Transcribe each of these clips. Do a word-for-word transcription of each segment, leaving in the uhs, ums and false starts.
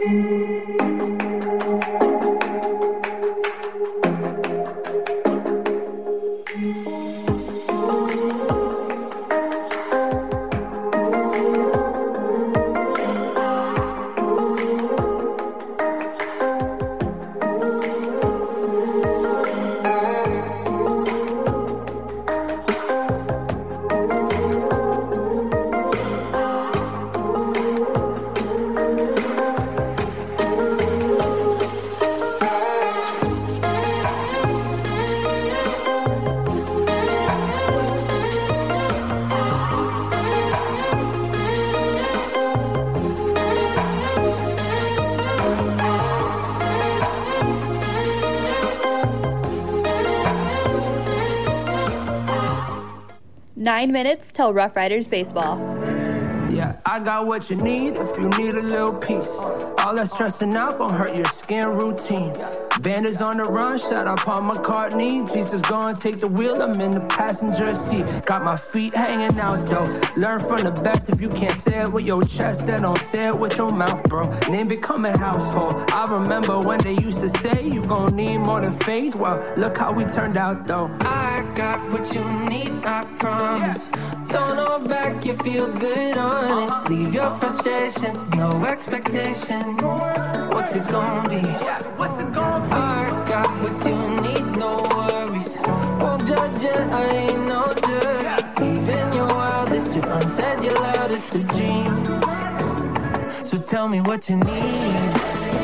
Nine minutes till Rough Riders baseball. Yeah, I got what you need if you need a little peace. All that stressing out gon' hurt your skin routine. Bandits on the run, shout out Paul McCartney. Jesus gonna take the wheel, I'm in the passenger seat. Got my feet hanging out though. Learn from the best, if you can't say it with your chest, then don't say it with your mouth, bro. Name become a household. I remember when they used to say you gon' need more than faith. Well, look how we turned out though. I got what you need, I promise. Yeah. Don't hold back, you feel good, honest. Leave your frustrations, no expectations. What's it gonna be? Yeah, what's it gonna be? I got what you need, no worries. Won't judge it, I ain't no jury. Yeah. Even your wildest dream, unsaid your loudest of dreams. So tell me what you need.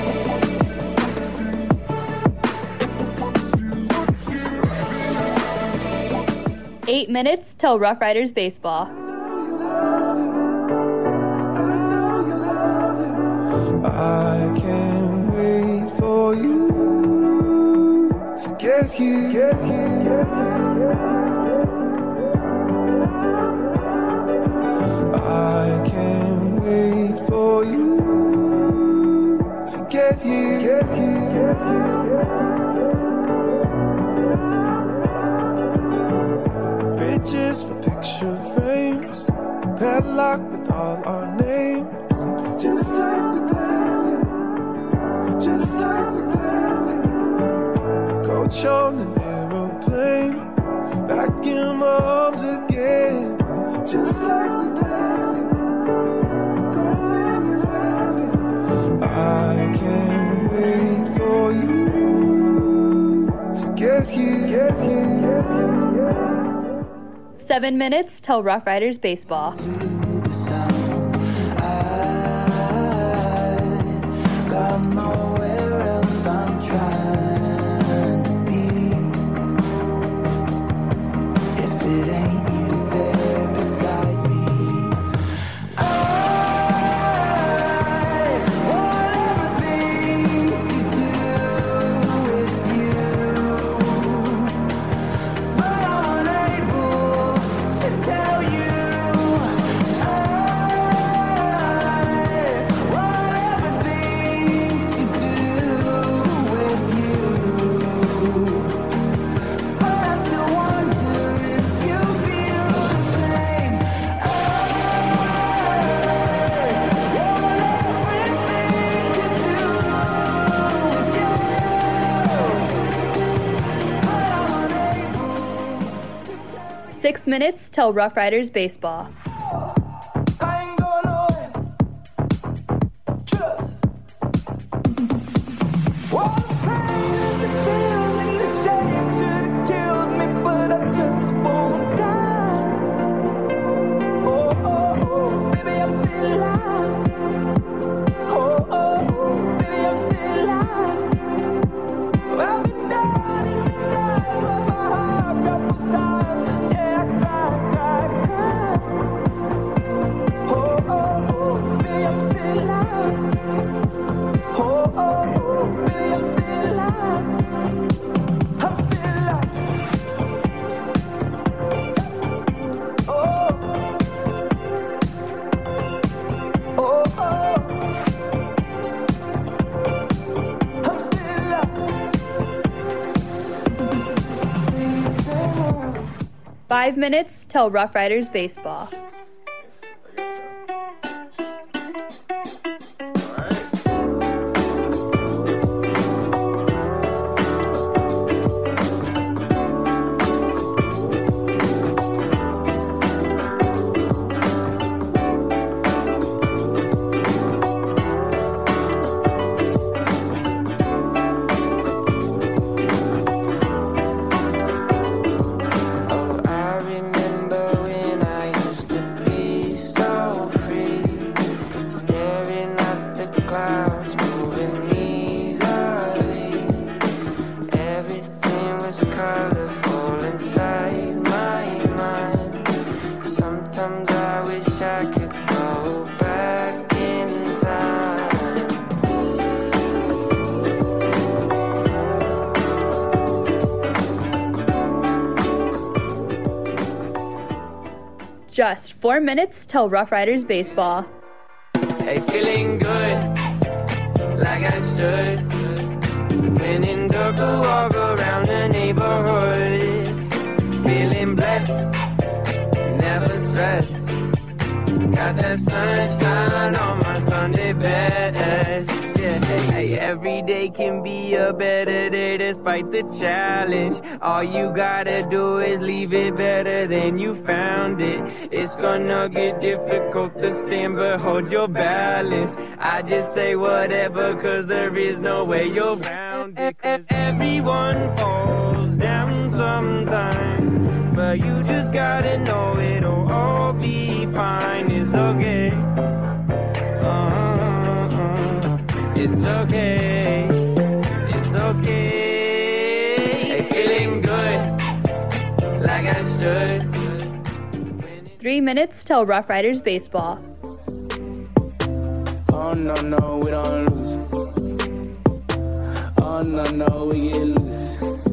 Eight minutes till Rough Riders baseball. I can't wait for you to get here. Get here, get here. I can't wait for you to get here. Get here, get here. Bridges for picture frames, padlock with all our names, just like we planned it, just like we planned it. Coach on an aeroplane, back in my arms again, just like we planned it. Go when you land it. I can't wait for you to get here, get here, get here. Seven minutes till Rough Riders baseball. Six minutes till Rough Riders baseball. Five minutes till Rough Riders baseball. Just four minutes till Rough Riders baseball. Hey, feeling good, like I should. When in darker, walk around the neighborhood. Feeling blessed, never stressed. Got that sunshine on my Sunday best. Yeah, hey, every day can be a better day despite the challenge. All you gotta do is leave it better than you found it. It's gonna get difficult to stand, but hold your balance. I just say whatever, cause there is no way you're around it. Everyone falls down sometime, but you just gotta know it'll all be fine. It's okay. Uh-uh. It's okay. It's okay. Hey, feeling good, like I should. Three minutes till Rough Riders baseball. Oh no, no, we don't lose. Oh no, no, we get loose.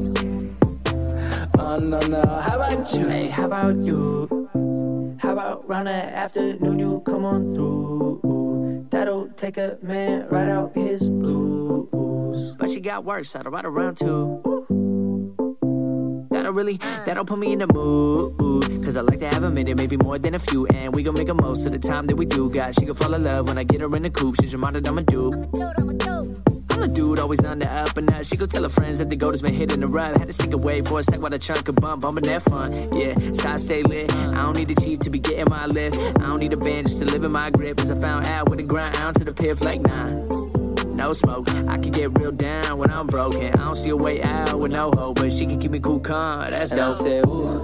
Oh no, no, how about you? Hey, how about you? How about round the afternoon you come on through? That'll take a man right out his blues. But she got work, so I'll ride around too. That'll really, that'll put me in the mood. Cause I like to have a minute, maybe more than a few. And we gon' make the most of the time that we do got. She gon' fall in love when I get her in the coupe. She's reminded I'm a dude. I'm a dude, always on the up and up. She gon' tell her friends that the goat has been hitting the rub. Had to stick away for a sec while the trunk could bump, bumping that fun. Yeah, side stay lit. I don't need a chief to be getting my lift. I don't need a band just to live in my grip. As I found out with the grind out to the piff like nah. No smoke, I can get real down when I'm broken. I don't see a way out with no hope, but she can keep me cool, calm. That's dope. Say,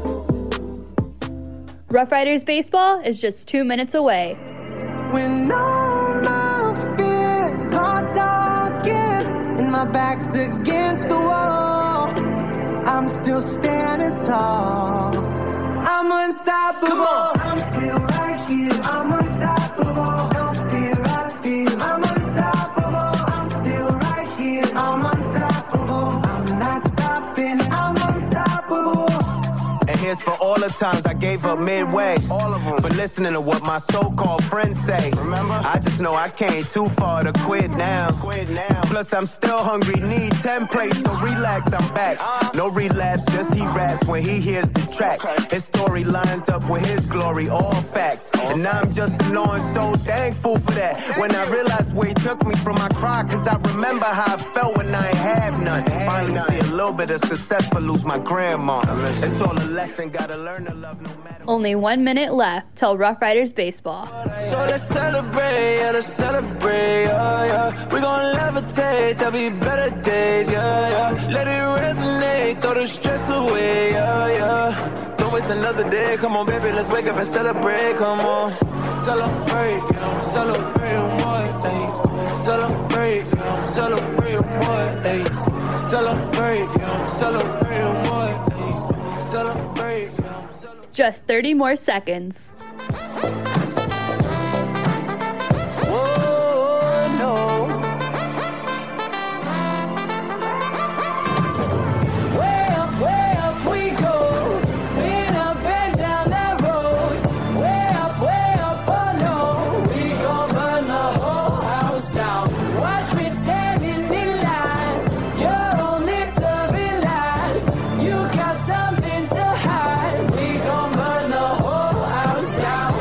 Rough Riders baseball is just two minutes away. when all my fears are talking and my back's against the wall, I'm still standing tall. I'm unstoppable. Come on. I'm still right here. I'm unstoppable. Don't fear, I feel. I'm unstoppable. I'm still right here. I'm unstoppable. I'm not stopping. I'm unstoppable. And here's for all the times I gave up midway. All of them. For listening to what my so-called friends say. Remember? I just know I came too far to quit now. Quit now. Plus I'm still hungry, need ten plates, so relax, I'm back. Uh, no relapse, just he raps when he hears the track. Okay. His story lines up with his glory, all facts. All and now I'm just alone, so thankful for that. Thank when you. I realized where he took me from my cry, cause I remember how I felt when I ain't have none. Had Finally none. See a little bit of success, but lose my grandma. It's all a lesson, gotta learn to love no matter. Only one minute left till Rough Riders baseball. So let's celebrate, yeah, let's celebrate, yeah, yeah. We gon' levitate, there'll be better days, yeah, yeah. Let it resonate, throw the stress away, yeah, yeah. Don't waste another day, come on, baby, let's wake up and celebrate, come on. Celebrate, yeah, celebrate what, ayy. Celebrate, yeah, celebrate what, ayy. Celebrate, yeah, celebrate what, ayy. Celebrate, yeah. Just thirty more seconds. Oh, no. Way up, way up we go. Been up and down that road. Way up, way up, oh no. We gon' burn the whole house down. Watch me standing in line. You're only serving lies. You got something to hide. We gon' burn the whole house down.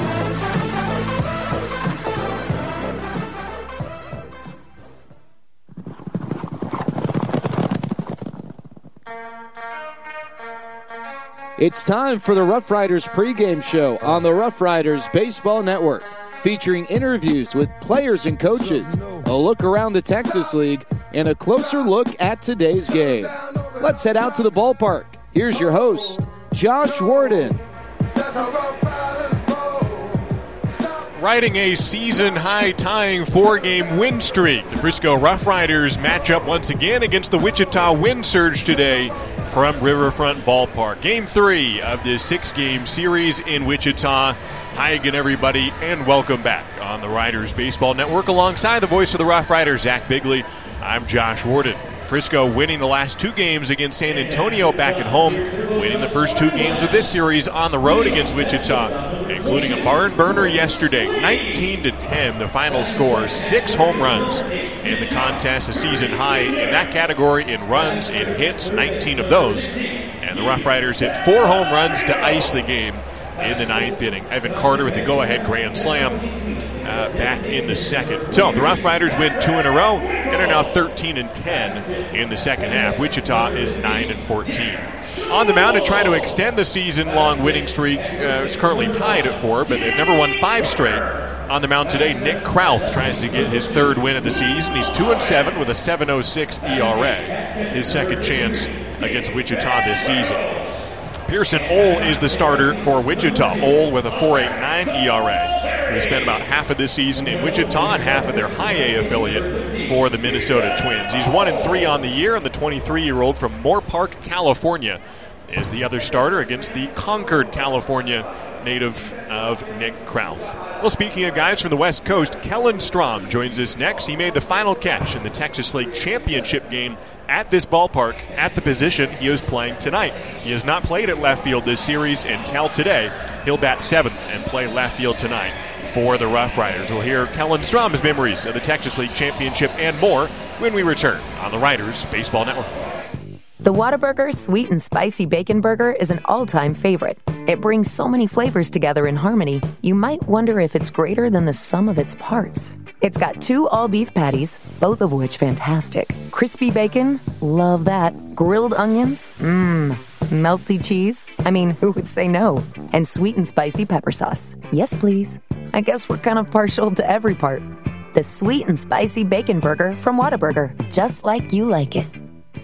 It's time for the Rough Riders pregame show on the Rough Riders Baseball Network, featuring interviews with players and coaches, a look around the Texas League, and a closer look at today's game. Let's head out to the ballpark. Here's your host, Josh Warden. Riding a season-high tying four-game win streak. The Frisco Rough Riders match up once again against the Wichita Wind Surge today from Riverfront Ballpark. Game three of this six-game series in Wichita. Hi again, everybody, and welcome back on the Riders Baseball Network. Alongside the voice of the Rough Riders, Zach Bigley, I'm Josh Warden. Frisco winning the last two games against San Antonio back at home, winning the first two games of this series on the road against Wichita, including a barn burner yesterday, nineteen to ten, the final score, six home runs in the contest, a season high in that category in runs and hits, nineteen of those. And the Rough Riders hit four home runs to ice the game in the ninth inning. Evan Carter with the go-ahead grand slam uh, back in the second. So the Rough Riders win two in a row and are now thirteen and ten in the second half. Wichita is nine and fourteen. On the mound to try to extend the season-long winning streak. Uh, it's currently tied at four, but they've never won five straight. On the mound today, Nick Krauth tries to get his third win of the season. He's two and seven with a seven oh six E R A. His second chance against Wichita this season. Pearson Ohl is the starter for Wichita. Ohl with a four point eight nine E R A. He spent about half of this season in Wichita and half of their high A affiliate for the Minnesota Twins. He's one and three on the year, and the twenty-three-year-old from Moore Park, California, is the other starter against the Concord, California native of Nick Krauth. Well, speaking of guys from the West Coast, Kellen Strom joins us next. He made the final catch in the Texas League Championship game at this ballpark at the position he is playing tonight. He has not played at left field this series until today. He'll bat seventh and play left field tonight for the Rough Riders. We'll hear Kellen Strom's memories of the Texas League Championship and more when we return on the Riders Baseball Network. The Whataburger Sweet and Spicy Bacon Burger is an all-time favorite. It brings so many flavors together in harmony, you might wonder if it's greater than the sum of its parts. It's got two all-beef patties, both of which fantastic. Crispy bacon, love that. Grilled onions, mmm. Melty cheese, I mean, who would say no? And sweet and spicy pepper sauce. Yes, please. I guess we're kind of partial to every part. The Sweet and Spicy Bacon Burger from Whataburger, just like you like it.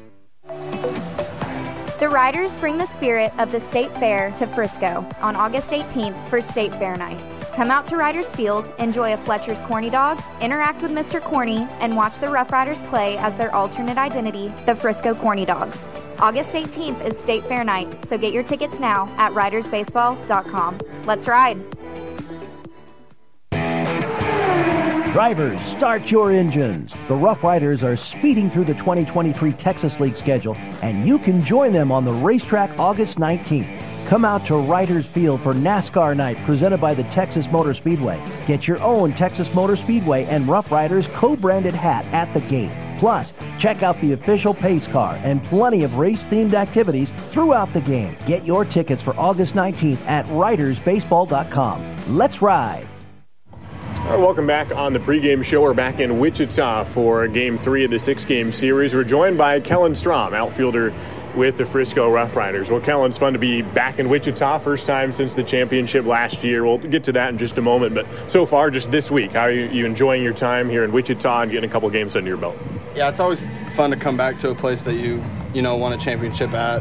The Riders bring the spirit of the State Fair to Frisco on August eighteenth for State Fair Night. Come out to Riders Field, enjoy a Fletcher's Corny Dog, interact with Mister Corny, and watch the Rough Riders play as their alternate identity, the Frisco Corny Dogs. August eighteenth is State Fair Night, so get your tickets now at riders baseball dot com. Let's ride! Drivers, start your engines. The Rough Riders are speeding through the twenty twenty-three Texas League schedule, and you can join them on the racetrack August nineteenth. Come out to Riders Field for NASCAR Night presented by the Texas Motor Speedway. Get your own Texas Motor Speedway and Rough Riders co-branded hat at the gate. Plus, check out the official pace car and plenty of race-themed activities throughout the game. Get your tickets for August nineteenth at riders baseball dot com. Let's ride! All right, welcome back on the pregame show. We're back in Wichita for game three of the six-game series. We're joined by Kellen Strom, outfielder with the Frisco Rough Riders. Well, Kellen, it's fun to be back in Wichita, first time since the championship last year. We'll get to that in just a moment, but so far, just this week, how are you, you enjoying your time here in Wichita and getting a couple games under your belt? Yeah, it's always fun to come back to a place that you, you know, won a championship at.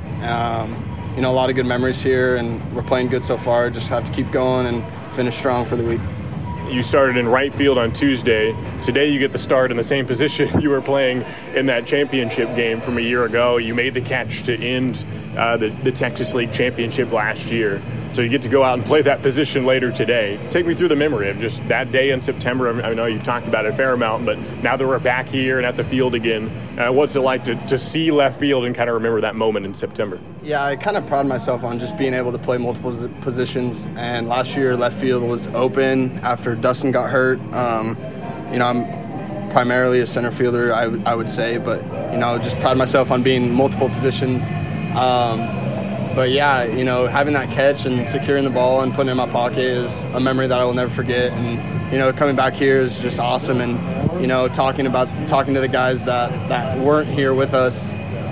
Um, you know, a lot of good memories here, and we're playing good so far. Just have to keep going and finish strong for the week. You started in right field on Tuesday. Today you get the start in the same position you were playing in that championship game from a year ago. You made the catch to end uh, the, the Texas League Championship last year. So you get to go out and play that position later today. Take me through the memory of just that day in September. I know you've talked about it a fair amount, but now that we're back here and at the field again, uh, what's it like to, to see left field and kind of remember that moment in September? Yeah, I kind of pride myself on just being able to play multiple positions. And last year, left field was open after Dustin got hurt. Um, you know, I'm primarily a center fielder, I, w- I would say, but, you know, just pride myself on being multiple positions. Um, but, yeah, you know, having that catch and securing the ball and putting it in my pocket is a memory that I will never forget. And, you know, coming back here is just awesome. And, you know, talking about talking to the guys that, that weren't here with us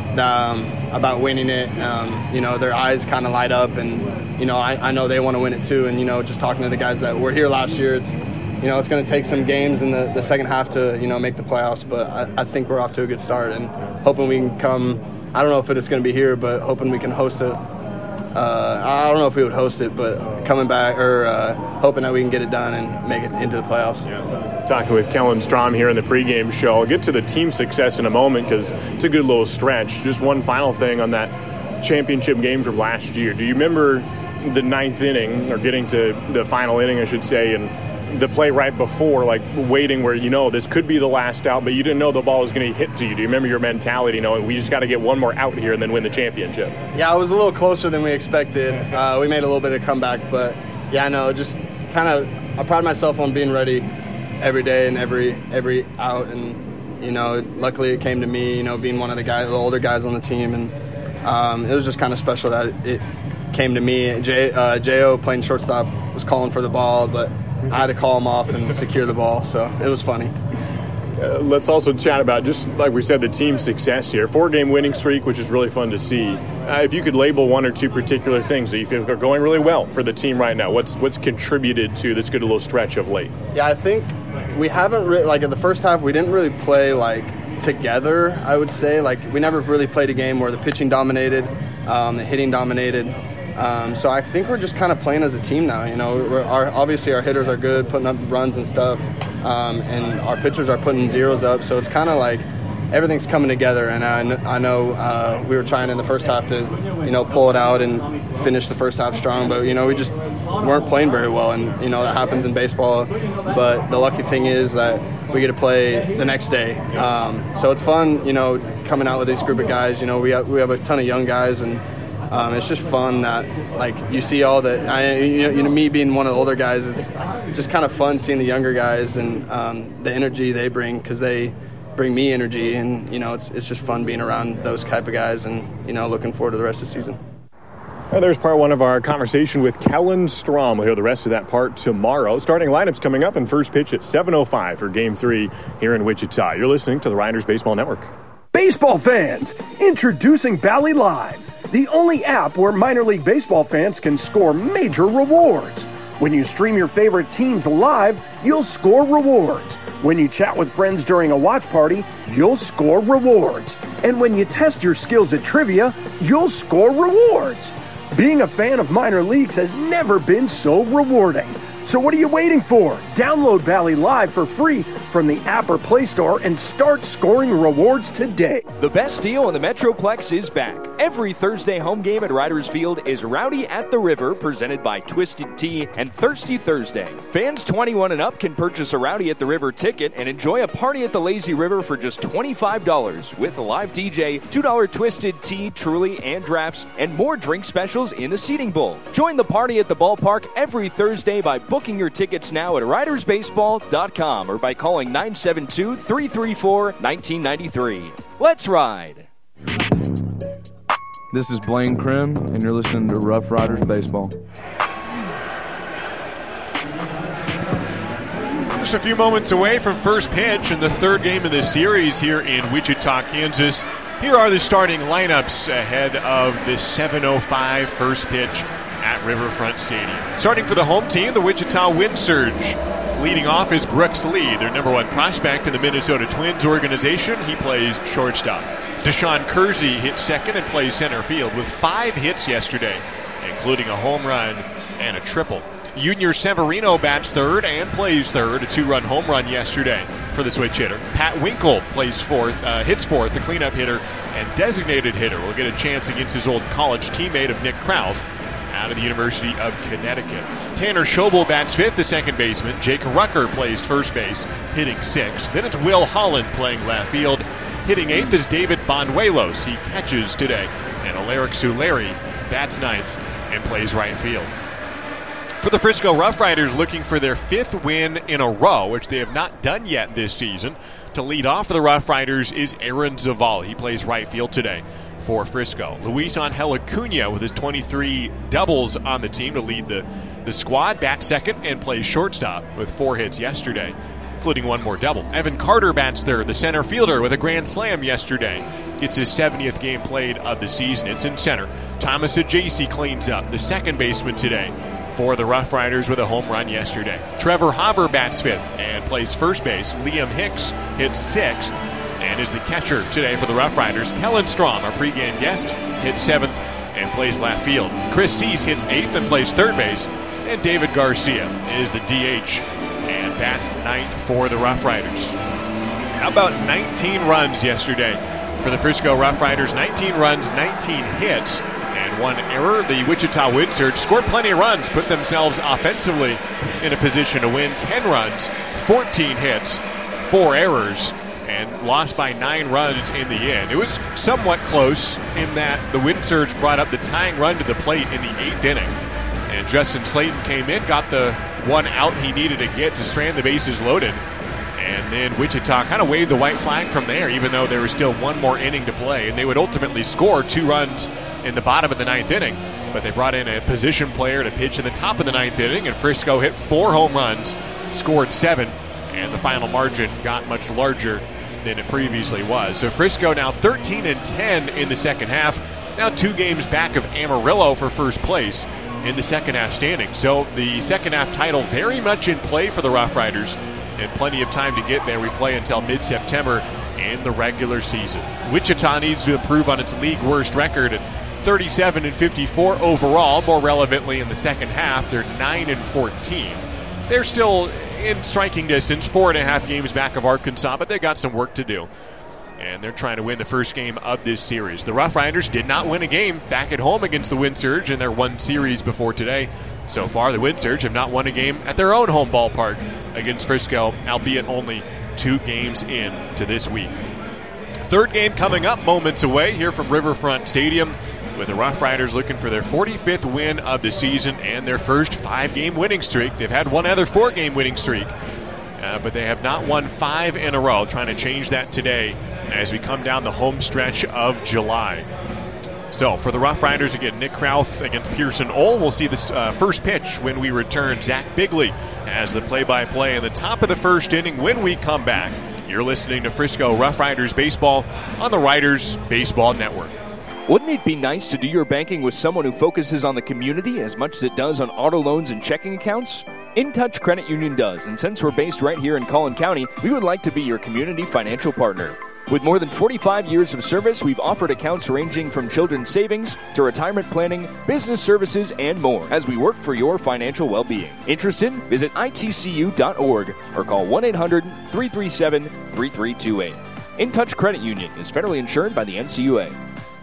um, about winning it, um, you know, their eyes kind of light up. And, you know, I, I know they want to win it too. And, you know, just talking to the guys that were here last year, it's, you know, it's going to take some games in the, the second half to, you know, make the playoffs. But I, I think we're off to a good start and hoping we can come. I don't know if it's going to be here, but hoping we can host it. Uh, I don't know if we would host it, but coming back or uh, hoping that we can get it done and make it into the playoffs. Yeah. Talking with Kellen Strom here in the pregame show. I'll get to the team success in a moment because it's a good little stretch. Just one final thing on that championship game from last year. Do you remember the ninth inning, or getting to the final inning, I should say, and the play right before, like waiting where you know this could be the last out, but you didn't know the ball was going to hit to you? Do you remember your mentality, you know, we just got to get one more out here and then win the championship? Yeah, I was a little closer than we expected. Uh, we made a little bit of comeback, but yeah, no, just kind of, I pride myself on being ready every day and every every out, and you know, luckily it came to me, you know, being one of the guys, the older guys on the team, and um, it was just kind of special that it came to me. J, uh, J O playing shortstop was calling for the ball, but I had to call him off and secure the ball, so it was funny. Uh, let's also chat about, just like we said, the team's success here. Four-game winning streak, which is really fun to see. Uh, if you could label one or two particular things that you feel are going really well for the team right now, what's what's contributed to this good little stretch of late? Yeah, I think we haven't really, like in the first half, we didn't really play like together, I would say. Like we never really played a game where the pitching dominated, um, the hitting dominated. Um, so I think we're just kind of playing as a team now. You know, we're, our, obviously our hitters are good, putting up runs and stuff, um, and our pitchers are putting zeros up. So it's kind of like everything's coming together. And I, I know uh, we were trying in the first half to, you know, pull it out and finish the first half strong, but you know we just weren't playing very well, and you know that happens in baseball. But the lucky thing is that we get to play the next day. Um, so it's fun, you know, coming out with this group of guys. You know, we have, we have a ton of young guys, and Um, it's just fun that, like, you see all the, I, you know, me being one of the older guys, it's just kind of fun seeing the younger guys and um, the energy they bring, because they bring me energy, and, you know, it's it's just fun being around those type of guys, and, you know, looking forward to the rest of the season. Well, there's part one of our conversation with Kellen Strom. We'll hear the rest of that part tomorrow. Starting lineups coming up, and first pitch at seven oh five for Game three here in Wichita. You're listening to the Riders Baseball Network. Baseball fans, introducing Bally Live, the only app where minor league baseball fans can score major rewards. When you stream your favorite teams live, you'll score rewards. When you chat with friends during a watch party, you'll score rewards. And when you test your skills at trivia, you'll score rewards. Being a fan of minor leagues has never been so rewarding. So what are you waiting for? Download Bally Live for free from the app or Play Store and start scoring rewards today. The best deal in the Metroplex is back. Every Thursday home game at Riders Field is Rowdy at the River, presented by Twisted Tea and Thirsty Thursday. Fans twenty-one and up can purchase a Rowdy at the River ticket and enjoy a party at the Lazy River for just twenty-five dollars with a live D J, two dollar Twisted Tea, Truly, and drafts, and more drink specials in the seating bowl. Join the party at the ballpark every Thursday by booking your tickets now at riders baseball dot com or by calling nine seven two, three three four, one nine nine three. Let's ride! This is Blaine Krim, and you're listening to Rough Riders Baseball. Just a few moments away from first pitch in the third game of the series here in Wichita, Kansas. Here are the starting lineups ahead of this seven oh five first pitch at Riverfront Stadium. Starting for the home team, the Wichita Wind Surge. Leading off is Brooks Lee, their number one prospect in the Minnesota Twins organization. He plays shortstop. Deshaun Kersey hits second and plays center field with five hits yesterday, including a home run and a triple. Junior Severino bats third and plays third, a two-run home run yesterday for the switch hitter. Pat Winkle plays fourth, uh, hits fourth, the cleanup hitter and designated hitter. Will get a chance against his old college teammate of Nick Krauth out of the University of Connecticut. Tanner Schobel bats fifth, the second baseman. Jake Rucker plays first base, hitting sixth. Then it's Will Holland playing left field. Hitting eighth is David Banuelos. He catches today. And Alaric Solari bats ninth and plays right field. For the Frisco Rough Riders, looking for their fifth win in a row, which they have not done yet this season. To lead off for the Rough Riders is Aaron Zavala. He plays right field today for Frisco. Luis Angel Acuna with his twenty-three doubles on the team to lead the, the squad. Bats second and plays shortstop with four hits yesterday, including one more double. Evan Carter bats third, the center fielder with a grand slam yesterday. It's his seventieth game played of the season. It's in center. Thomas Ajacey cleans up, the second baseman today for the Rough Riders with a home run yesterday. Trevor Hopper bats fifth and plays first base. Liam Hicks hits sixth and is the catcher today for the Rough Riders. Kellen Strom, our pregame guest, hits seventh and plays left field. Chris Cease hits eighth and plays third base. And David Garcia is the D H and bats ninth for the Rough Riders. How about nineteen runs yesterday for the Frisco Rough Riders? nineteen runs, nineteen hits. And and one error. The Wichita Windsurge scored plenty of runs, put themselves offensively in a position to win. ten runs, fourteen hits, four errors, and lost by nine runs in the end. It was somewhat close in that the Windsurge brought up the tying run to the plate in the eighth inning. And Justin Slayton came in, got the one out he needed to get to strand the bases loaded. And then Wichita kind of waved the white flag from there, even though there was still one more inning to play. And they would ultimately score two runs in the bottom of the ninth inning. But they brought in a position player to pitch in the top of the ninth inning, and Frisco hit four home runs, scored seven, and the final margin got much larger than it previously was. So Frisco now thirteen and ten in the second half, now two games back of Amarillo for first place in the second half standing. So the second half title very much in play for the Rough Riders, and plenty of time to get there. We play until mid-September in the regular season. Wichita needs to improve on its league worst record at thirty-seven and fifty-four overall. More relevantly, in the second half, they're nine and fourteen. They're still in striking distance, four and a half games back of Arkansas, but they got some work to do. And they're trying to win the first game of this series. The Rough Riders did not win a game back at home against the Windsurge in their one series before today. So far, the Windsurge have not won a game at their own home ballpark against Frisco, albeit only two games in to this week. Third game coming up moments away here from Riverfront Stadium, with the Rough Riders looking for their forty-fifth win of the season and their first five-game winning streak. They've had one other four-game winning streak, uh, but they have not won five in a row. Trying to change that today as we come down the home stretch of July. So for the Rough Riders, again, Nick Krauth against Pearson Ole. We'll see this uh, first pitch when we return. Zach Bigley as the play-by-play in the top of the first inning when we come back. You're listening to Frisco Rough Riders Baseball on the Riders Baseball Network. Wouldn't it be nice to do your banking with someone who focuses on the community as much as it does on auto loans and checking accounts? In Touch Credit Union does, and since we're based right here in Collin County, we would like to be your community financial partner. With more than forty-five years of service, we've offered accounts ranging from children's savings to retirement planning, business services, and more as we work for your financial well-being. Interested? Visit I T C U dot org or call one eight hundred, three three seven, three three two eight. In Touch Credit Union is federally insured by the N C U A.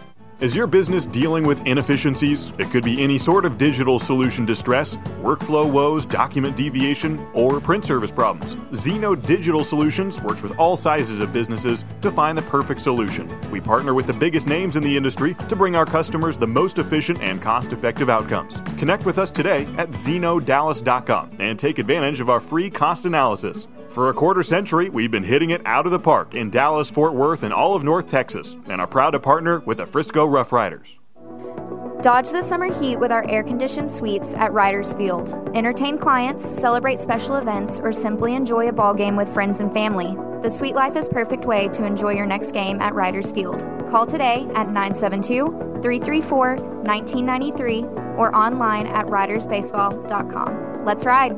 Is your business dealing with inefficiencies? It could be any sort of digital solution distress, workflow woes, document deviation, or print service problems. Zeno Digital Solutions works with all sizes of businesses to find the perfect solution. We partner with the biggest names in the industry to bring our customers the most efficient and cost-effective outcomes. Connect with us today at zeno dallas dot com and take advantage of our free cost analysis. For a quarter century, we've been hitting it out of the park in Dallas, Fort Worth, and all of North Texas, and are proud to partner with the Frisco Rough Riders. Dodge the summer heat with our air-conditioned suites at Riders Field. Entertain clients, celebrate special events, or simply enjoy a ball game with friends and family. The suite life is perfect way to enjoy your next game at Riders Field. Call today at nine seven two, three three four, one nine nine three or online at riders baseball dot com. Let's ride!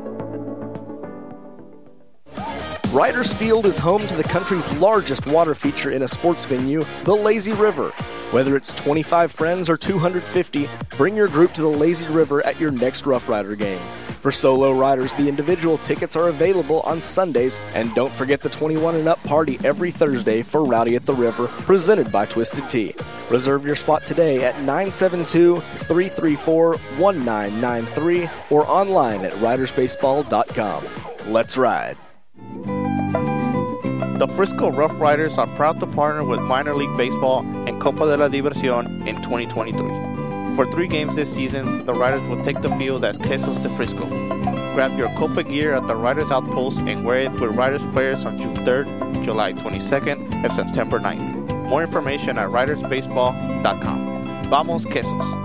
Riders Field is home to the country's largest water feature in a sports venue, the Lazy River. Whether it's twenty-five friends or two hundred fifty, bring your group to the Lazy River at your next Rough Rider game. For solo riders, the individual tickets are available on Sundays, and don't forget the twenty-one and up party every Thursday for Rowdy at the River, presented by Twisted Tea. Reserve your spot today at nine seven two, three three four, one nine nine three or online at riders baseball dot com. Let's ride. The Frisco Rough Riders are proud to partner with Minor League Baseball and Copa de la Diversión in twenty twenty-three. For three games this season, the Riders will take the field as Quesos de Frisco. Grab your Copa gear at the Riders Outpost and wear it with Riders players on June third, July twenty-second, and September ninth. More information at riders baseball dot com. Vamos Quesos!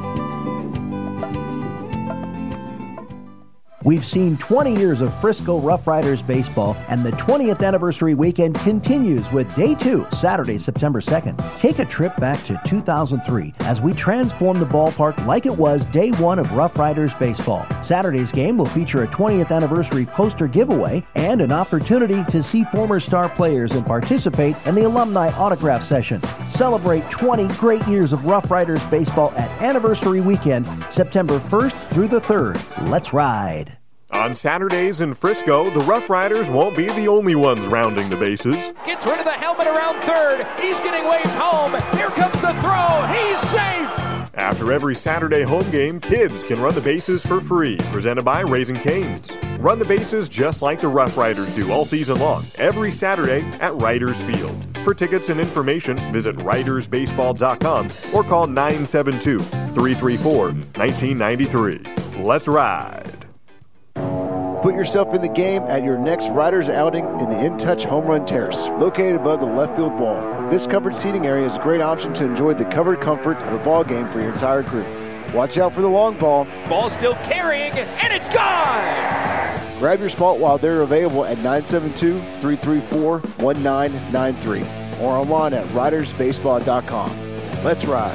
We've seen twenty years of Frisco Rough Riders baseball, and the twentieth anniversary weekend continues with Day two, Saturday, September second. Take a trip back to two thousand three as we transform the ballpark like it was Day one of Rough Riders baseball. Saturday's game will feature a twentieth anniversary poster giveaway and an opportunity to see former star players and participate in the alumni autograph session. Celebrate twenty great years of Rough Riders baseball at Anniversary Weekend, September first through the third. Let's ride! On Saturdays in Frisco, the Rough Riders won't be the only ones rounding the bases. Gets rid of the helmet around third. He's getting waved home. Here comes the throw. He's safe. After every Saturday home game, kids can run the bases for free, presented by Raising Cane's. Run the bases just like the Rough Riders do all season long, every Saturday at Riders Field. For tickets and information, visit riders baseball dot com or call nine seven two, three three four, one nine nine three. Let's ride. Put yourself in the game at your next Riders outing in the In Touch Home Run Terrace, located above the left field wall. This covered seating area is a great option to enjoy the covered comfort of a ball game for your entire group. Watch out for the long ball. Ball still carrying, and it's gone! Grab your spot while they're available at nine seven two, three three four, one nine nine three or online at riders baseball dot com. Let's ride.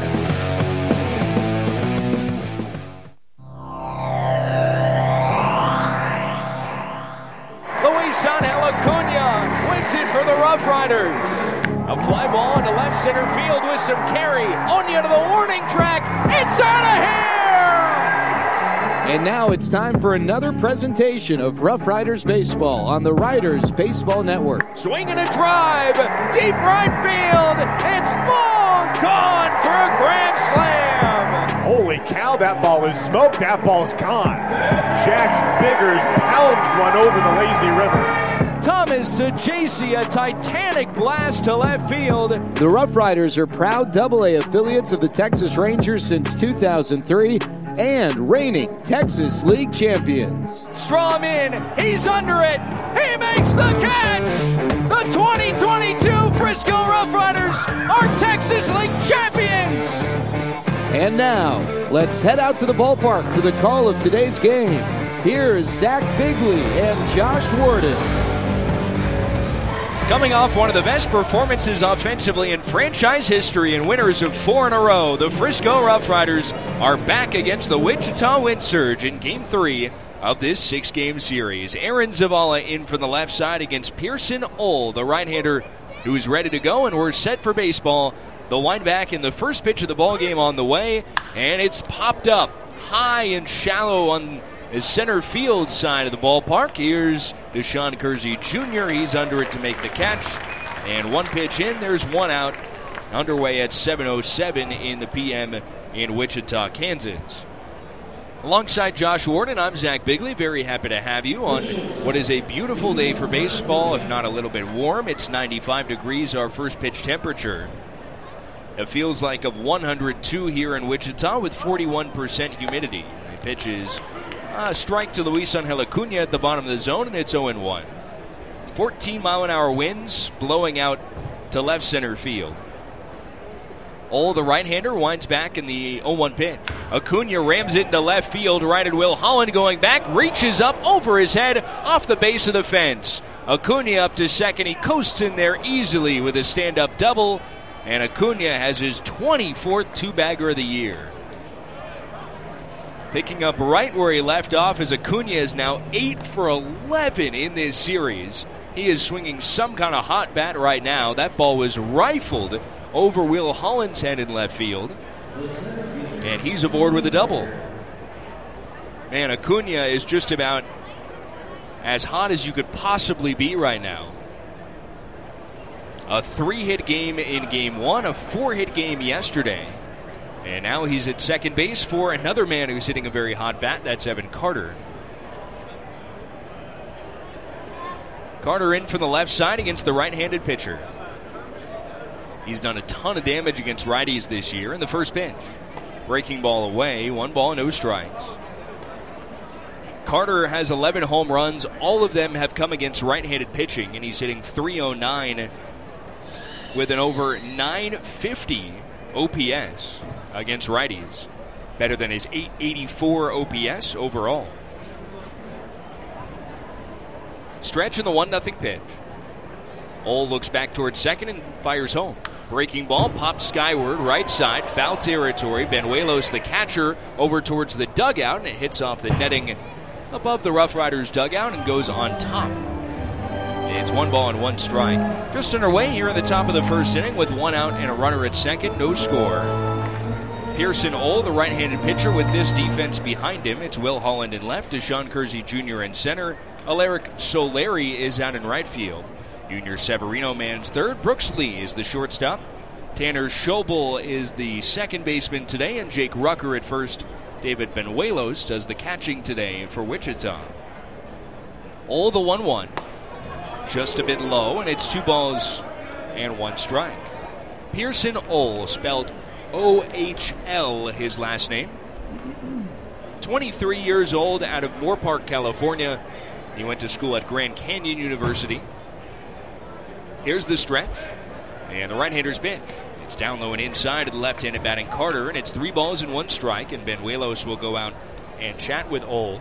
Luis Angel Acuna wins it for the Rough Riders. A fly ball into left center field with some carry. Onya to the warning track. It's out of here! And now it's time for another presentation of Rough Riders Baseball on the Riders Baseball Network. Swinging a drive. Deep right field. It's long gone for a grand slam. Holy cow, that ball is smoked. That ball's gone. Jax Biggers pounds one over the lazy river. Thomas Saggese, a titanic blast to left field. The Rough Riders are proud double A affiliates of the Texas Rangers since two thousand three and reigning Texas League champions. Strom in, he's under it, he makes the catch! The twenty twenty-two Frisco Rough Riders are Texas League champions! And now, let's head out to the ballpark for the call of today's game. Here's Zach Bigley and Josh Warden. Coming off one of the best performances offensively in franchise history and winners of four in a row, the Frisco Rough Riders are back against the Wichita Wind Surge in Game three of this six-game series. Aaron Zavala in from the left side against Pearson Ohl, the right-hander who is ready to go, and we're set for baseball. The wind back in the first pitch of the ball game on the way, and it's popped up high and shallow on the center field side of the ballpark. Here's Deshaun Kersey Junior He's under it to make the catch. And one pitch in, there's one out. Underway at seven oh seven in the P M in Wichita, Kansas. Alongside Josh Warden, I'm Zach Bigley. Very happy to have you on what is a beautiful day for baseball, if not a little bit warm. It's ninety-five degrees, our first pitch temperature. It feels like of one hundred two here in Wichita with forty-one percent humidity. The pitch is a strike to Luis Angel Acuna at the bottom of the zone, and it's oh and one. fourteen mile an hour winds blowing out to left center field. Ohl, the right-hander, winds back in the oh one pitch. Acuna rams it into left field. Right-handed Will Holland going back, reaches up over his head off the base of the fence. Acuna up to second. He coasts in there easily with a stand-up double. And Acuna has his twenty-fourth two-bagger of the year. Picking up right where he left off as Acuna is now eight for eleven in this series. He is swinging some kind of hot bat right now. That ball was rifled over Will Holland's head in left field. And he's aboard with a double. Man, Acuna is just about as hot as you could possibly be right now. A three-hit game in game one, a four-hit game yesterday. And now he's at second base for another man who's hitting a very hot bat. That's Evan Carter. Carter in from the left side against the right-handed pitcher. He's done a ton of damage against righties this year in the first pitch. Breaking ball away, one ball, no strikes. Carter has eleven home runs. All of them have come against right-handed pitching, and he's hitting three oh nine with an over nine fifty O P S against righties. Better than his eight eighty-four O P S overall. Stretch in the one nothing pitch. Ohl looks back towards second and fires home. Breaking ball popped skyward, right side, foul territory. Benuelos, the catcher, over towards the dugout, and it hits off the netting above the Rough Riders dugout and goes on top. It's one ball and one strike. Just underway here in the top of the first inning with one out and a runner at second, no score. Pearson Ohl, the right-handed pitcher, with this defense behind him. It's Will Holland in left, Deshaun Kersey Junior in center. Alaric Solari is out in right field. Junior Severino mans third. Brooks Lee is the shortstop. Tanner Schobel is the second baseman today, and Jake Rucker at first. David Benuelos does the catching today for Wichita. All the one one. Just a bit low, and it's two balls and one strike. Pearson Ohl, spelled O H L, his last name. twenty-three years old, out of Moorpark, California. He went to school at Grand Canyon University. Here's the stretch, and the right-hander's pitch. It's down low and inside to the left-handed batting Carter, and it's three balls and one strike, and Benuelos will go out and chat with Ohl.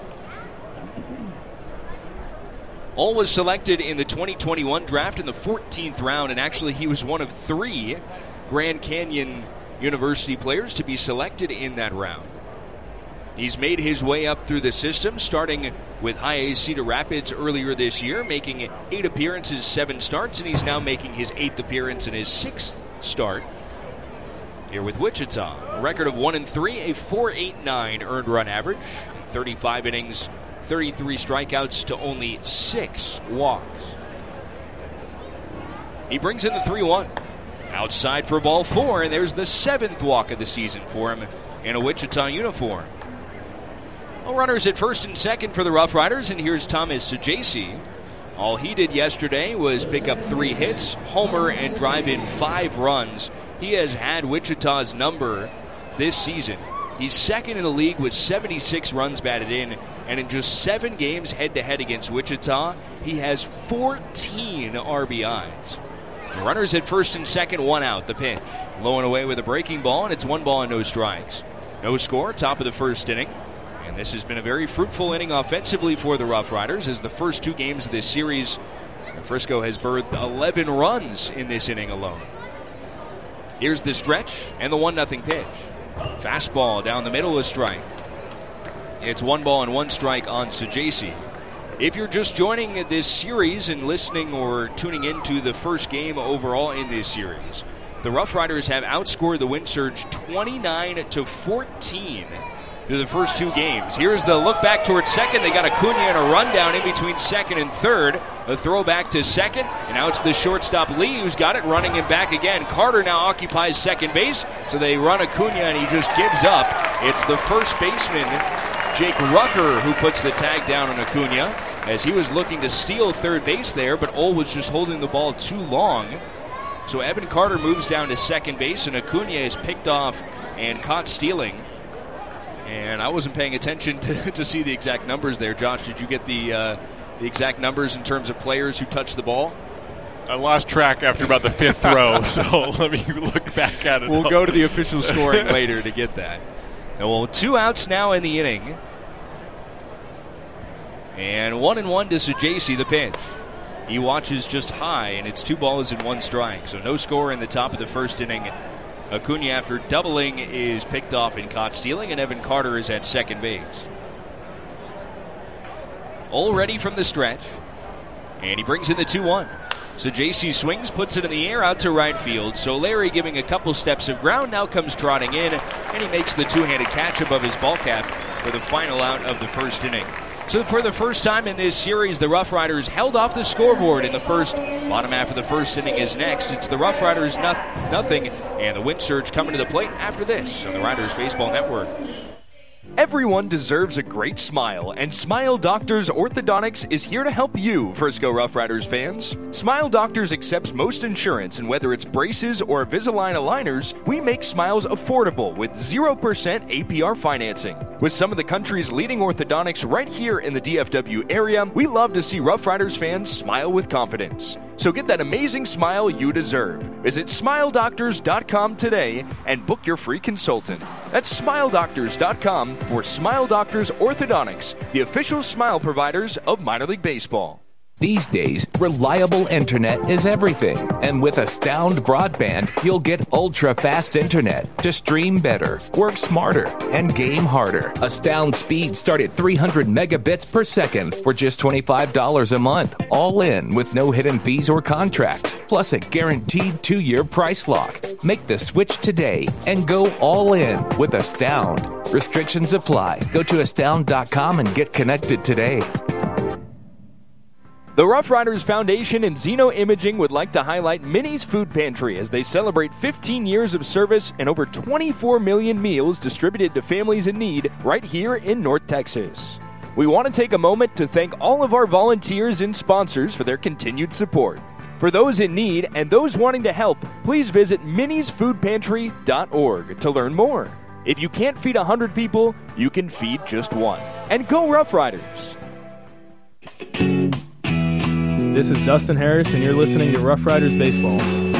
Ohl was selected in the twenty twenty-one draft in the fourteenth round, and actually he was one of three Grand Canyon University players to be selected in that round. He's made his way up through the system, starting with High A Cedar Rapids earlier this year, making eight appearances, seven starts, and he's now making his eighth appearance and his sixth start here with Wichita. A record of one and three, a four point eight nine earned run average, thirty-five innings, thirty-three strikeouts to only six walks. He brings in the three one. Outside for ball four, and there's the seventh walk of the season for him in a Wichita uniform. Well, runners at first and second for the Rough Riders, and here's Thomas Saggese. All he did yesterday was pick up three hits, homer, and drive in five runs. He has had Wichita's number this season. He's second in the league with seventy-six runs batted in, and in just seven games head-to-head against Wichita, he has fourteen R B Is. The runners at first and second, one out. The pitch, low and away with a breaking ball, and it's one ball and no strikes. No score, top of the first inning. And this has been a very fruitful inning offensively for the Rough Riders, as the first two games of this series, Frisco has birthed eleven runs in this inning alone. Here's the stretch and the one nothing pitch. Fastball down the middle, a strike. It's one ball and one strike on Saggese. If you're just joining this series and listening or tuning into the first game overall in this series, the Rough Riders have outscored the Wind Surge twenty-nine to fourteen through the first two games. Here's the look back towards second. They got Acuna and a rundown in between second and third. A throw back to second, and now it's the shortstop Lee who's got it, running him back again. Carter now occupies second base, so they run Acuna and he just gives up. It's the first baseman, Jake Rucker, who puts the tag down on Acuna, as he was looking to steal third base there, but Ohl was just holding the ball too long. So Evan Carter moves down to second base, and Acuna is picked off and caught stealing. And I wasn't paying attention to, to see the exact numbers there. Josh, did you get the, uh, the exact numbers in terms of players who touched the ball? I lost track after about the fifth throw, so let me look back at it. We'll go to the official scoring later to get that. Well, two outs now in the inning. And one and one to Saggese, the pitch. He watches just high, and it's two balls and one strike. So no score in the top of the first inning. Acuna, after doubling, is picked off and caught stealing, and Evan Carter is at second base. All ready from the stretch, and he brings in the two one. Saggese swings, puts it in the air out to right field. So Larry, giving a couple steps of ground, now comes trotting in, and he makes the two-handed catch above his ball cap for the final out of the first inning. So for the first time in this series, the Rough Riders held off the scoreboard in the first. Bottom half of the first inning is next. It's the Rough Riders no- nothing, and the Wind Surge coming to the plate after this on the Riders Baseball Network. Everyone deserves a great smile, and Smile Doctors Orthodontics is here to help you, Frisco Rough Riders fans. Smile Doctors accepts most insurance, and whether it's braces or Invisalign aligners, we make smiles affordable with zero percent A P R financing. With some of the country's leading orthodontics right here in the D F W area, we love to see Rough Riders fans smile with confidence. So get that amazing smile you deserve. Visit smile doctors dot com today and book your free consultant. That's smile doctors dot com for Smile Doctors Orthodontics, the official smile providers of minor league baseball. These days, reliable internet is everything. And with Astound Broadband, you'll get ultra-fast internet to stream better, work smarter, and game harder. Astound speeds start at three hundred megabits per second for just twenty-five dollars a month, all in with no hidden fees or contracts, plus a guaranteed two-year price lock. Make the switch today and go all in with Astound. Restrictions apply. Go to astound dot com and get connected today. The Rough Riders Foundation and Zeno Imaging would like to highlight Minnie's Food Pantry as they celebrate fifteen years of service and over twenty-four million meals distributed to families in need right here in North Texas. We want to take a moment to thank all of our volunteers and sponsors for their continued support. For those in need and those wanting to help, please visit minnie's food pantry dot org to learn more. If you can't feed one hundred people, you can feed just one. And go Rough Riders! This is Dustin Harris, and you're listening to Rough Riders Baseball.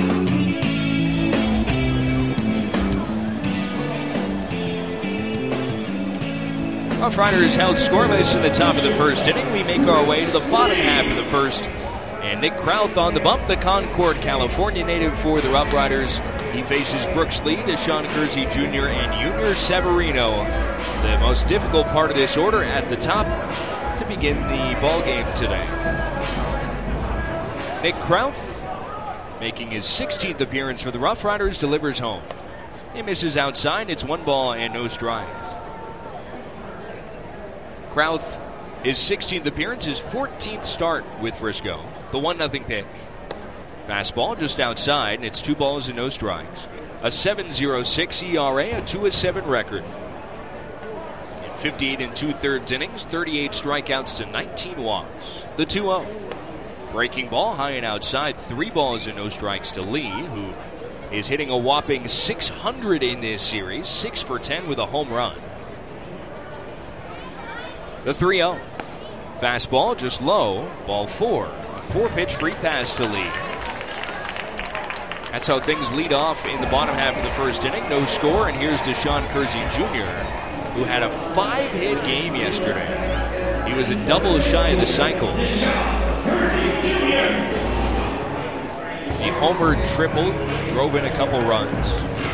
Rough Riders held scoreless in the top of the first inning. We make our way to the bottom half of the first. And Nick Krauth on the bump, the Concord, California native for the Rough Riders. He faces Brooks Lee, Deshaun Kersey Junior, and Junior Severino. The most difficult part of this order at the top to begin the ball game today. Nick Krauth, making his sixteenth appearance for the Rough Riders, delivers home. He misses outside. It's one ball and no strikes. Krauth, his sixteenth appearance, his fourteenth start with Frisco. The one nothing pitch. Fastball just outside, and it's two balls and no strikes. A seven point oh six E R A, a two and seven record. In fifty-eight and two-thirds innings, thirty-eight strikeouts to nineteen walks. The two oh. Breaking ball, high and outside, three balls and no strikes to Lee, who is hitting a whopping six hundred in this series, six for ten with a home run. The three oh. Fastball just low, ball four. Four-pitch free pass to Lee. That's how things lead off in the bottom half of the first inning. No score, and here's Deshaun Kersey Junior, who had a five-hit game yesterday. He was a double shy of the cycle. He homered, tripled, drove in a couple runs.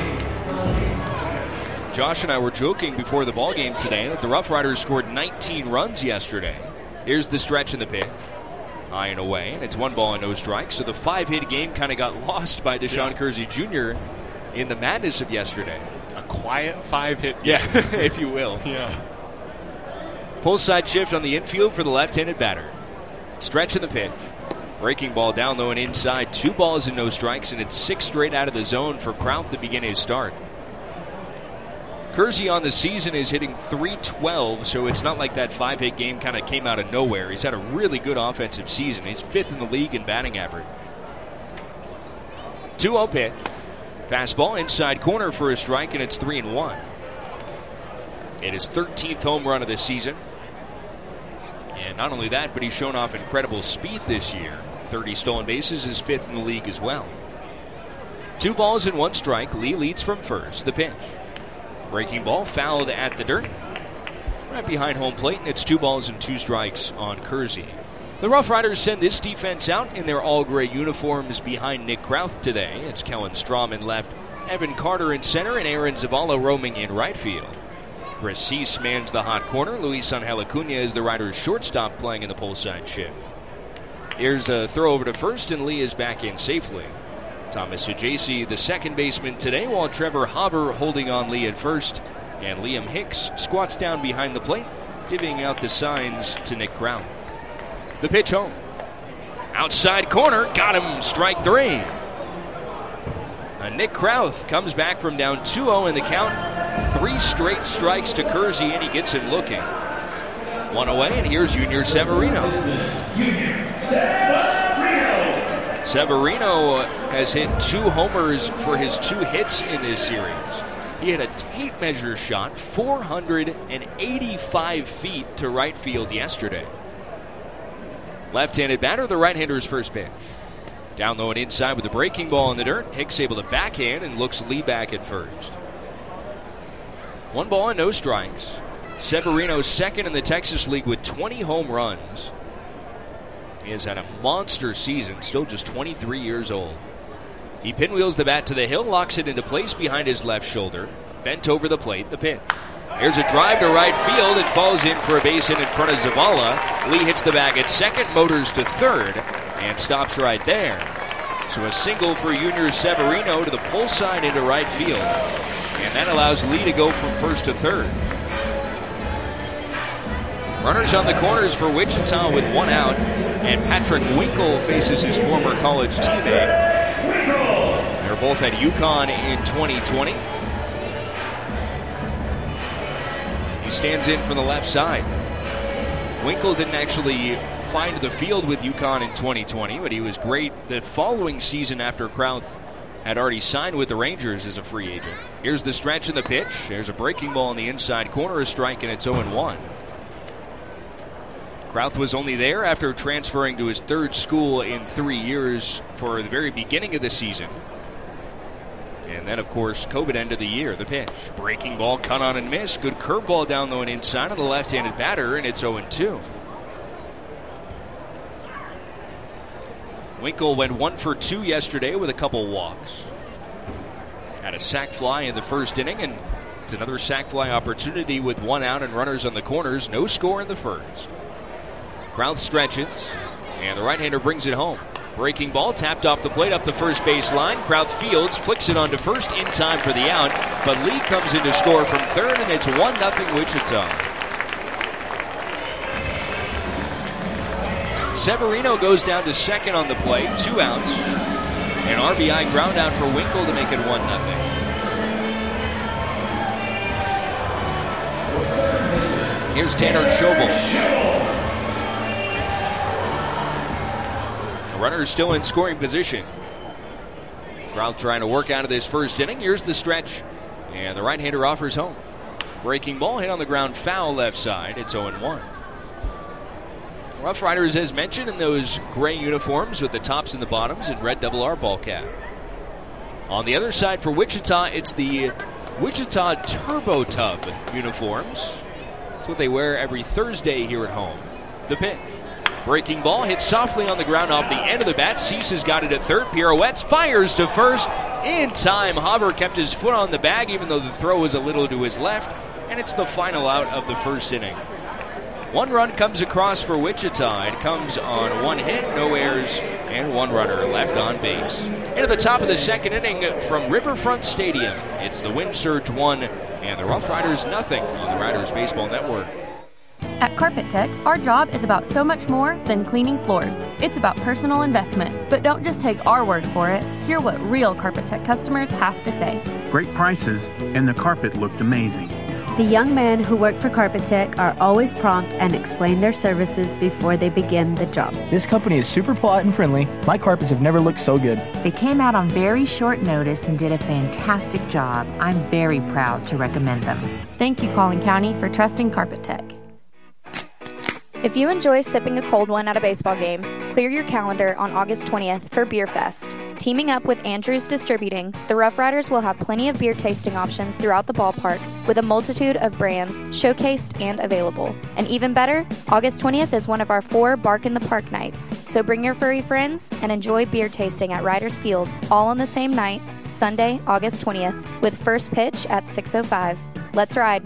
Josh and I were joking before the ball game today that the Rough Riders scored nineteen runs yesterday. Here's the stretch in the pitch. High and away, and it's one ball and no strikes. So the five-hit game kind of got lost by Deshaun yeah. Kersey Junior in the madness of yesterday. A quiet five-hit game. Yeah, if you will. Yeah. Pull side shift on the infield for the left-handed batter. Stretch in the pitch. Breaking ball down low and inside. Two balls and no strikes, and it's six straight out of the zone for Krauth to begin his start. Kersey on the season is hitting three twelve, so it's not like that five-hit game kind of came out of nowhere. He's had a really good offensive season. He's fifth in the league in batting average. two oh pitch. Fastball inside corner for a strike, and it's three and one. It is thirteenth home run of the season. And not only that, but he's shown off incredible speed this year. thirty stolen bases, is fifth in the league as well. Two balls and one strike. Lee leads from first. The pitch. Breaking ball fouled at the dirt. Right behind home plate, and it's two balls and two strikes on Kersey. The Rough Riders send this defense out in their all-gray uniforms behind Nick Krauth today. It's Kellen Strom in left, Evan Carter in center, and Aaron Zavala roaming in right field. Chris Cease mans the hot corner. Luis Angel Acuna is the Riders' shortstop playing in the pull side shift. Here's a throw over to first, and Lee is back in safely. Thomas Ajacey, the second baseman today, while Trevor Hauber holding on Lee at first. And Liam Hicks squats down behind the plate, divvying out the signs to Nick Krauth. The pitch home. Outside corner, got him, strike three. And Nick Krauth comes back from down two oh in the count. Three straight strikes to Kersey, and he gets him looking. One away, and here's Junior Severino. Junior Severino. Severino has hit two homers for his two hits in this series. He had a tape measure shot four hundred eighty-five feet to right field yesterday. Left-handed batter, the right-hander's first pitch. Down low and inside with the breaking ball in the dirt. Hicks able to backhand and looks Lee back at first. One ball and no strikes. Severino second in the Texas League with twenty home runs. He has had a monster season, still just twenty-three years old. He pinwheels the bat to the hill, locks it into place behind his left shoulder. Bent over the plate, the pitch. Here's a drive to right field. It falls in for a base hit in front of Zavala. Lee hits the bag at second, motors to third, and stops right there. So a single for Junior Severino to the pull side into right field. And that allows Lee to go from first to third. Runners on the corners for Wichita with one out. And Patrick Winkle faces his former college teammate. They're both at UConn in twenty twenty. He stands in from the left side. Winkle didn't actually find the field with UConn in twenty twenty, but he was great the following season after Krauth had already signed with the Rangers as a free agent. Here's the stretch in the pitch. There's a breaking ball in the inside corner, a strike, and it's oh and one. Krauth was only there after transferring to his third school in three years for the very beginning of the season. And then, of course, COVID end of the year. The pitch. Breaking ball, cut on and miss. Good curveball down low and inside of the left-handed batter, and it's oh and two. Winkle went one for two yesterday with a couple walks. Had a sac fly in the first inning, and it's another sac fly opportunity with one out and runners on the corners. No score in the first. Krauth stretches, and the right-hander brings it home. Breaking ball tapped off the plate up the first base line. Krauth fields, flicks it onto first in time for the out, but Lee comes in to score from third, and it's one nothing Wichita. Severino goes down to second on the play, two outs. An R B I ground out for Winkle to make it one nothing. Here's Tanner Schobel. The runner is still in scoring position. Krauth trying to work out of this first inning. Here's the stretch, and the right-hander offers home. Breaking ball hit on the ground, foul left side. It's oh and one. Rough Riders, as mentioned, in those gray uniforms with the tops and the bottoms and red double R ball cap. On the other side for Wichita, it's the Wichita Turbo Tub uniforms. That's what they wear every Thursday here at home. The pitch. Breaking ball hits softly on the ground off the end of the bat. Cease has got it at third. Pirouettes, fires to first. In time, Haber kept his foot on the bag even though the throw was a little to his left. And it's the final out of the first inning. One run comes across for Wichita. It comes on one hit, no errors, and one runner left on base. Into the top of the second inning from Riverfront Stadium. It's the Wind Surge one and the Rough Riders nothing on the Riders Baseball Network. At Carpet Tech, our job is about so much more than cleaning floors. It's about personal investment. But don't just take our word for it. Hear what real Carpet Tech customers have to say. Great prices, and the carpet looked amazing. The young men who work for Carpet Tech are always prompt and explain their services before they begin the job. This company is super polite and friendly. My carpets have never looked so good. They came out on very short notice and did a fantastic job. I'm very proud to recommend them. Thank you, Collin County, for trusting Carpet Tech. If you enjoy sipping a cold one at a baseball game, clear your calendar on August twentieth for Beer Fest. Teaming up with Andrews Distributing, the Rough Riders will have plenty of beer tasting options throughout the ballpark with a multitude of brands showcased and available. And even better, August twentieth is one of our four Bark in the Park nights. So bring your furry friends and enjoy beer tasting at Riders Field all on the same night, Sunday, August twentieth, with first pitch at six oh five. Let's ride.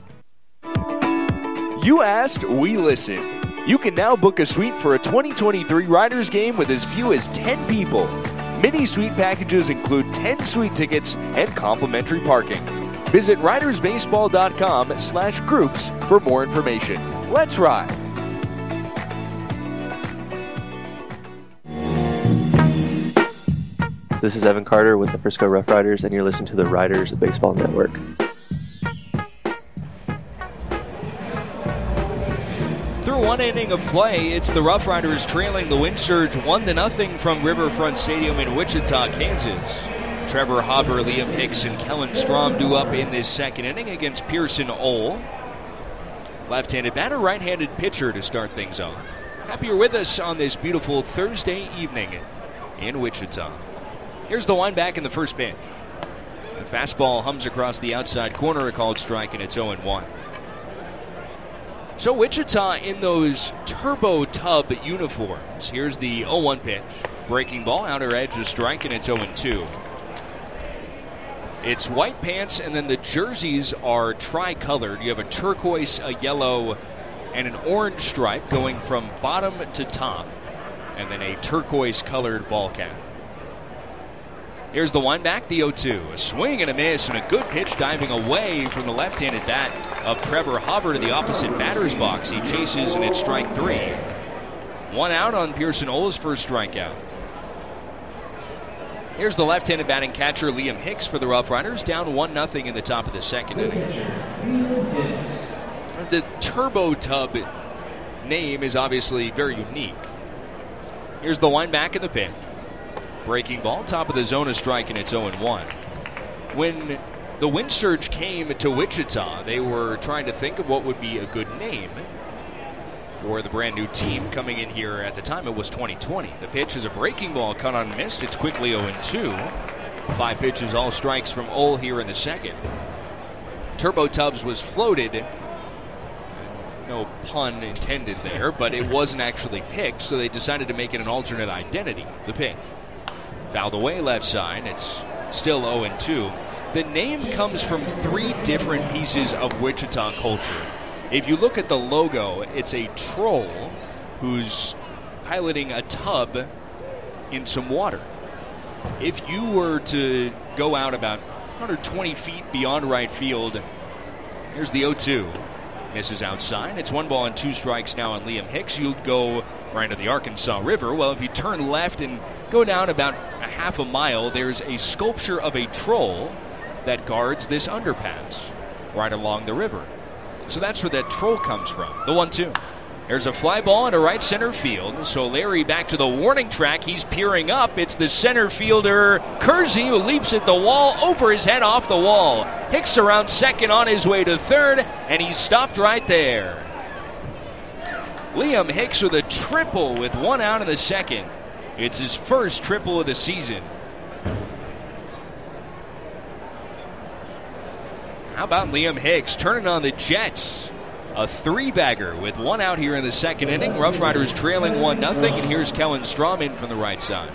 You asked, we listened. You can now book a suite for a twenty twenty-three Riders game with as few as ten people. Mini suite packages include ten suite tickets and complimentary parking. Visit ridersbaseball.com slash groups for more information. Let's ride. This is Evan Carter with the Frisco Rough Riders, and you're listening to the Riders Baseball Network. Through one inning of play, it's the Rough Riders trailing the Wind Surge one to nothing from Riverfront Stadium in Wichita, Kansas. Trevor Haber, Liam Hicks, and Kellen Strom do up in this second inning against Pearson Ole. Left-handed batter, right-handed pitcher to start things off. Happy you're with us on this beautiful Thursday evening in Wichita. Here's the wind back in the first pitch. The fastball hums across the outside corner, a called strike, and it's oh and one. So Wichita in those Turbo Tub uniforms. Here's the oh one pitch. Breaking ball, outer edge, a strike, and it's oh and two. It's white pants, and then the jerseys are tri-colored. You have a turquoise, a yellow, and an orange stripe going from bottom to top, and then a turquoise-colored ball cap. Here's the wind back, the oh two. A swing and a miss, and a good pitch diving away from the left-handed bat of Trevor Haber to the opposite batter's box. He chases, and it's strike three. One out on Pearson Ole's first strikeout. Here's the left-handed batting catcher, Liam Hicks, for the Rough Riders, down one nothing in the top of the second inning. The Turbo Tub name is obviously very unique. Here's the wind back in the pitch. Breaking ball, top of the zone, a strike, and it's oh and one. When the Wind Surge came to Wichita, they were trying to think of what would be a good name for the brand new team coming in here. At the time, it was twenty twenty. The pitch is a breaking ball, cut on missed. It's quickly oh and two. Five pitches, all strikes from Ole here in the second. Turbo Tubs was floated. No pun intended there, but it wasn't actually picked, so they decided to make it an alternate identity. The pitch. Fouled away left side. It's still oh and two. The name comes from three different pieces of Wichita culture. If you look at the logo, it's a troll who's piloting a tub in some water. If you were to go out about one hundred twenty feet beyond right field, here's the oh two. Misses outside. It's one ball and two strikes now on Liam Hicks. You'd go right into the Arkansas River. Well, if you turn left and go down about a half a mile, there's a sculpture of a troll that guards this underpass right along the river. So that's where that troll comes from. The one two. There's a fly ball into right center field. So Larry back to the warning track. He's peering up. It's the center fielder, Kersey, who leaps at the wall, over his head, off the wall. Hicks around second on his way to third, and he's stopped right there. Liam Hicks with a triple with one out in the second. It's his first triple of the season. How about Liam Hicks turning on the Jets? A three-bagger with one out here in the second inning. Rough Riders trailing one nothing, and here's Kellen Strom in from the right side.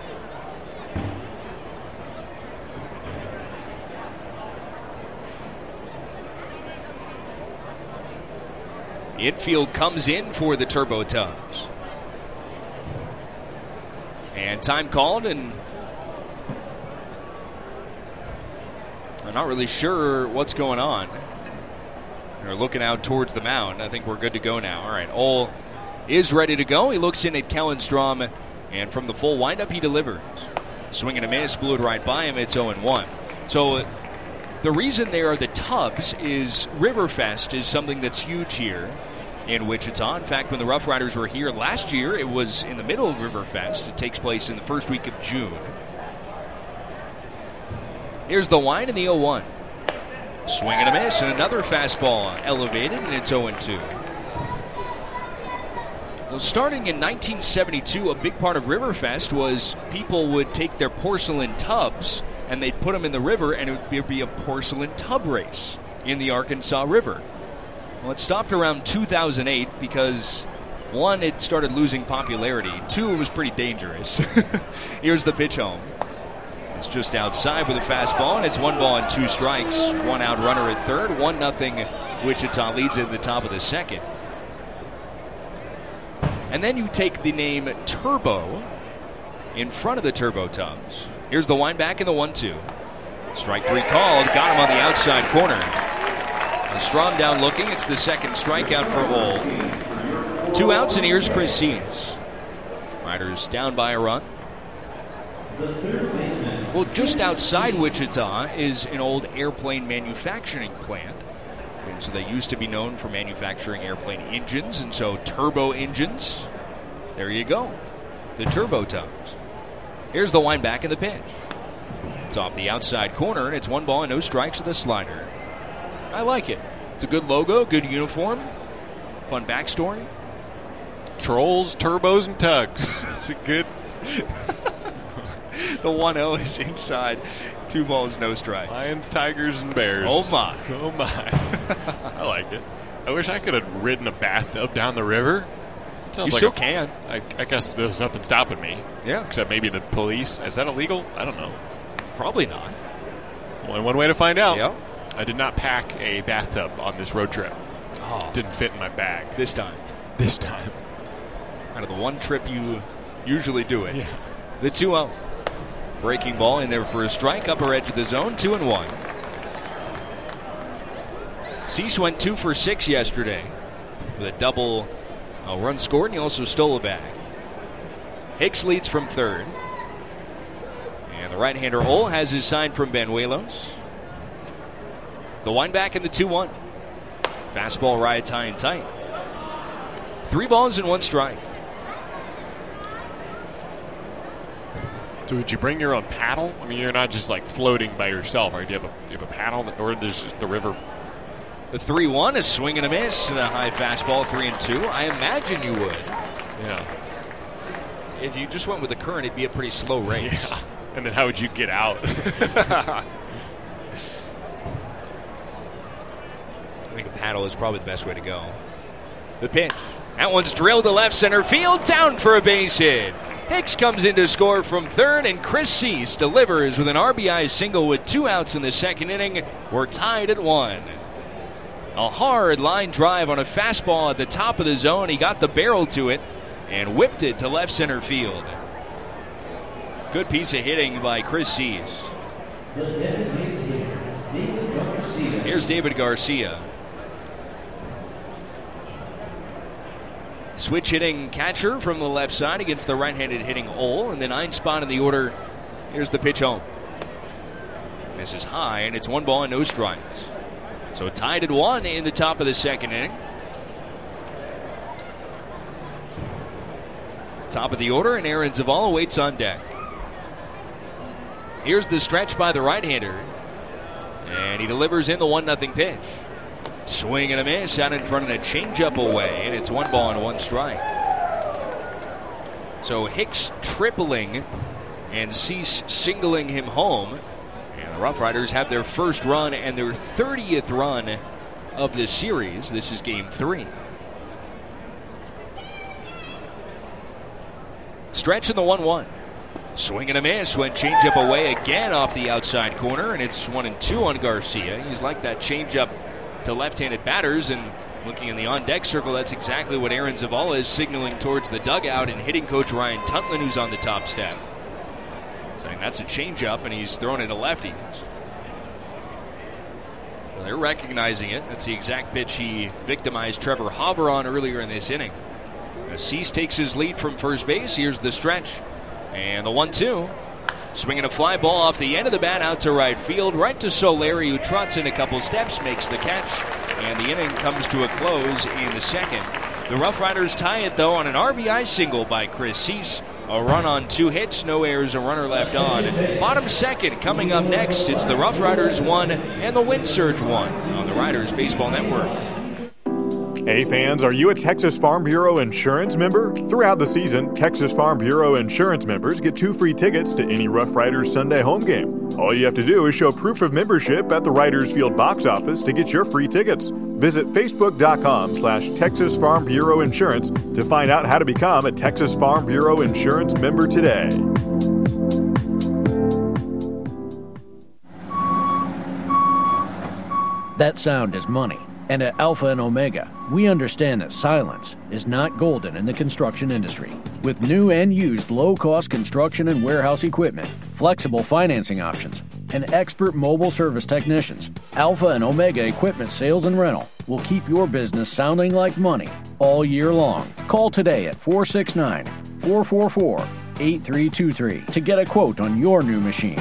Infield comes in for the Turbo Tubs. And time called, and I'm not really sure what's going on. They're looking out towards the mound. I think we're good to go now. All right, Ole is ready to go. He looks in at Kellen Strom, and from the full windup, he delivers. Swing and a miss, blew it right by him. It's oh and one. So uh, the reason they are the Tubs is Riverfest is something that's huge here in Wichita. In fact, when the Rough Riders were here last year, it was in the middle of Riverfest. It takes place in the first week of June. Here's the wind and the oh one. Swing and a miss, and another fastball elevated, and it's oh and two. Well, starting in nineteen seventy-two, a big part of Riverfest was people would take their porcelain tubs and they'd put them in the river, and it would be a porcelain tub race in the Arkansas River. Well, it stopped around two thousand eight because, one, it started losing popularity. Two, it was pretty dangerous. Here's the pitch home. It's just outside with a fastball, and it's one ball and two strikes. One out runner at third. One nothing. Wichita leads in the top of the second. And then you take the name Turbo in front of the Turbo Tubs. Here's the wind back in the one two. Strike three called. Got him on the outside corner. And Strom down looking. It's the second strikeout for Ole. Two outs, and here's Chris Seas. Riders down by a run. Well, just outside Wichita is an old airplane manufacturing plant. And so they used to be known for manufacturing airplane engines, and so turbo engines. There you go. The Turbo Tubs. Here's the wind back in the pitch. It's off the outside corner, and it's one ball and no strikes with a slider. I like it. It's a good logo, good uniform, fun backstory. Trolls, turbos, and tugs. It's a good... The one oh is inside. Two balls, no strikes. Lions, tigers, and bears. Oh, my. Oh, my. I like it. I wish I could have ridden a bathtub down the river. You like still a, can. I, I guess there's nothing stopping me. Yeah. Except maybe the police. Is that illegal? I don't know. Probably not. Only one way to find out. Yep. I did not pack a bathtub on this road trip. Oh. Didn't fit in my bag. This time. This time. Kind of the one trip you usually do it. Yeah. The two oh. Breaking ball in there for a strike. Upper edge of the zone. Two and one. Cease went two for six yesterday with a double A run scored, and he also stole a bag. Hicks leads from third. And the right-hander Ole has his sign from Banuelos. The wind back in the two one. Fastball rides high and tight. Three balls and one strike. So would you bring your own paddle? I mean, you're not just like floating by yourself, right? Do you have a, you have a paddle, that, or there's just the river? The three one, a swing and a miss, and a high fastball, three and two. I imagine you would. Yeah. If you just went with the current, it'd be a pretty slow race. Yeah. And then how would you get out? I think a paddle is probably the best way to go. The pitch. That one's drilled to left center field, down for a base hit. Hicks comes in to score from third, and Chris Cease delivers with an R B I single with two outs in the second inning. We're tied at one. A hard line drive on a fastball at the top of the zone. He got the barrel to it and whipped it to left center field. Good piece of hitting by Chris Cease. Here's David Garcia. Switch hitting catcher from the left side against the right-handed hitting Ole. And then nine spot in the order. Here's the pitch home. This is high, and it's one ball and no strikes. So tied at one in the top of the second inning. Top of the order, and Aaron Zavala waits on deck. Here's the stretch by the right-hander. And he delivers in the one nothing pitch. Swing and a miss out in front of a changeup away, and it's one ball and one strike. So Hicks tripling and Cease singling him home. And the Rough Riders have their first run and their thirtieth run of this series. This is game three. Stretch in the one one. Swing and a miss, went changeup away again off the outside corner, and it's one and two on Garcia. He's like that changeup to left-handed batters, and looking in the on-deck circle, that's exactly what Aaron Zavala is signaling towards the dugout and hitting coach Ryan Tuntlin, who's on the top step. Saying that's a changeup, and he's throwing it to lefties. Well, they're recognizing it. That's the exact pitch he victimized Trevor Hauver on earlier in this inning. Now, Cease takes his lead from first base. Here's the stretch. And the one two. Swinging a fly ball off the end of the bat out to right field, right to Solari, who trots in a couple steps, makes the catch, and the inning comes to a close in the second. The Rough Riders tie it, though, on an R B I single by Chris Cease. A run on two hits, no errors, a runner left on. Bottom second coming up next. It's the Rough Riders one and the Wind Surge one on the Riders Baseball Network. Hey fans, are you a Texas Farm Bureau insurance member? Throughout the season, Texas Farm Bureau insurance members get two free tickets to any Rough Riders Sunday home game. All you have to do is show proof of membership at the Riders Field box office to get your free tickets. Visit facebook.com slash Texas Farm Bureau Insurance to find out how to become a Texas Farm Bureau insurance member today. That sound is money. And at Alpha and Omega, we understand that silence is not golden in the construction industry. With new and used low-cost construction and warehouse equipment, flexible financing options, and expert mobile service technicians, Alpha and Omega Equipment Sales and Rental will keep your business sounding like money all year long. Call today at four six nine, four four four, eight three two three to get a quote on your new machine.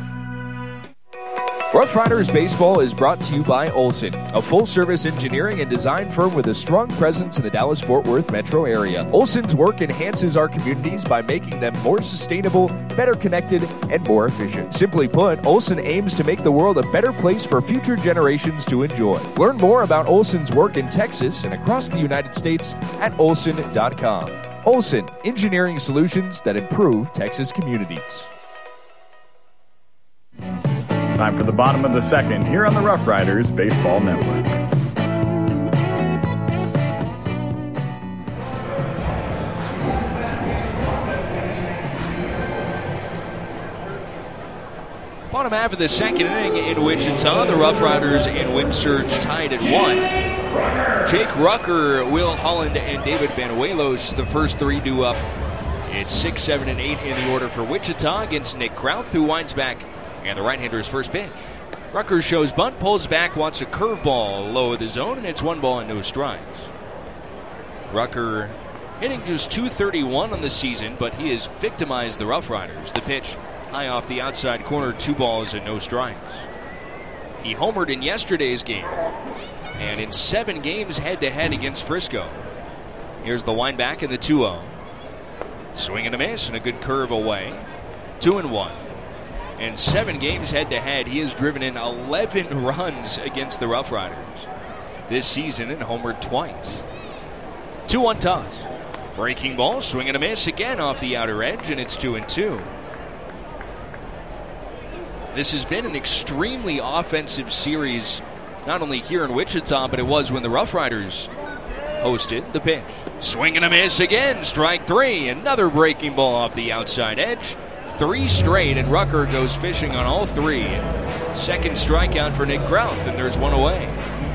Rough Riders Baseball is brought to you by Olson, a full-service engineering and design firm with a strong presence in the Dallas-Fort Worth metro area. Olson's work enhances our communities by making them more sustainable, better connected, and more efficient. Simply put, Olson aims to make the world a better place for future generations to enjoy. Learn more about Olson's work in Texas and across the United States at olson dot com. Olson, engineering solutions that improve Texas communities. Time for the bottom of the second here on the Rough Riders Baseball Network. Bottom half of the second inning in Wichita, the Rough Riders and Wind Surge tied at one. Jake Rucker, Will Holland, and David Banuelos, the first three due up. It's six, seven, and eight in the order for Wichita against Nick Krauth, who winds back. And the right-hander's first pitch. Rucker shows bunt, pulls back, wants a curveball low of the zone, and it's one ball and no strikes. Rucker hitting just two thirty-one on the season, but he has victimized the Rough Riders. The pitch high off the outside corner, two balls and no strikes. He homered in yesterday's game and in seven games head-to-head against Frisco. Here's the wind back in the two oh. Swing and a miss and a good curve away. Two and one. In seven games head-to-head, he has driven in eleven runs against the Rough Riders this season and homered twice. two one toss. Breaking ball, swing and a miss again off the outer edge, and it's two and two. This has been an extremely offensive series, not only here in Wichita, but it was when the Rough Riders hosted. The pitch. Swing and a miss again, strike three. Another breaking ball off the outside edge. Three straight, and Rucker goes fishing on all three. Second strikeout for Nick Krauth, and there's one away.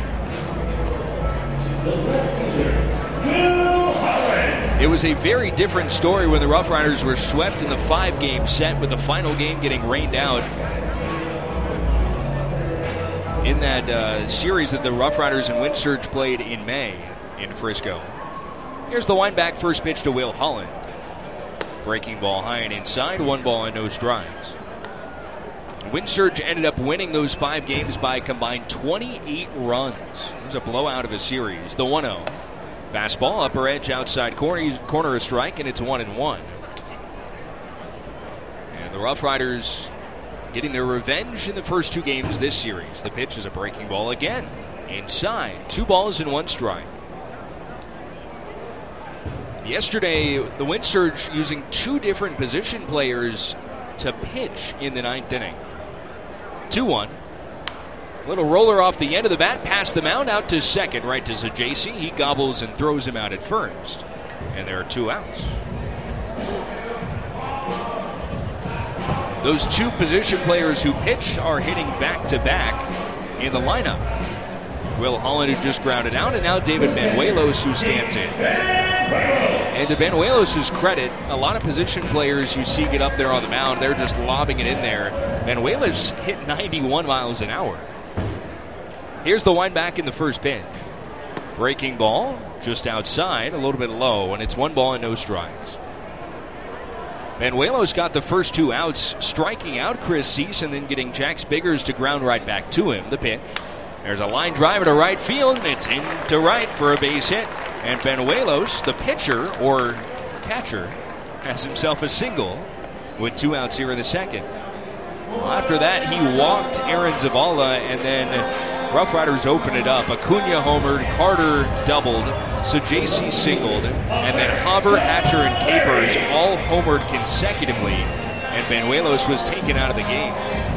It was a very different story when the Rough Riders were swept in the five-game set, with the final game getting rained out in that uh, series that the Rough Riders and Wind Surge played in May in Frisco. Here's the wind back, first pitch to Will Holland. Breaking ball high and inside, one ball and no strikes. Wind Surge ended up winning those five games by a combined twenty-eight runs. It was a blowout of a series. The one oh. Fastball, upper edge, outside corner, corner a strike, and it's one and one. And the Rough Riders getting their revenge in the first two games this series. The pitch is a breaking ball again. Inside, two balls and one strike. Yesterday, the Wind Surge using two different position players to pitch in the ninth inning. two one. Little roller off the end of the bat, past the mound, out to second, right to Zajacy. He gobbles and throws him out at first. And there are two outs. Those two position players who pitched are hitting back-to-back in the lineup. Will Holland, who just grounded out, and now David Banuelos, who stands in. And to Banuelos' credit, a lot of position players you see get up there on the mound, they're just lobbing it in there. Banuelos hit ninety-one miles an hour. Here's the wind back in the first pitch. Breaking ball, just outside, a little bit low, and it's one ball and no strikes. Banuelos got the first two outs, striking out Chris Cease and then getting Jax Biggers to ground right back to him. The pitch. There's a line drive to right field, and it's into right for a base hit. And Banuelos, the pitcher, or catcher, has himself a single with two outs here in the second. Well, after that, he walked Aaron Zavala, and then Rough Riders opened it up. Acuna homered, Carter doubled, Zajacy singled, and then Haber, Hatcher, and Capers all homered consecutively, and Banuelos was taken out of the game.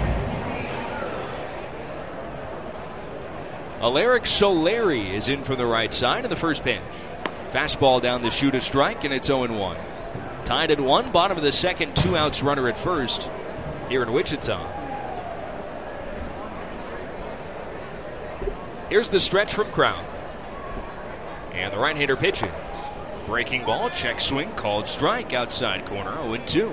Alaric Solari is in from the right side of the first pitch. Fastball down the shoot, a strike, and it's oh and one. Tied at one, bottom of the second, two outs, runner at first here in Wichita. Here's the stretch from Krauth. And the right-hander pitches. Breaking ball, check swing, called strike, outside corner, oh and two.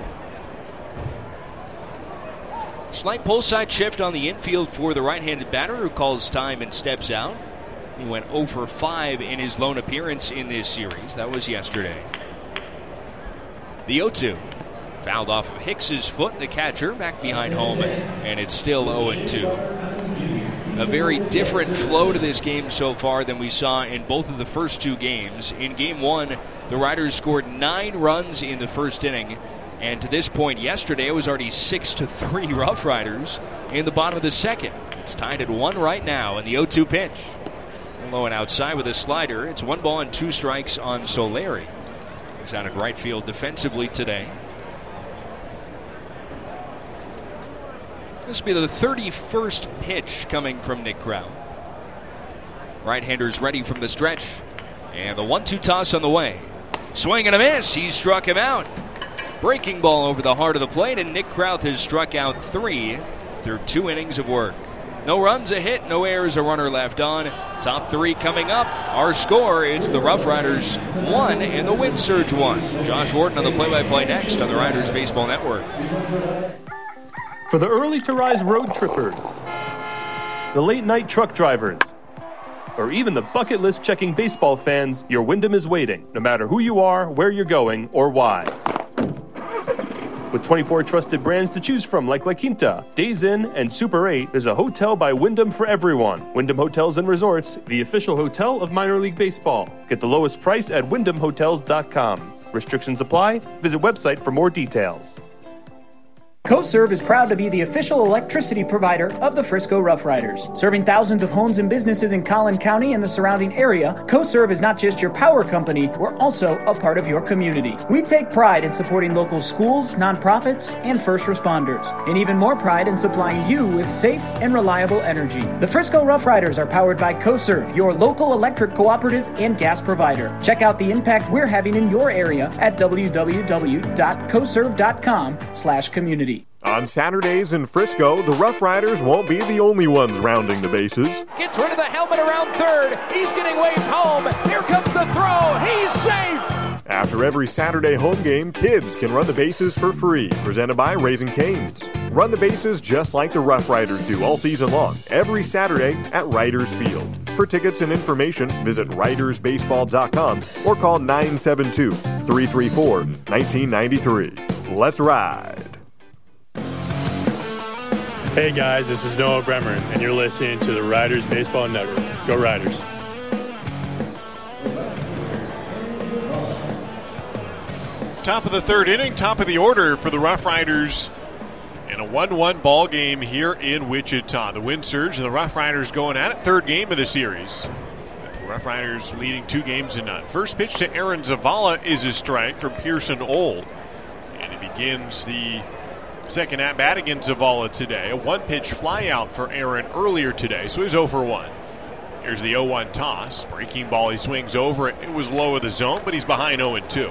Slight pull side shift on the infield for the right-handed batter, who calls time and steps out. He went oh for five in his lone appearance in this series. That was yesterday. The oh two. Fouled off of Hicks's foot, the catcher, back behind home, and it's still oh and two. A very different flow to this game so far than we saw in both of the first two games. In game one, the Riders scored nine runs in the first inning. And to this point yesterday, it was already six to three Rough Riders in the bottom of the second. It's tied at one right now in the oh two pitch. Low and outside with a slider. It's one ball and two strikes on Solari. He's out at right field defensively today. This will be the thirty-first pitch coming from Nick Krauth. Right-hander's ready from the stretch. And the one two toss on the way. Swing and a miss. He struck him out. Breaking ball over the heart of the plate, and Nick Krauth has struck out three through two innings of work. No runs, a hit, no errors, a runner left on. Top three coming up. Our score, it's the Rough Riders one and the Wind Surge one. Josh Wharton on the play-by-play next on the Riders Baseball Network. For the early to rise road trippers, the late night truck drivers, or even the bucket list checking baseball fans, your Wyndham is waiting, no matter who you are, where you're going, or why. With twenty-four trusted brands to choose from like La Quinta, Days Inn, and Super eight, there's a hotel by Wyndham for everyone. Wyndham Hotels and Resorts, the official hotel of minor league baseball. Get the lowest price at wyndham hotels dot com. Restrictions apply. Visit website for more details. CoServe is proud to be the official electricity provider of the Frisco Rough Riders. Serving thousands of homes and businesses in Collin County and the surrounding area, CoServe is not just your power company, we're also a part of your community. We take pride in supporting local schools, nonprofits, and first responders, and even more pride in supplying you with safe and reliable energy. The Frisco Rough Riders are powered by CoServe, your local electric cooperative and gas provider. Check out the impact we're having in your area at w w w dot co serve dot com slash community. On Saturdays in Frisco, the Rough Riders won't be the only ones rounding the bases. Gets rid of the helmet around third. He's getting waved home. Here comes the throw. He's safe. After every Saturday home game, kids can run the bases for free. Presented by Raising Cane's. Run the bases just like the Rough Riders do all season long, every Saturday at Riders Field. For tickets and information, visit riders baseball dot com or call nine seven two, three three four, one nine nine three. Let's ride. Hey guys, this is Noah Bremer, and you're listening to the Riders Baseball Network. Go Riders. Top of the third inning, top of the order for the Rough Riders in a one one ball game here in Wichita. The Wind Surge and the Rough Riders going at it, third game of the series. The Rough Riders leading two games to none. First pitch to Aaron Zavala is a strike from Pearson Old. And he begins the second at-bat against Zavala today. A one-pitch flyout for Aaron earlier today, so he's oh for one. Here's the oh one toss. Breaking ball, he swings over it. It was low of the zone, but he's behind oh two.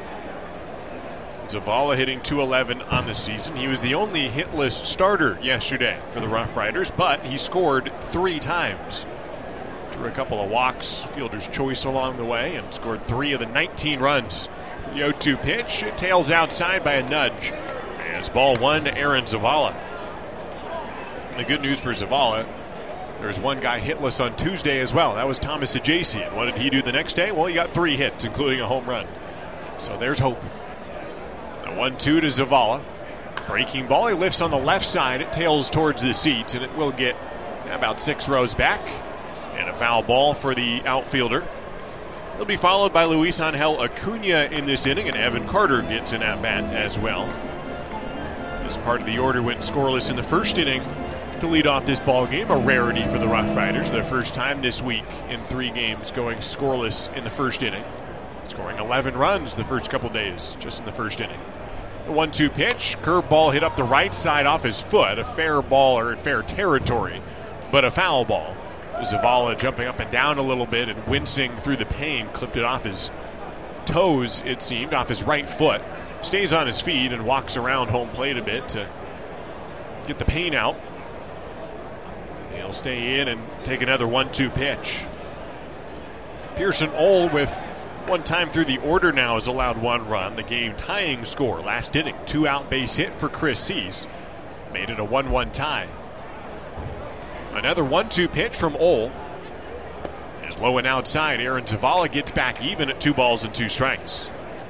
Zavala hitting two eleven on the season. He was the only hitless starter yesterday for the Rough Riders, but he scored three times. Drew a couple of walks, fielder's choice along the way, and scored three of the nineteen runs. The oh two pitch, it tails outside by a nudge. As ball one to Aaron Zavala. The good news for Zavala, there's one guy hitless on Tuesday as well. That was Thomas Ajaysi. And what did he do the next day? Well, he got three hits, including a home run. So there's hope. The one two to Zavala. Breaking ball, he lifts on the left side. It tails towards the seats, and it will get about six rows back. And a foul ball for the outfielder. He'll be followed by Luis Angel Acuna in this inning, and Evan Carter gets an at-bat as well. This part of the order went scoreless in the first inning to lead off this ball game, a rarity for the Rough Riders. Their first time this week in three games going scoreless in the first inning. Scoring eleven runs the first couple days just in the first inning. The one two pitch, curveball hit up the right side off his foot. A fair ball, or in fair territory, but a foul ball. Zavala jumping up and down a little bit and wincing through the pain, clipped it off his toes, it seemed, off his right foot. Stays on his feet and walks around home plate a bit to get the pain out. He'll stay in and take another one two pitch. Pearson Old, with one time through the order now, has allowed one run. The game tying score last inning. Two out base hit for Chris Cease. Made it a one one tie. Another one two pitch from Old. As low and outside, Aaron Zavala gets back even at two balls and two strikes.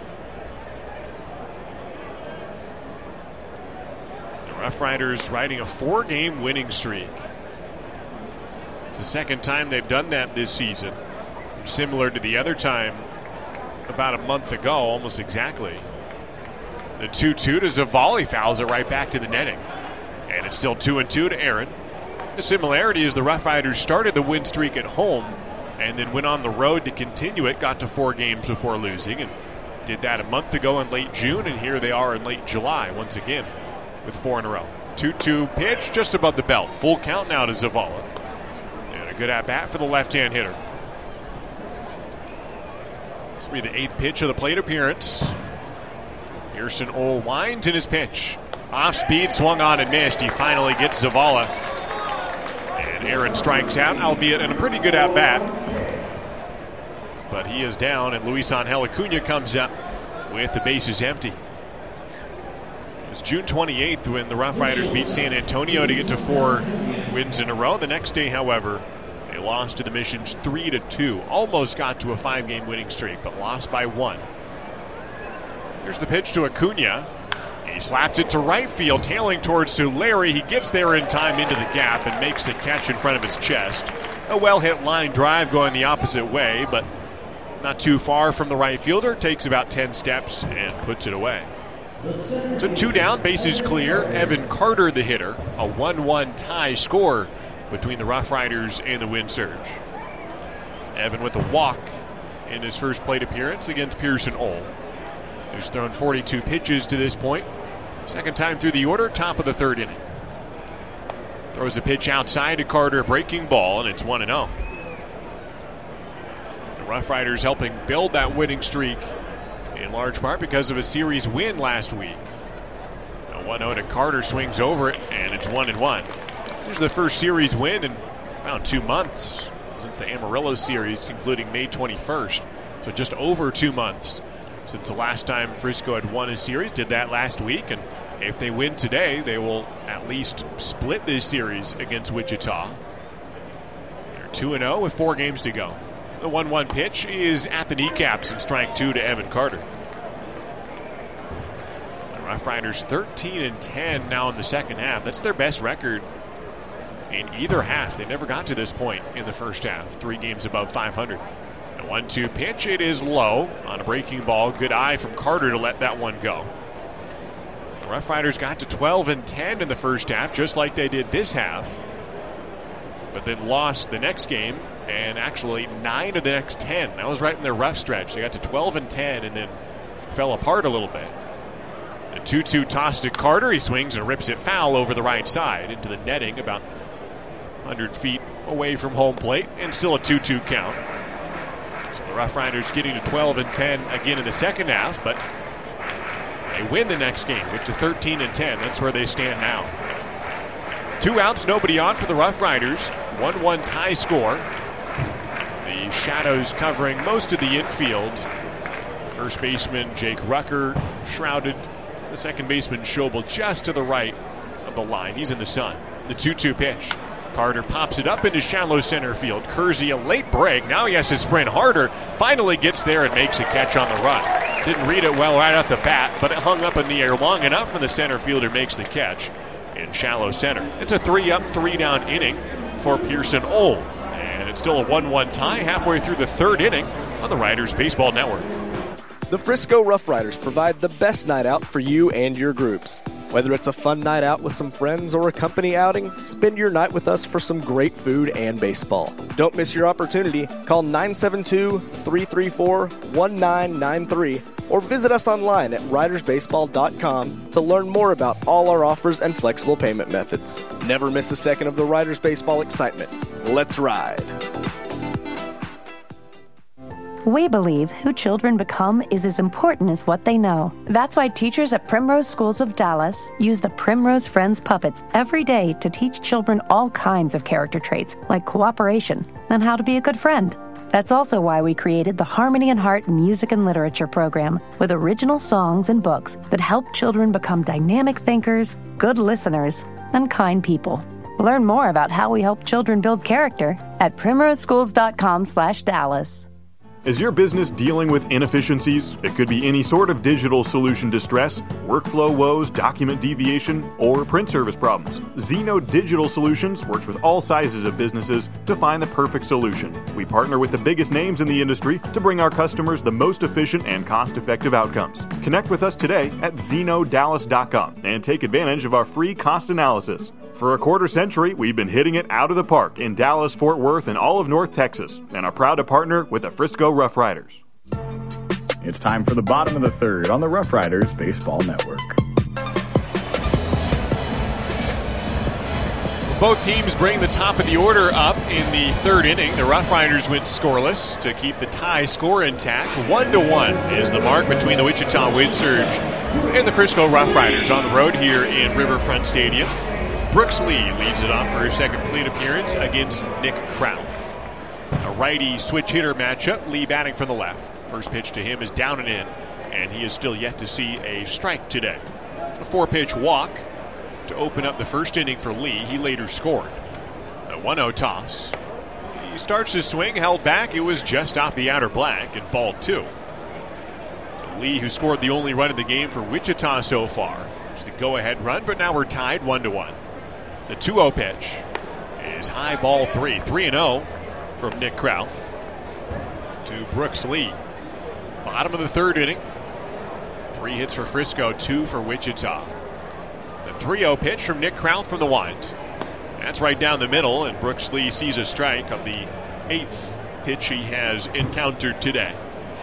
Rough Riders riding a four-game winning streak. It's the second time they've done that this season. Similar to the other time about a month ago, almost exactly. The two two to Zavala, fouls it right back to the netting. And it's still two and two to Aaron. The similarity is the Rough Riders started the win streak at home and then went on the road to continue it, got to four games before losing, and did that a month ago in late June, and here they are in late July once again with four in a row. two two pitch just above the belt. Full count now to Zavala. And a good at-bat for the left-hand hitter. This will be the eighth pitch of the plate appearance. Pearson Old winds in his pitch. Off speed, swung on and missed. He finally gets Zavala. And Aaron strikes out, albeit in a pretty good at-bat. But he is down, and Luis Angel Acuna comes up with the bases empty. It was June twenty-eighth when the Rough Riders beat San Antonio to get to four wins in a row. The next day, however, they lost to the Missions three to two. Almost got to a five-game winning streak, but lost by one. Here's the pitch to Acuna. He slaps it to right field, tailing towards Solari. He gets there in time into the gap and makes the catch in front of his chest. A well-hit line drive going the opposite way, but not too far from the right fielder. Takes about ten steps and puts it away. So two down, bases clear. Evan Carter, the hitter. A one one tie score between the Rough Riders and the Wind Surge. Evan with a walk in his first plate appearance against Pearson Ohl, who's thrown forty-two pitches to this point. Second time through the order, top of the third inning. Throws a pitch outside to Carter, breaking ball, and it's one and oh. The Rough Riders helping build that winning streak in large part because of a series win last week. A one oh to Carter, swings over it, and it's one and one. This is the first series win in around two months. It's the Amarillo series concluding May twenty-first, so just over two months since the last time Frisco had won a series. Did that last week, and if they win today, they will at least split this series against Wichita. They're two and oh with four games to go. The one one pitch is at the kneecaps and strike two to Evan Carter. The Rough Riders thirteen and ten now in the second half. That's their best record in either half. They never got to this point in the first half. Three games above five hundred. A one two pitch. It is low on a breaking ball. Good eye from Carter to let that one go. The Rough Riders got to twelve and ten in the first half, just like they did this half, but then lost the next game, and actually nine of the next ten. That was right in their rough stretch. They got to twelve and ten and then fell apart a little bit. A two two toss to Carter. He swings and rips it foul over the right side into the netting about one hundred feet away from home plate, and still a two two count. So the Rough Riders getting to twelve and ten again in the second half, but they win the next game, get to thirteen and ten. That's where they stand now. Two outs, nobody on for the Rough Riders. one one tie score. The Shadows covering most of the infield. First baseman Jake Rucker shrouded. The second baseman Schobel just to the right of the line. He's in the sun. The two two pitch. Carter pops it up into shallow center field. Kersey, a late break. Now he has to sprint harder. Finally gets there and makes a catch on the run. Didn't read it well right off the bat, but it hung up in the air long enough, and the center fielder makes the catch in shallow center. It's a three up, three down inning for Pearson Ohl. And it's still a one one tie halfway through the third inning on the Riders Baseball Network. The Frisco Rough Riders provide the best night out for you and your groups. Whether it's a fun night out with some friends or a company outing, spend your night with us for some great food and baseball. Don't miss your opportunity. Call nine seven two, three three four, one nine nine three or visit us online at riders baseball dot com to learn more about all our offers and flexible payment methods. Never miss a second of the Riders Baseball excitement. Let's ride. We believe who children become is as important as what they know. That's why teachers at Primrose Schools of Dallas use the Primrose Friends puppets every day to teach children all kinds of character traits, like cooperation and how to be a good friend. That's also why we created the Harmony and Heart Music and Literature program with original songs and books that help children become dynamic thinkers, good listeners, and kind people. Learn more about how we help children build character at primrose schools dot com slash Dallas. Is your business dealing with inefficiencies? It could be any sort of digital solution distress, workflow woes, document deviation, or print service problems. Zeno Digital Solutions works with all sizes of businesses to find the perfect solution. We partner with the biggest names in the industry to bring our customers the most efficient and cost-effective outcomes. Connect with us today at zeno dallas dot com and take advantage of our free cost analysis. For a quarter century, we've been hitting it out of the park in Dallas, Fort Worth, and all of North Texas, and are proud to partner with the Frisco Rough Riders. It's time for the bottom of the third on the Rough Riders Baseball Network. Both teams bring the top of the order up in the third inning. The Rough Riders went scoreless to keep the tie score intact. One to one is the mark between the Wichita Wind Surge and the Frisco Rough Riders on the road here in Riverfront Stadium. Brooks Lee leads it off for his second plate appearance against Nick Krauth. A righty switch hitter matchup. Lee batting from the left. First pitch to him is down and in, and he is still yet to see a strike today. A four-pitch walk to open up the first inning for Lee. He later scored. A one oh toss. He starts his swing, held back. It was just off the outer black and ball two. So Lee, who scored the only run of the game for Wichita so far. It's the go-ahead run, but now we're tied one to one. The two oh pitch is high ball three. three and oh from Nick Krauth to Brooks Lee. Bottom of the third inning. Three hits for Frisco, two for Wichita. The three oh pitch from Nick Krauth from the winds. That's right down the middle, and Brooks Lee sees a strike on the eighth pitch he has encountered today.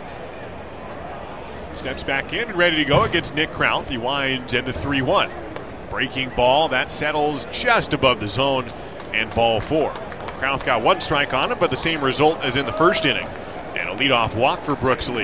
Steps back in and ready to go against Nick Krauth. He winds in the three one. Breaking ball, that settles just above the zone, and ball four. Well, Krauth got one strike on him, but the same result as in the first inning. And a leadoff walk for Brooks Lee.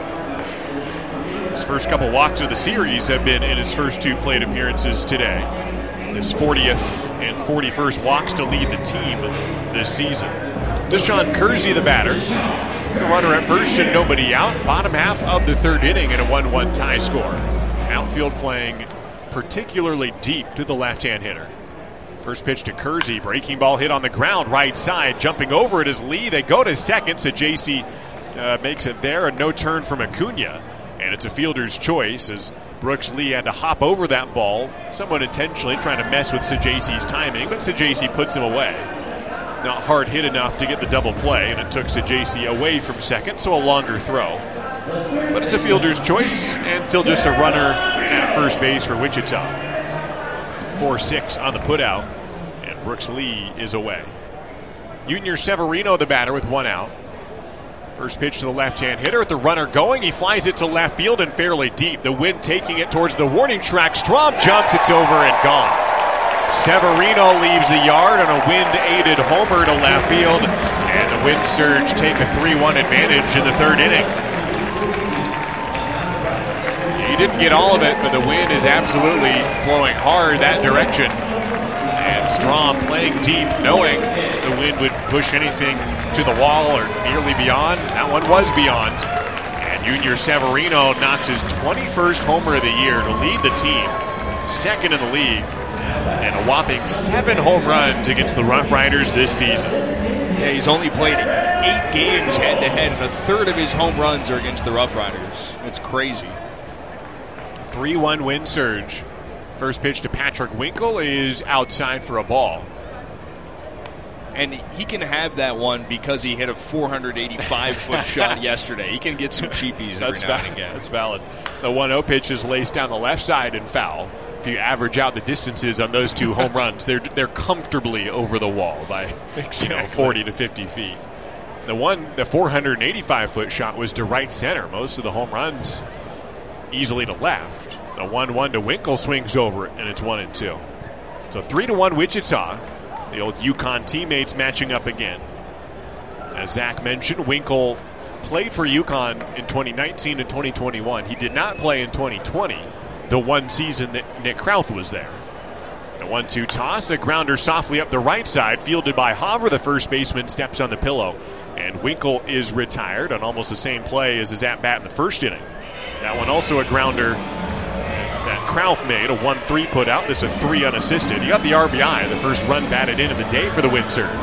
His first couple walks of the series have been in his first two plate appearances today. His fortieth and forty-first walks to lead the team this season. Deshaun Kersey, the batter. The runner at first and nobody out. Bottom half of the third inning in a one one tie score. Outfield playing particularly deep to the left-hand hitter. First pitch to Kersey. Breaking ball hit on the ground, right side. Jumping over it is Lee. They go to second. So J C uh, makes it there. A no turn from Acuna. And it's a fielder's choice as Brooks Lee had to hop over that ball, somewhat intentionally trying to mess with Sajaci's timing, but Sajaci puts him away. Not hard hit enough to get the double play, and it took Sajaci away from second, so a longer throw. But it's a fielder's choice, and still just a runner at first base for Wichita. four six on the putout, and Brooks Lee is away. Junior Severino, the batter, with one out. First pitch to the left-hand hitter with the runner going. He flies it to left field and fairly deep. The wind taking it towards the warning track. Straub jumps. It's over and gone. Severino leaves the yard on a wind-aided homer to left field. And the Wind Surge take a three one advantage in the third inning. He didn't get all of it, but the wind is absolutely blowing hard that direction. And Straub playing deep, knowing the wind would push anything to the wall or nearly beyond. That one was beyond. And Junior Severino knocks his twenty-first homer of the year to lead the team. Second in the league. And a whopping seven home runs against the Rough Riders this season. Yeah, he's only played eight games head-to-head, and a third of his home runs are against the Rough Riders. It's crazy. three one Wind Surge. First pitch to Patrick Winkle is outside for a ball. And he can have that one because he hit a four hundred eighty-five foot shot yesterday. He can get some cheapies every That's now valid. and again. That's valid. The one oh pitch is laced down the left side and foul. If you average out the distances on those two home runs, they're they're comfortably over the wall by exactly. you know, forty to fifty feet. The one, the four hundred eighty-five foot shot was to right center. Most of the home runs easily to left. The one one to Winkle swings over it, and it's one and two. So three to one Wichita. The old UConn teammates matching up again. As Zach mentioned, Winkle played for UConn in twenty nineteen and twenty twenty-one. He did not play in twenty twenty, the one season that Nick Krauth was there. The one two toss, a grounder softly up the right side, fielded by Hoffer. The first baseman steps on the pillow, and Winkle is retired on almost the same play as his at-bat in the first inning. That one also a grounder that Krauth made, a one three put out. This a three unassisted. He got the R B I, the first run batted in of the day for the Wind Surge.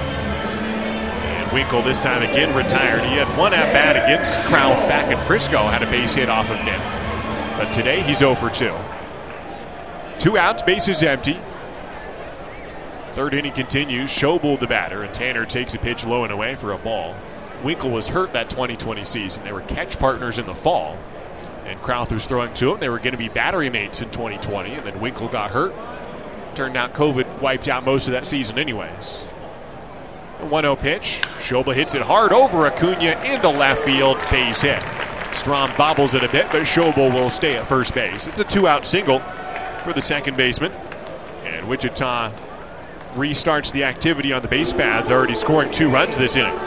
And Winkle this time again retired. He had one at-bat against Krauth back in Frisco, had a base hit off of Nick. But today he's oh for two. Two outs, bases empty. Third inning continues. Schobel the batter, and Tanner takes a pitch low and away for a ball. Winkle was hurt that twenty twenty season. They were catch partners in the fall. And Krauth was throwing to him. They were going to be battery mates in twenty twenty, and then Winkle got hurt. Turned out COVID wiped out most of that season anyways. A one oh pitch. Schobel hits it hard over Acuna into left field. Base hit. Strom bobbles it a bit, but Schobel will stay at first base. It's a two-out single for the second baseman. And Wichita restarts the activity on the base paths, already scoring two runs this inning.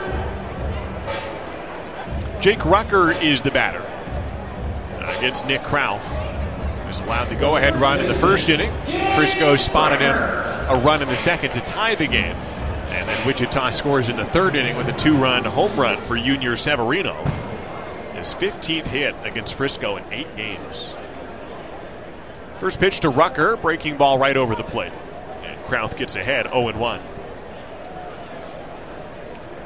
Jake Rucker is the batter against Nick Krauth, who's allowed the go-ahead run in the first inning. Frisco spotted him a run in the second to tie the game. And then Wichita scores in the third inning with a two-run home run for Junior Severino. His fifteenth hit against Frisco in eight games. First pitch to Rucker, breaking ball right over the plate. And Krauth gets ahead oh and one.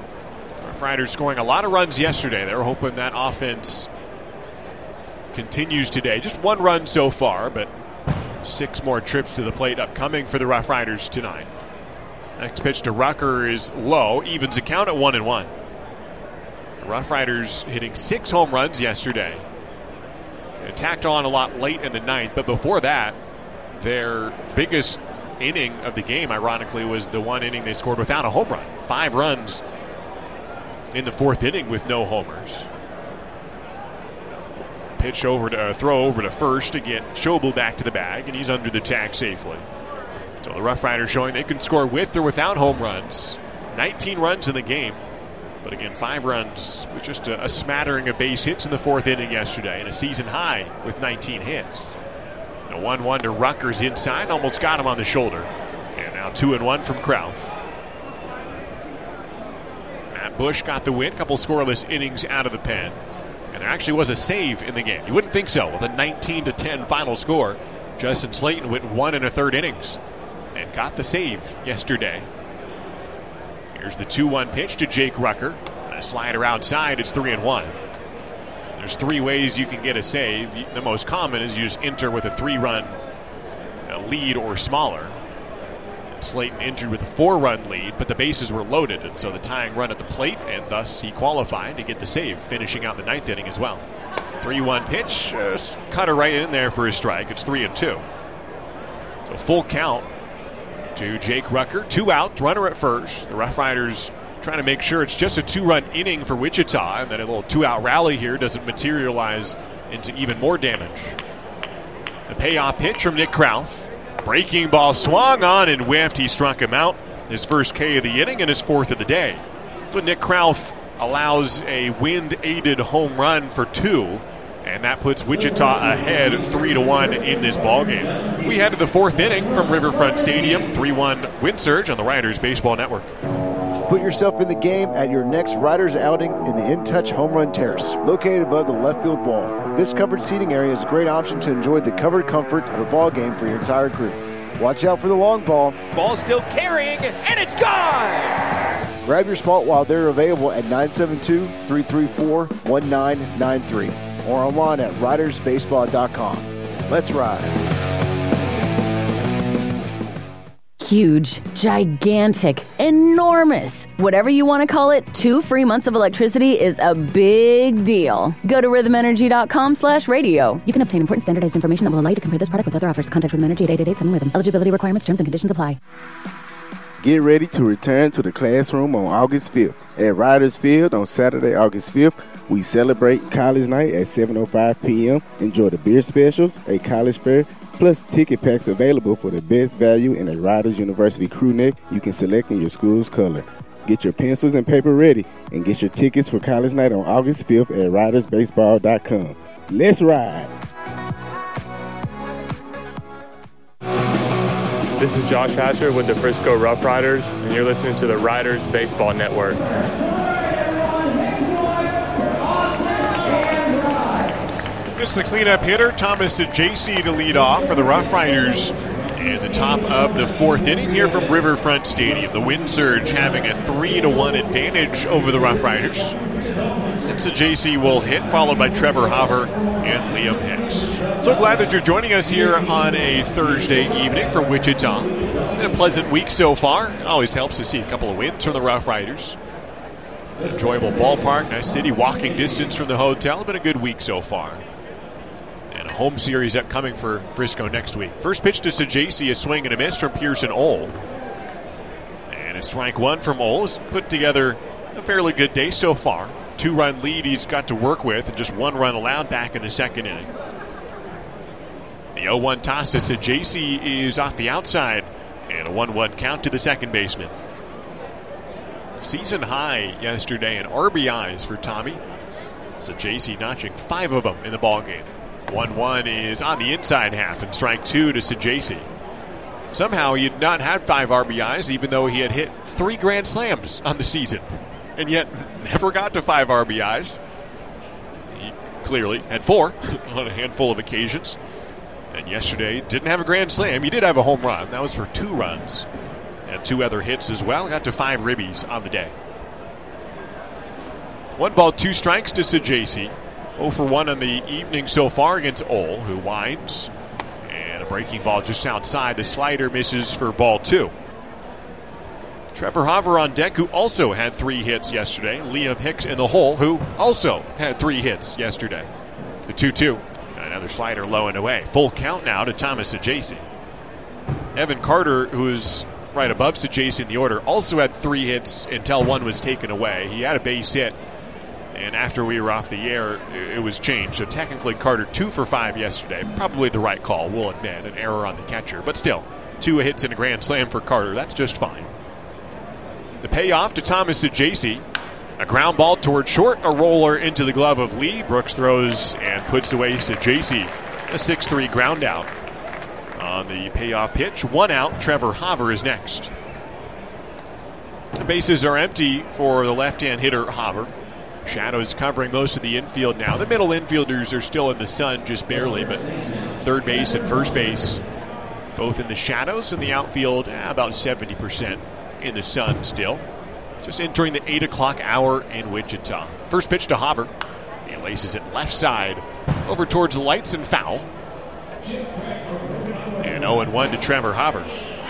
Riders scoring a lot of runs yesterday. They were hoping that offense continues today. Just one run so far, but six more trips to the plate upcoming for the Rough Riders tonight. Next pitch to Rucker is low, evens the count at one and one. The Rough Riders hitting six home runs yesterday. They tacked on a lot late in the ninth, but before that, their biggest inning of the game, ironically, was the one inning they scored without a home run. Five runs in the fourth inning with no homers. Pitch over to uh, throw over to first to get Schobel back to the bag, and he's under the tag safely. So the Rough Riders showing they can score with or without home runs. nineteen runs in the game, but again, five runs with just a, a smattering of base hits in the fourth inning yesterday, and a season high with nineteen hits. A one one to Rutgers inside, almost got him on the shoulder. And now two and one from Krauth. Matt Bush got the win, couple scoreless innings out of the pen. And there actually was a save in the game. You wouldn't think so with a nineteen to ten final score. Justin Slayton went one and a third innings and got the save yesterday. Here's the two one pitch to Jake Rucker. A slider outside, it's three and one. There's three ways you can get a save. The most common is you just enter with a three-run lead or smaller. And Slayton entered with a four-run lead, but the bases were loaded, and so the tying run at the plate, and thus he qualified to get the save, finishing out the ninth inning as well. three one pitch, just cutter right in there for his strike. It's three and two. So full count to Jake Rucker. Two out, runner at first. The Rough Riders trying to make sure it's just a two-run inning for Wichita, and that a little two-out rally here doesn't materialize into even more damage. The payoff pitch from Nick Krauth. Breaking ball swung on and whiffed. He struck him out. His first K of the inning and his fourth of the day. So Nick Krauth allows a wind-aided home run for two, and that puts Wichita ahead three to one in this ballgame. We head to the fourth inning from Riverfront Stadium. three one win surge on the Riders Baseball Network. Put yourself in the game at your next Riders outing in the In Touch Home Run Terrace, located above the left field wall. This covered seating area is a great option to enjoy the covered comfort of a ball game for your entire group. Watch out for the long ball. Ball still carrying, and it's gone! Grab your spot while they're available at nine seven two, three three four, one nine nine three or online at riders baseball dot com. Let's ride. Huge, gigantic, enormous. Whatever you want to call it, two free months of electricity is a big deal. Go to rhythm energy dot com slash radio. You can obtain important standardized information that will allow you to compare this product with other offers. Contact Rhythm Energy at eight eight eight seven rhythm. Eligibility requirements, terms, and conditions apply. Get ready to return to the classroom on August fifth. At Riders Field on Saturday, August fifth, we celebrate College Night at seven oh five p.m. Enjoy the beer specials, a college fair, plus ticket packs available for the best value in a Riders University crew neck you can select in your school's color. Get your pencils and paper ready and get your tickets for College Night on August fifth at riders baseball dot com. Let's ride! This is Josh Hatcher with the Frisco Rough Riders, and you're listening to the Riders Baseball Network. It's the cleanup hitter, Thomas J C to lead off for the Rough Riders in the top of the fourth inning here from Riverfront Stadium. The Wind Surge having a three to one advantage over the Rough Riders. And so J C will hit, followed by Trevor Hover and Liam Hicks. So glad that you're joining us here on a Thursday evening from Wichita. Been a pleasant week so far. It always helps to see a couple of wins from the Rough Riders. An enjoyable ballpark, nice city, walking distance from the hotel. Been a good week so far. And a home series upcoming for Frisco next week. First pitch to Sajacy, a swing and a miss from Pearson Ohl. And a strike one from Ohl has put together a fairly good day so far. Two-run lead he's got to work with, and just one run allowed back in the second inning. The oh one toss to Sajacy is off the outside, and a one one count to the second baseman. Season high yesterday in R B Is for Tommy. Sajacy notching five of them in the ballgame. one one is on the inside half, and strike two to Sajacy. Somehow he had not had five R B Is, even though he had hit three grand slams on the season, and yet never got to five R B Is. He clearly had four on a handful of occasions. And yesterday didn't have a grand slam. He did have a home run. That was for two runs. And two other hits as well. Got to five ribbies on the day. One ball, two strikes to Sajaci. oh for one on the evening so far against Ole, who winds. And a breaking ball just outside. The slider misses for ball two. Trevor Hauver on deck, who also had three hits yesterday. Liam Hicks in the hole, who also had three hits yesterday. The two two. Another slider low and away. Full count now to Thomas Sajaci. Evan Carter, who is right above Sajaci in the order, also had three hits until one was taken away. He had a base hit, and after we were off the air, it was changed. So technically Carter two for five yesterday. Probably the right call, we'll admit. An error on the catcher. But still, two hits and a grand slam for Carter. That's just fine. The payoff to Thomas Sajaci. A ground ball toward short, a roller into the glove of Lee. Brooks throws and puts away Sajaci. A six three ground out on the payoff pitch. One out. Trevor Hauver is next. The bases are empty for the left-hand hitter Hauver. Shadows covering most of the infield now. The middle infielders are still in the sun just barely, but third base and first base both in the shadows, and the outfield eh, about seventy percent in the sun still. Just entering the eight o'clock hour in Wichita. First pitch to Hauver. He laces it left side over towards the lights and foul. And oh and one to Trevor Hauver.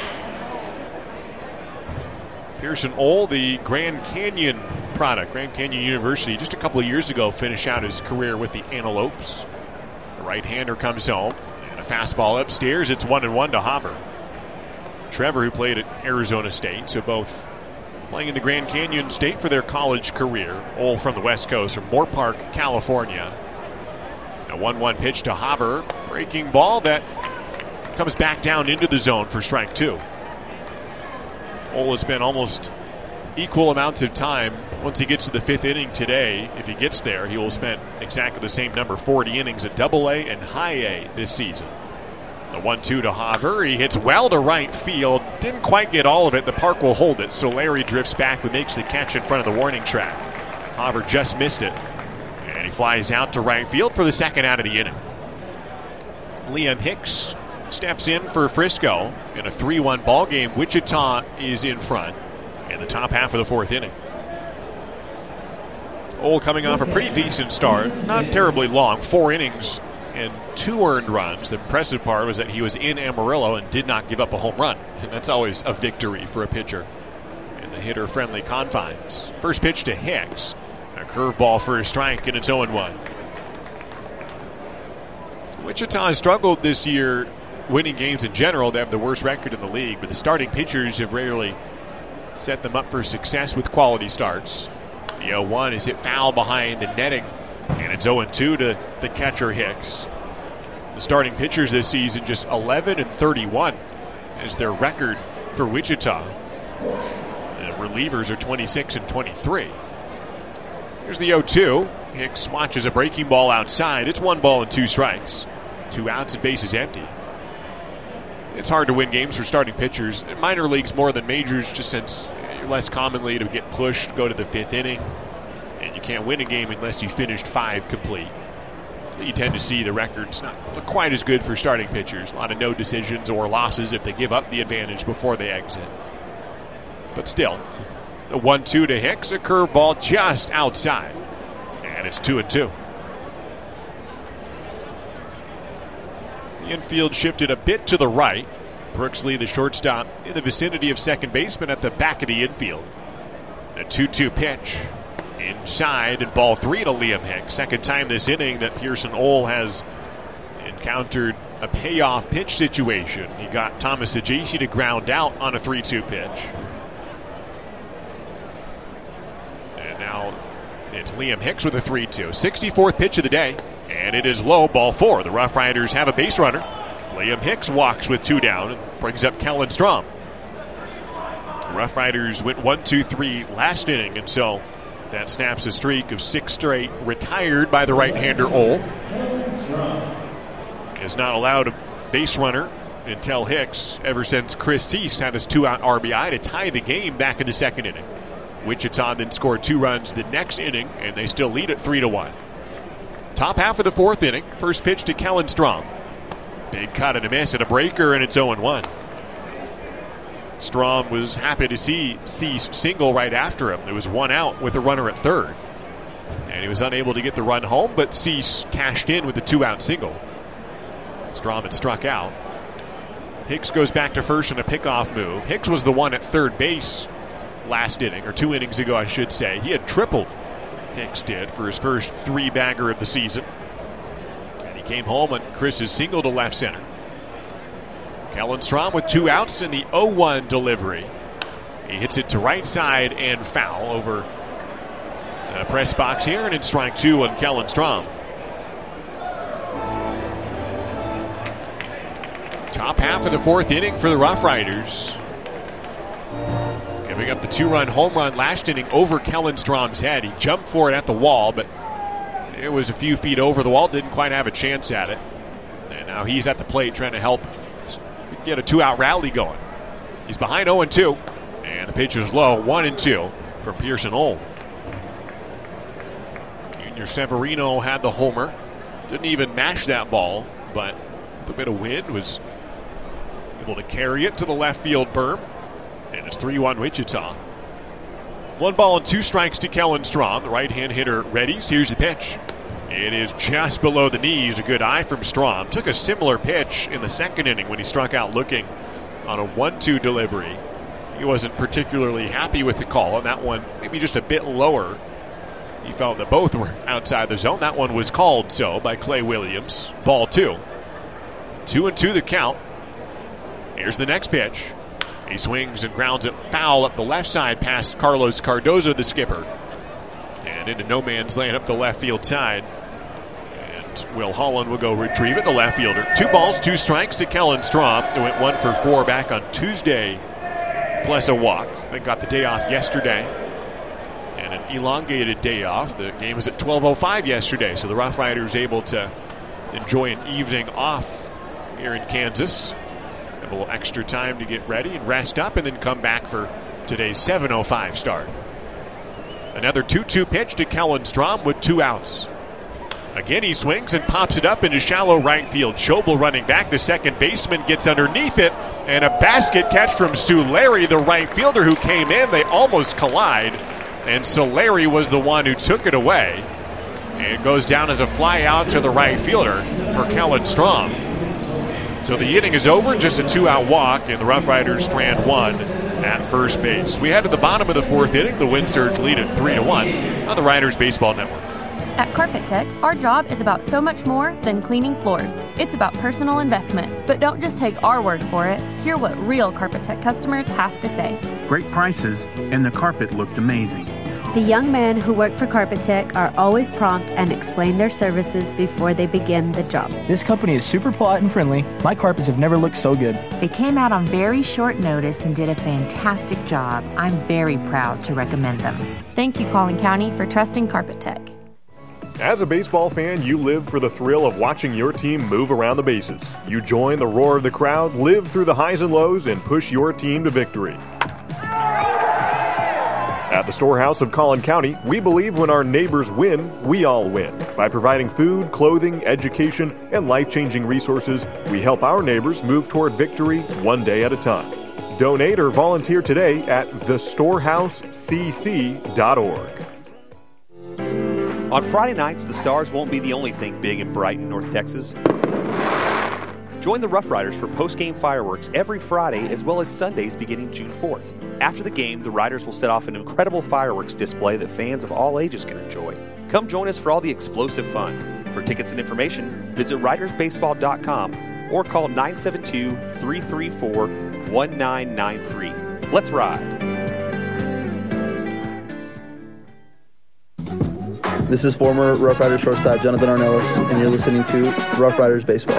Pearson Ole, the Grand Canyon product, Grand Canyon University, just a couple of years ago finished out his career with the Antelopes. The right-hander comes home, and a fastball upstairs. It's one and one to Hauver. Trevor, who played at Arizona State, so both playing in the Grand Canyon State for their college career. Ole from the West Coast, from Moore Park, California. A one one pitch to Hauver. Breaking ball that comes back down into the zone for strike two. Ole has spent almost equal amounts of time. Once he gets to the fifth inning today, if he gets there, he will spend exactly the same number, forty innings at Double A and High A this season. The one two to Hauver. He hits well to right field. Didn't quite get all of it. The park will hold it. So Larry drifts back but makes the catch in front of the warning track. Hauver just missed it. And he flies out to right field for the second out of the inning. Liam Hicks steps in for Frisco in a three one ball game. Wichita is in front in the top half of the fourth inning. Ole coming off a pretty decent start. Not terribly long. Four innings and two earned runs. The impressive part was that he was in Amarillo and did not give up a home run. And that's always a victory for a pitcher in the hitter-friendly confines. First pitch to Hicks. A curveball for a strike, and it's oh and one. Wichita has struggled this year winning games in general. They have the worst record in the league, but the starting pitchers have rarely set them up for success with quality starts. The oh one is hit foul behind the netting. And it's oh and two to the catcher Hicks. The starting pitchers this season just eleven and thirty-one is their record for Wichita. The relievers are twenty-six and twenty-three. Here's the oh two. Hicks watches a breaking ball outside. It's one ball and two strikes. Two outs and bases empty. It's hard to win games for starting pitchers. In minor leagues more than majors, just since you're less commonly to get pushed, go to the fifth inning. And you can't win a game unless you finished five complete. You tend to see the records not look quite as good for starting pitchers. A lot of no decisions or losses if they give up the advantage before they exit. But still, the one two to Hicks, a curveball just outside. And it's two and two. The infield shifted a bit to the right. Brooks Lee, the shortstop, in the vicinity of second baseman at the back of the infield. A two two pitch. Inside, and ball three to Liam Hicks. Second time this inning that Pearson Ole has encountered a payoff pitch situation. He got Thomas Sajaci to ground out on a three two pitch. And now it's Liam Hicks with a three two. sixty-fourth pitch of the day, and it is low, ball four. The Rough Riders have a base runner. Liam Hicks walks with two down and brings up Kellen Strom. The Rough Riders went one two three last inning, and so that snaps a streak of six straight. Retired by the right-hander Ole. Is not allowed a base runner until Hicks ever since Chris Cease had his two-out R B I to tie the game back in the second inning. Wichita then scored two runs the next inning, and they still lead at three to one. Top half of the fourth inning. First pitch to Kellen Strom. Big cut and a miss and a breaker, and it's oh and one. Strom was happy to see Cease single right after him. There was one out with a runner at third. he was unable to get the run home, but Cease cashed in with a two-out single. Strom had struck out. Hicks goes back to first in a pickoff move. Hicks was the one at third base last inning, or two innings ago, I should say. He had tripled, Hicks did, for his first three-bagger of the season. And he came home on Chris's single to left center. Kellen Strom with two outs in the oh one delivery. He hits it to right side and foul over the press box here, and it's strike two on Kellen Strom. Top half of the fourth inning for the Rough Riders. Giving up the two-run home run last inning over Kellen Strom's head. He jumped for it at the wall, but it was a few feet over the wall. Didn't quite have a chance at it. And now he's at the plate trying to help get a two-out rally going. He's behind oh and two. And the pitch is low, one and two from Pearson Olm. Junior Severino had the homer. Didn't even mash that ball, but with a bit of wind was able to carry it to the left field berm. And it's three one Wichita. One ball and two strikes to Kellen Strom. The right-hand hitter readies. Here's the pitch. It is just below the knees. A good eye from Strom. Took a similar pitch in the second inning when he struck out looking on a one two delivery. He wasn't particularly happy with the call, and that one maybe just a bit lower. He felt that both were outside the zone. That one was called so by Clay Williams. Ball two. Two and two the count. Here's the next pitch. He swings and grounds it foul up the left side past Carlos Cardozo, the skipper. And into no man's land up the left field side. And Will Holland will go retrieve it, the left fielder. Two balls, two strikes to Kellen Strom. They went one for four back on Tuesday, plus a walk. They got the day off yesterday. And an elongated day off. The game was at twelve oh five yesterday, so the Rough Riders able to enjoy an evening off here in Kansas. Have a little extra time to get ready and rest up, and then come back for today's seven oh five start. Another two two pitch to Kellen Strom with two outs. Again, he swings and pops it up into shallow right field. Schobel running back. The second baseman gets underneath it, and a basket catch from Solari, the right fielder who came in. They almost collide, and Solari was the one who took it away. And it goes down as a fly out to the right fielder for Kellen Strom. So the inning is over, just a two-out walk, and the Rough Riders strand one at first base. We head to the bottom of the fourth inning. The Wind Surge lead at three to one on the Riders Baseball Network. At Carpet Tech, our job is about so much more than cleaning floors. It's about personal investment. But don't just take our word for it. Hear what real Carpet Tech customers have to say. Great prices, and the carpet looked amazing. The young men who work for Carpet Tech are always prompt and explain their services before they begin the job. This company is super polite and friendly. My carpets have never looked so good. They came out on very short notice and did a fantastic job. I'm very proud to recommend them. Thank you, Collin County, for trusting Carpet Tech. As a baseball fan, you live for the thrill of watching your team move around the bases. You join the roar of the crowd, live through the highs and lows, and push your team to victory. At the Storehouse of Collin County, we believe when our neighbors win, we all win. By providing food, clothing, education, and life-changing resources, we help our neighbors move toward victory one day at a time. Donate or volunteer today at the storehouse c c dot org. On Friday nights, the Stars won't be the only thing big and bright in North Texas. Join the Rough Riders for post-game fireworks every Friday as well as Sundays beginning June fourth. After the game, the Riders will set off an incredible fireworks display that fans of all ages can enjoy. Come join us for all the explosive fun. For tickets and information, visit riders baseball dot com or call nine seven two, three three four, one nine nine three. Let's ride. This is former Rough Riders shortstop Jonathan Arnellis, and you're listening to Rough Riders Baseball.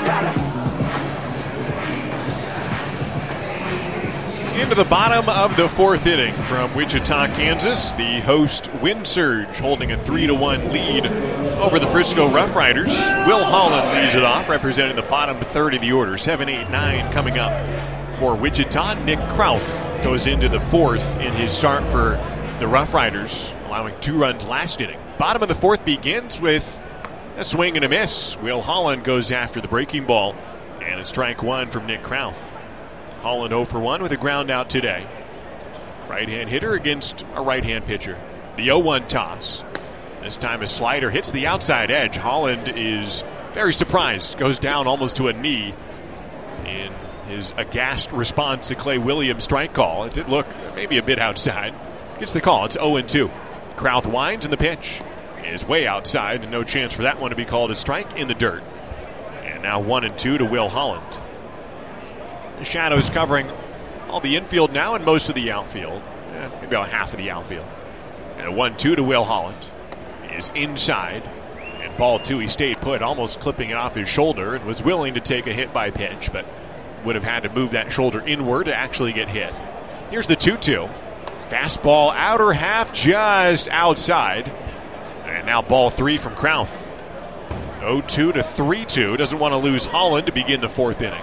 Into the bottom of the fourth inning from Wichita, Kansas. The host Wind Surge holding a three to one lead over the Frisco Rough Riders. Will Holland leads it off, representing the bottom third of the order. seven, eight, nine coming up for Wichita. Nick Krauth goes into the fourth in his start for the Rough Riders, allowing two runs last inning. Bottom of the fourth begins with a swing and a miss. Will Holland goes after the breaking ball, and a strike one from Nick Krauth. Holland oh for one with a ground out today. Right-hand hitter against a right-hand pitcher. The oh one toss. This time a slider hits the outside edge. Holland is very surprised, goes down almost to a knee in his aghast response to Clay Williams' strike call. It did look maybe a bit outside. Gets the call. It's oh and two. Krauth winds, and the pitch is way outside, and no chance for that one to be called a strike in the dirt. And now one and two to Will Holland. The Shadows covering all the infield now and most of the outfield. Eh, maybe about half of the outfield. And a one two to Will Holland. He is inside. And ball two, he stayed put, almost clipping it off his shoulder, and was willing to take a hit by pitch, but would have had to move that shoulder inward to actually get hit. Here's the two two. Fastball outer half just outside. And now ball three from Krauth. oh two to three two. Doesn't want to lose Holland to begin the fourth inning.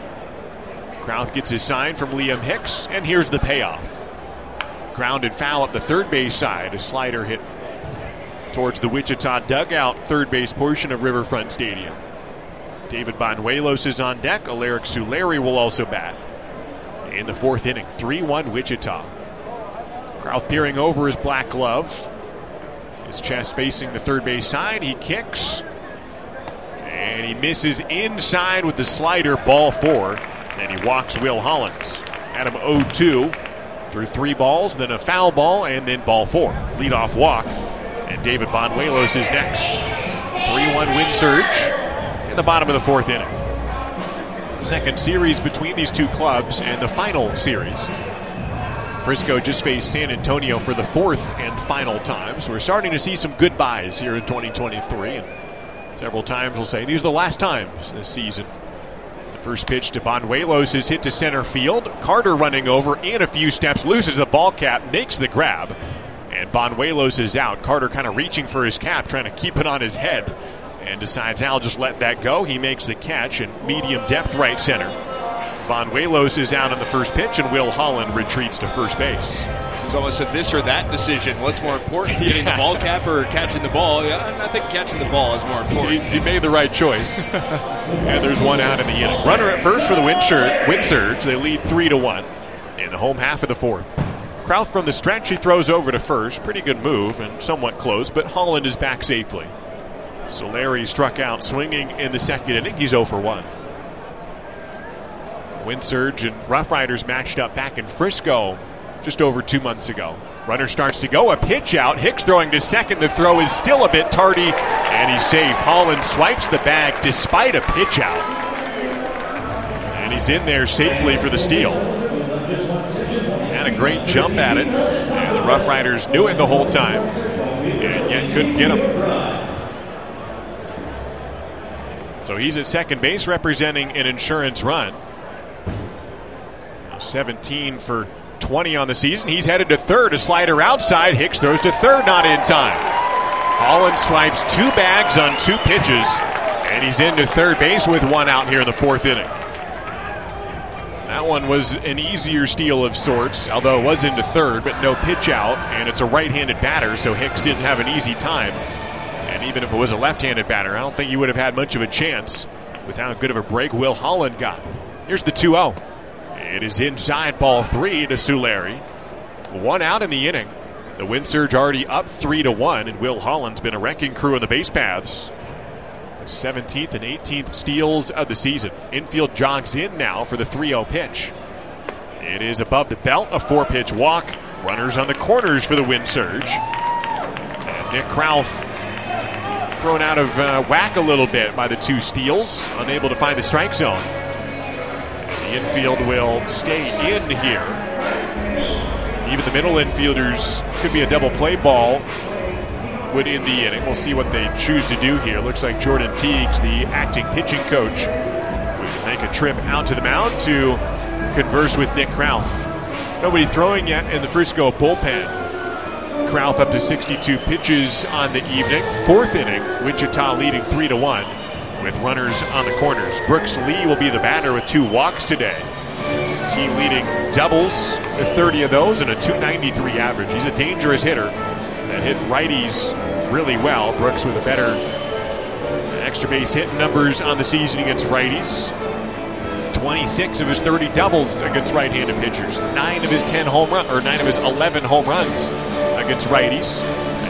Krauth gets his sign from Liam Hicks, and here's the payoff. Grounded foul up the third base side. A slider hit towards the Wichita dugout third base portion of Riverfront Stadium. David Banuelos is on deck. Alaric Solari will also bat. In the fourth inning, three one Wichita. Krauth peering over his black glove. His chest facing the third base side. He kicks. And he misses inside with the slider, ball four. And he walks Will Holland. Had him oh two through three balls, then a foul ball, and then ball four. Leadoff walk. And David Banuelos is next. three one win surge in the bottom of the fourth inning. Second series between these two clubs and the final series. Frisco just faced San Antonio for the fourth and final time. So we're starting to see some goodbyes here in twenty twenty-three. And several times we'll say these are the last times this season. The first pitch to Banuelos is hit to center field. Carter running over in a few steps, loses the ball cap, makes the grab. And Banuelos is out. Carter kind of reaching for his cap, trying to keep it on his head. And decides I'll just let that go. He makes the catch in medium depth right center. Banuelos is out on the first pitch, and Will Holland retreats to first base. It's almost a this or that decision. What's more important, getting yeah. the ball cap or catching the ball? Yeah, I think catching the ball is more important. He, he made the right choice. And there's one out in the inning. Runner at first for the Wind Surge. Wind Surge. They lead three to one in the home half of the fourth. Krauth from the stretch. He throws over to first. Pretty good move and somewhat close, but Holland is back safely. Solari struck out swinging in the second inning. He's oh for one. Wind Surge and Rough Riders matched up back in Frisco just over two months ago. Runner starts to go. A pitch out. Hicks throwing to second. The throw is still a bit tardy, and he's safe. Holland swipes the bag despite a pitch out. And he's in there safely for the steal. Had a great jump at it. And the Rough Riders knew it the whole time, and yet couldn't get him. So he's at second base representing an insurance run. seventeen for twenty on the season. He's headed to third. A slider outside. Hicks throws to third, not in time. Holland swipes two bags on two pitches, and he's into third base with one out here in the fourth inning. That one was an easier steal of sorts, although it was into third, but no pitch out, and it's a right-handed batter, so Hicks didn't have an easy time. And even if it was a left-handed batter, I don't think he would have had much of a chance with how good of a break Will Holland got. Here's the two oh. It is inside, ball three to Solari. One out in the inning. The Wind Surge already up three to one, and Will Holland's been a wrecking crew on the base paths. The seventeenth and eighteenth steals of the season. Infield jogs in now for the three oh pitch. It is above the belt, a four-pitch walk. Runners on the corners for the Wind Surge. And Nick Krauth thrown out of uh, whack a little bit by the two steals, unable to find the strike zone. The infield will stay in here. Even the middle infielders, could be a double play ball, would end the inning. We'll see what they choose to do here. Looks like Jordan Teagues, the acting pitching coach, would make a trip out to the mound to converse with Nick Krauth. Nobody throwing yet in the Frisco bullpen. Krauth up to sixty-two pitches on the evening. Fourth inning, Wichita leading three to one. With runners on the corners. Brooks Lee will be the batter with two walks today. Team leading doubles, thirty of those, and a two ninety-three average. He's a dangerous hitter that hit righties really well. Brooks with a better extra base hit numbers on the season against righties. twenty-six of his thirty doubles against right-handed pitchers. Nine of his ten home run, or nine of his eleven home runs against righties.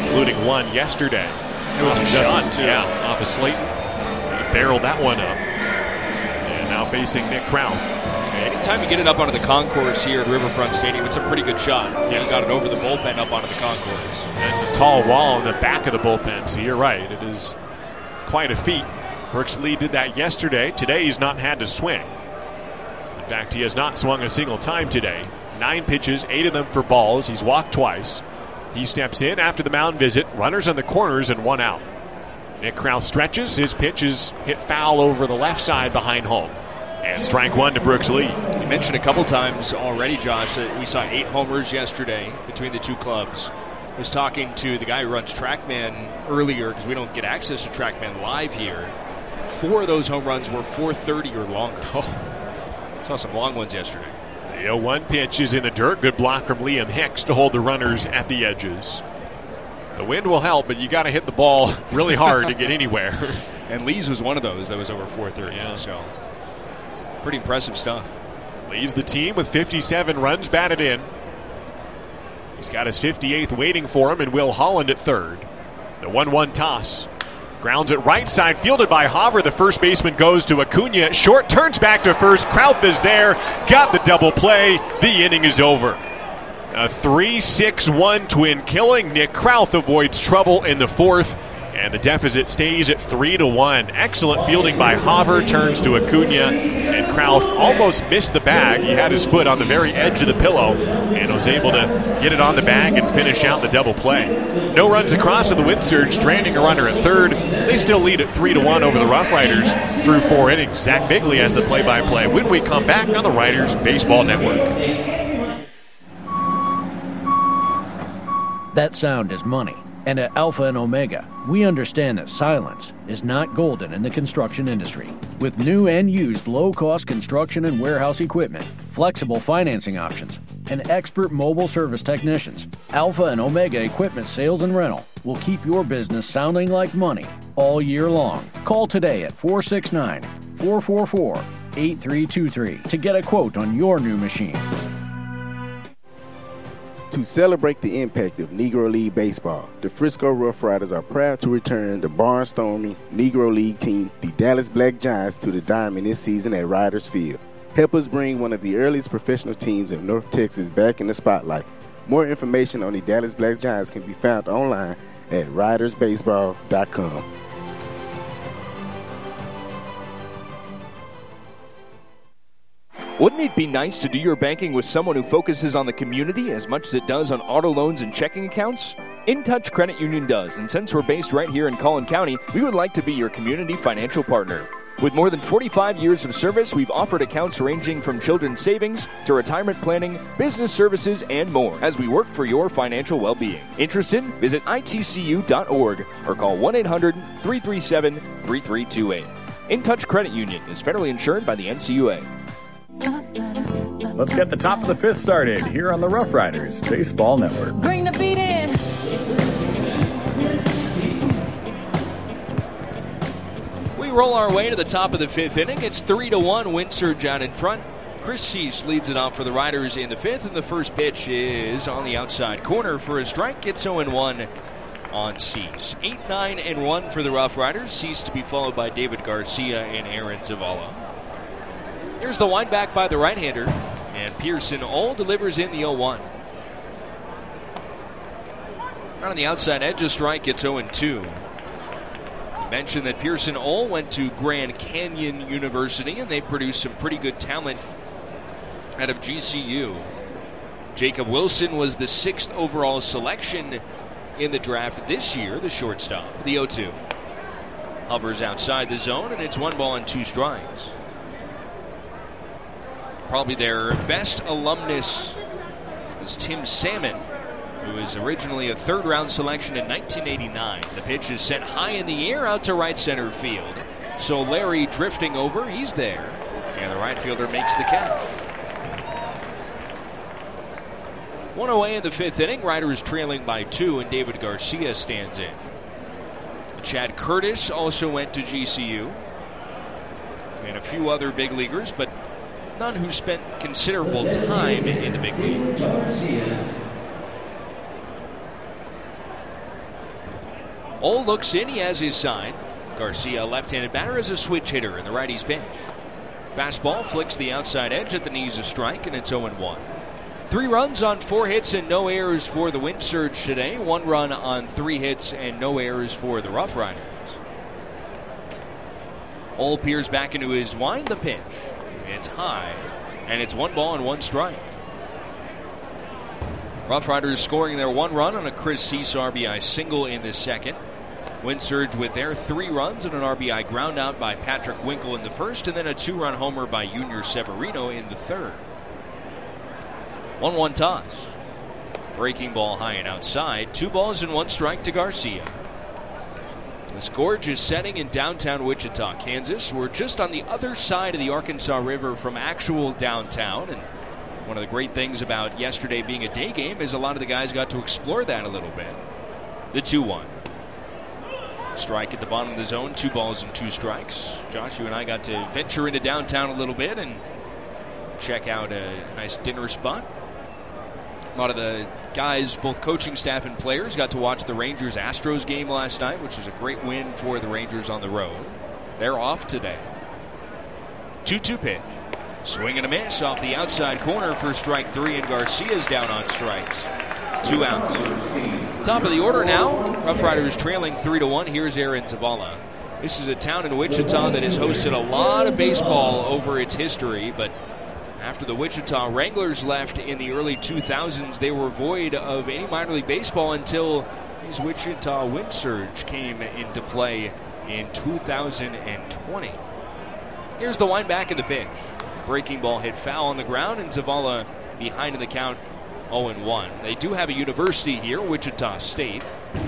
including one yesterday. It was a shot, too. Yeah, off of Slayton. He barreled that one up. And now facing Nick Krauth. Anytime you get it up onto the concourse here at Riverfront Stadium, it's a pretty good shot. Yeah, you got it over the bullpen up onto the concourse. And it's a tall wall in the back of the bullpen, so you're right. It is quite a feat. Brooks Lee did that yesterday. Today he's not had to swing. In fact, he has not swung a single time today. Nine pitches, eight of them for balls. He's walked twice. He steps in after the mound visit. Runners on the corners and one out. Nick Krauth stretches. His pitch is hit foul over the left side behind home. And strike one to Brooks Lee. You mentioned a couple times already, Josh, that we saw eight homers yesterday between the two clubs. I was talking to the guy who runs TrackMan earlier because we don't get access to TrackMan live here. Four of those home runs were four thirty or longer. Oh, saw some long ones yesterday. The oh one pitch is in the dirt. Good block from Liam Hicks to hold the runners at the edges. The wind will help, but you got to hit the ball really hard to get anywhere. And Lee's was one of those that was over four thirty. Yeah. So pretty impressive stuff. Leads the team with fifty-seven runs batted in. He's got his fifty-eighth waiting for him, and Will Holland at third. The one one toss. Grounds it right side, fielded by Hauver. The first baseman goes to Acuna. Short, turns back to first. Krauth is there. Got the double play. The inning is over. A three six one twin killing. Nick Krauth avoids trouble in the fourth. And the deficit stays at three to one. Excellent fielding by Hauver. Turns to Acuna. And Krauth almost missed the bag. He had his foot on the very edge of the pillow and was able to get it on the bag and finish out the double play. No runs across with the wind surge, stranding a runner at third. They still lead at three to one over the Rough Riders through four innings. Zach Bigley has the play-by-play when we come back on the Riders Baseball Network. That sound is money. And at Alpha and Omega, we understand that silence is not golden in the construction industry. With new and used low-cost construction and warehouse equipment, flexible financing options, and expert mobile service technicians, Alpha and Omega Equipment Sales and Rental will keep your business sounding like money all year long. Call today at four six nine, four four four, eight three two three to get a quote on your new machine. To celebrate the impact of Negro League baseball, the Frisco Rough Riders are proud to return the barnstorming Negro League team, the Dallas Black Giants, to the diamond this season at Riders Field. Help us bring one of the earliest professional teams of North Texas back in the spotlight. More information on the Dallas Black Giants can be found online at riders baseball dot com. Wouldn't it be nice to do your banking with someone who focuses on the community as much as it does on auto loans and checking accounts? InTouch Credit Union does, and since we're based right here in Collin County, we would like to be your community financial partner. With more than forty-five years of service, we've offered accounts ranging from children's savings to retirement planning, business services, and more as we work for your financial well-being. Interested? Visit I T C U dot org or call one eight hundred, three three seven, three three two eight. InTouch Credit Union is federally insured by the N C U A. Let's get the top of the fifth started here on the Rough Riders Baseball Network. Bring the beat in. We roll our way to the top of the fifth inning. It's three to one. Wind surge out in front. Chris Cease leads it off for the Riders in the fifth, and the first pitch is on the outside corner for a strike. It's oh and one on Cease. eight nine and one for the Rough Riders. Cease to be followed by David Garcia and Aaron Zavala. Here's the wind back by the right-hander, and Pearson all delivers in the oh one. Right on the outside edge, a strike. It's oh and two. I mentioned that Pearson all went to Grand Canyon University, and they produced some pretty good talent out of G C U. Jacob Wilson was the sixth overall selection in the draft this year, the shortstop. The oh two. Hovers outside the zone, and it's one ball and two strikes. Probably their best alumnus is Tim Salmon, who was originally a third-round selection in nineteen eighty-nine. The pitch is sent high in the air out to right center field. So Larry drifting over, he's there. And the right fielder makes the catch. One away in the fifth inning. Riders trailing by two, and David Garcia stands in. Chad Curtis also went to G C U. And a few other big leaguers, but none who spent considerable time in the big leagues. Ole looks in. He has his sign. Garcia, left-handed batter, is a switch hitter in the righty's pitch. Fastball flicks the outside edge at the knees, a strike, and it's oh and one. Three runs on four hits and no errors for the Wind Surge today. One run on three hits and no errors for the Rough Riders. Ole peers back into his wind. The pitch. It's high, and it's one ball and one strike. Rough Riders scoring their one run on a Chris Cease R B I single in the second. Wind Surge with their three runs and an R B I ground out by Patrick Winkle in the first, and then a two-run homer by Junior Severino in the third. one one toss. Breaking ball high and outside. Two balls and one strike to Garcia. This gorgeous setting in downtown Wichita, Kansas. We're just on the other side of the Arkansas River from actual downtown, and one of the great things about yesterday being a day game is a lot of the guys got to explore that a little bit. The two one. Strike at the bottom of the zone, two balls and two strikes. Josh, you and I got to venture into downtown a little bit and check out a nice dinner spot. A lot of the guys, both coaching staff and players, got to watch the Rangers-Astros game last night, which was a great win for the Rangers on the road. They're off today. two two pitch. Swing and a miss off the outside corner for strike three, and Garcia's down on strikes. Two outs. Top of the order now. Rough Riders trailing three to one. Here's Aaron Zavala. This is a town in Wichita that has hosted a lot of baseball over its history, but after the Wichita Wranglers left in the early two thousands, they were void of any minor league baseball until these Wichita Wind Surge came into play in two thousand twenty. Here's the wind back in the pitch. Breaking ball hit foul on the ground, and Zavala behind in the count, oh and one. They do have a university here, Wichita State,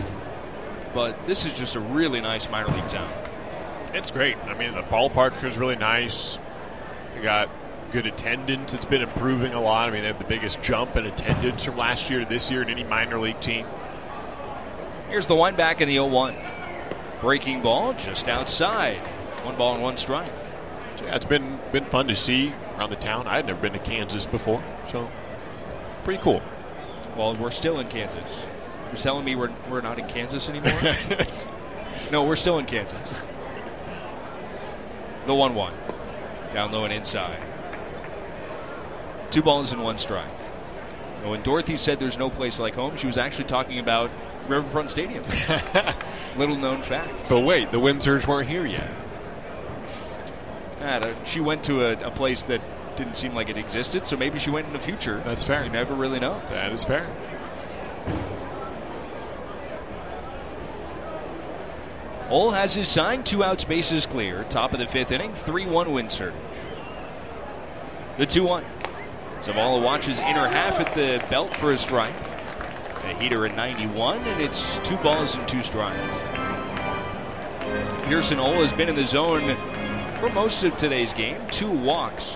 but this is just a really nice minor league town. It's great. I mean, the ballpark is really nice. You got good attendance. It's been improving a lot. I mean, they have the biggest jump in attendance from last year to this year in any minor league team. Here's the wind back in the oh one. Breaking ball just outside. One ball and one strike. So yeah, it's been been fun to see around the town. I had never been to Kansas before, so pretty cool. Well, we're still in Kansas. You're telling me we're we're not in Kansas anymore? No, we're still in Kansas. The one one. Down low and inside. Two balls and one strike. When Dorothy said there's no place like home, she was actually talking about Riverfront Stadium. Little known fact. But wait, the Wind Surge weren't here yet. Uh, she went to a, a place that didn't seem like it existed, so maybe she went in the future. That's fair. You never really know. That is fair. Ole has his sign, two outs, bases clear. Top of the fifth inning, three one Wind Surge. The two one. Zavala watches inner half at the belt for a strike. A heater at ninety-one, and it's two balls and two strikes. Pearson Ole has been in the zone for most of today's game. Two walks.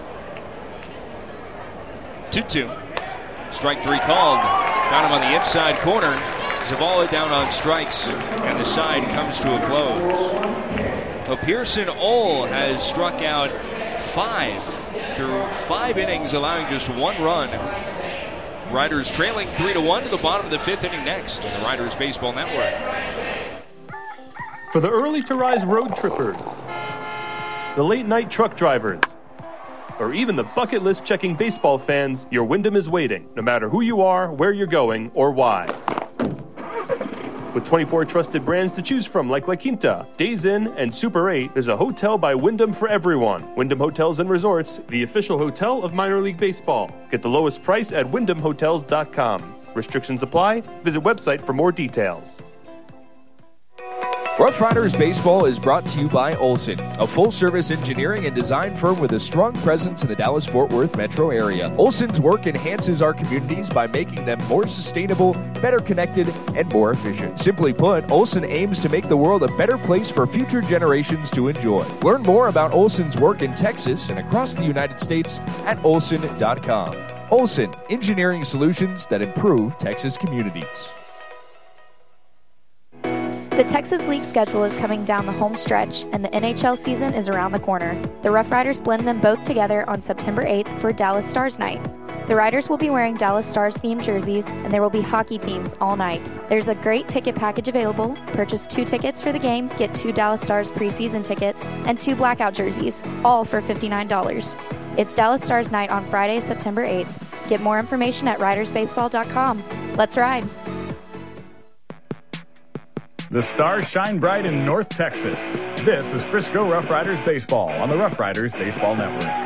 two two. Strike three called. Got him on the inside corner. Zavala down on strikes, and the side comes to a close. So Pearson Ole has struck out five through five innings, allowing just one run. Riders trailing three to one to the bottom of the fifth inning next on the Riders Baseball Network. For the early to rise road trippers, the late night truck drivers, or even the bucket list checking baseball fans, your Wyndham is waiting, no matter who you are, where you're going, or why. With twenty-four trusted brands to choose from like La Quinta, Days Inn, and Super eight, there's a hotel by Wyndham for everyone. Wyndham Hotels and Resorts, the official hotel of minor league baseball. Get the lowest price at wyndham hotels dot com. Restrictions apply. Visit website for more details. Rough Riders Baseball is brought to you by Olson, a full-service engineering and design firm with a strong presence in the Dallas-Fort Worth metro area. Olson's work enhances our communities by making them more sustainable, better connected, and more efficient. Simply put, Olson aims to make the world a better place for future generations to enjoy. Learn more about Olson's work in Texas and across the United States at olson dot com. Olson, engineering solutions that improve Texas communities. The Texas League schedule is coming down the home stretch, and the N H L season is around the corner. The Rough Riders blend them both together on September eighth for Dallas Stars Night. The Riders will be wearing Dallas Stars themed jerseys, and there will be hockey themes all night. There's a great ticket package available. Purchase two tickets for the game, get two Dallas Stars preseason tickets, and two blackout jerseys, all for fifty-nine dollars. It's Dallas Stars night on Friday, September eighth. Get more information at riders baseball dot com. Let's ride. The stars shine bright in North Texas. This is Frisco Rough Riders Baseball on the Rough Riders Baseball Network.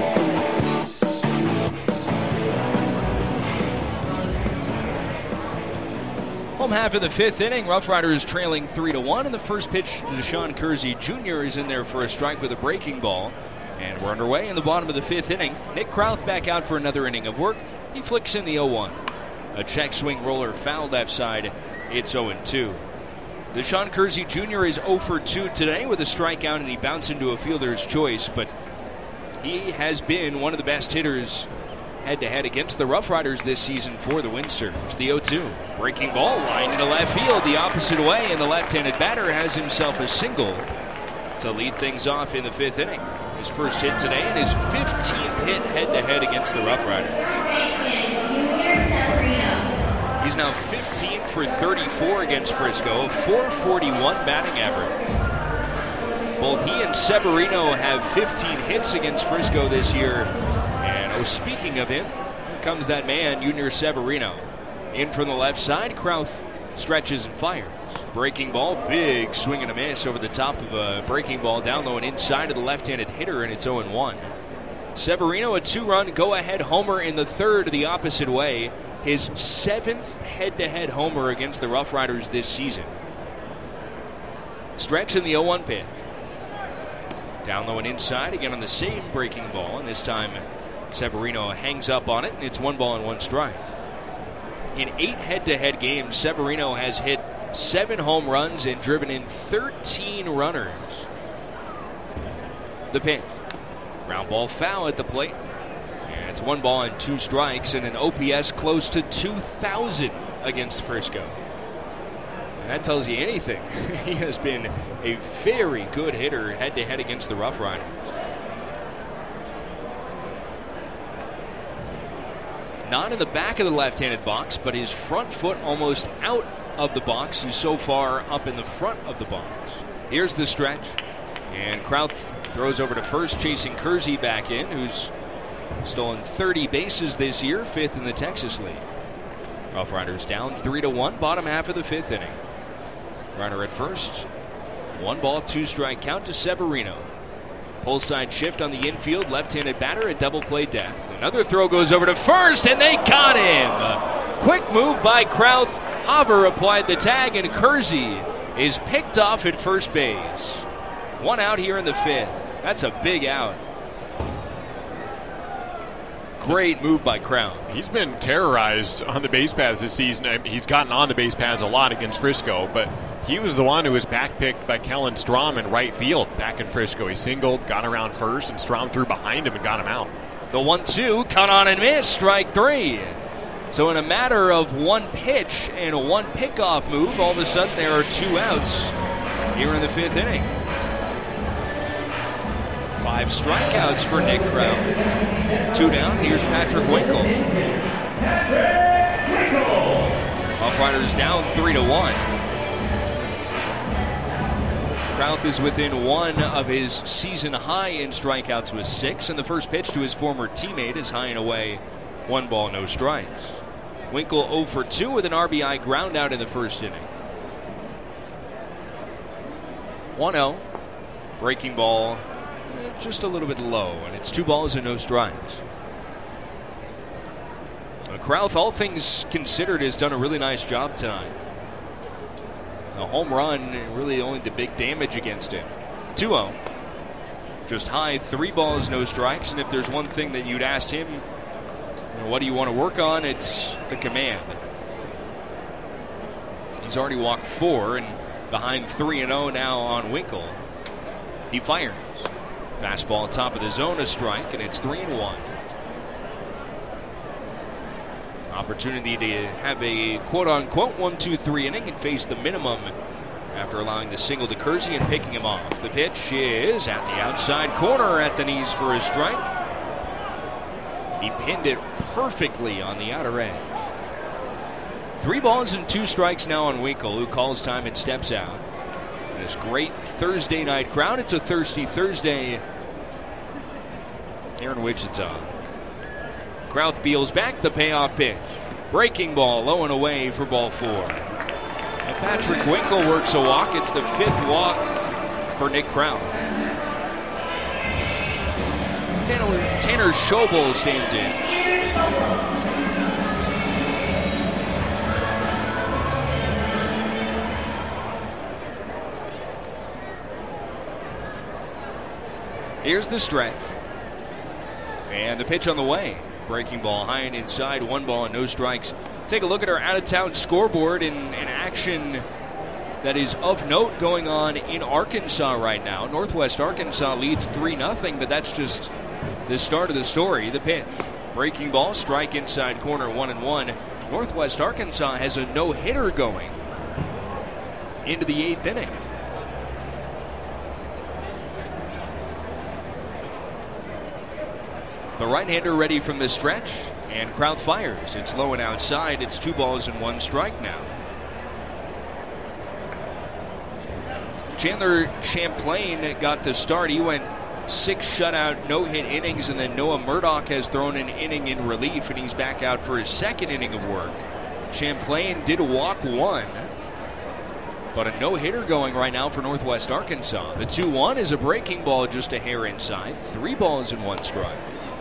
Home half of the fifth inning, Rough Riders trailing three to one, and the first pitch to Deshaun Kersey Junior is in there for a strike with a breaking ball. And we're underway in the bottom of the fifth inning. Nick Krauth back out for another inning of work. He flicks in the oh one. A check swing roller foul left side. It's oh two. Deshaun Kersey Junior is oh for two today with a strikeout, and he bounced into a fielder's choice, but he has been one of the best hitters head-to-head against the Rough Riders this season for the Windsurge. The oh two. Breaking ball, line into left field, the opposite way, and the left-handed batter has himself a single to lead things off in the fifth inning. His first hit today and his fifteenth hit head-to-head against the Rough Riders. He's now fifteen for thirty-four against Frisco, four forty-one batting average. Both he and Severino have fifteen hits against Frisco this year. And oh, speaking of him, here comes that man, Junior Severino. In from the left side, Krauth stretches and fires. Breaking ball, big swing and a miss over the top of a breaking ball down low and inside of the left-handed hitter, and it's oh one. Severino, a two-run go-ahead homer in the third the opposite way. His seventh head-to-head homer against the Rough Riders this season. Stretch in the oh one pitch. Down low and inside, again on the same breaking ball, and this time Severino hangs up on it, and it's one ball and one strike. In eight head-to-head games, Severino has hit seven home runs and driven in thirteen runners. The pitch. Ground ball foul at the plate. And it's one ball and two strikes and an O P S close to two thousand against Frisco. And that tells you anything. He has been a very good hitter head-to-head against the Rough Riders. Not in the back of the left-handed box, but his front foot almost out of the box. He's so far up in the front of the box. Here's the stretch. And Krauth throws over to first, chasing Kersey back in, who's stolen thirty bases this year, fifth in the Texas League. Rough Riders down three to one, bottom half of the fifth inning. Runner at first. One ball, two strike count to Severino. Pull side shift on the infield, left-handed batter, a double play death. Another throw goes over to first, and they got him. Quick move by Krauth. Haver applied the tag, and Kersey is picked off at first base. One out here in the fifth. That's a big out. Great move by Krauth. He's been terrorized on the base paths this season. He's gotten on the base paths a lot against Frisco, but he was the one who was backpicked by Kellen Strom in right field back in Frisco. He singled, got around first, and Strom threw behind him and got him out. The one two, cut on and miss, strike three. So in a matter of one pitch and a one pickoff move, all of a sudden there are two outs here in the fifth inning. Five strikeouts for Nick Krauth. Two down, here's Patrick Winkle. Rough Riders down three to one. Krauth is within one of his season high in strikeouts with six, and the first pitch to his former teammate is high and away. One ball, no strikes. Winkle oh for two with an R B I ground out in the first inning. one oh. Breaking ball just a little bit low, and it's two balls and no strikes. Krauth, all things considered, has done a really nice job tonight. A home run really only did big damage against him. two oh. Just high, three balls, no strikes, and if there's one thing that you'd asked him, you know, what do you want to work on, it's the command. He's already walked four, and behind three and oh now on Winkle. He fires. Fastball top of the zone, a strike, and it's three and one. Opportunity to have a quote-unquote one two three inning and face the minimum after allowing the single to Kersey and picking him off. The pitch is at the outside corner at the knees for a strike. He pinned it perfectly on the outer edge. Three balls and two strikes now on Winkle, who calls time and steps out. This great Thursday night crowd. It's a thirsty Thursday here in Wichita. Krauth peels back, the payoff pitch. Breaking ball, low and away for ball four. And Patrick Winkle works a walk. It's the fifth walk for Nick Krauth. Tanner, Tanner Schobel stands in. Here's the stretch. And the pitch on the way. Breaking ball high and inside. One ball and no strikes. Take a look at our out-of-town scoreboard in an action that is of note going on in Arkansas right now. Northwest Arkansas leads three nothing, but that's just the start of the story. The pitch. Breaking ball, strike inside corner, one and one. Northwest Arkansas has a no-hitter going into the eighth inning. The right-hander ready from the stretch, and Krauth fires. It's low and outside. It's two balls and one strike now. Chandler Champlain got the start. He went six shutout, no-hit innings, and then Noah Murdoch has thrown an inning in relief, and he's back out for his second inning of work. Champlain did walk one, but a no-hitter going right now for Northwest Arkansas. The two one is a breaking ball just a hair inside. Three balls and one strike.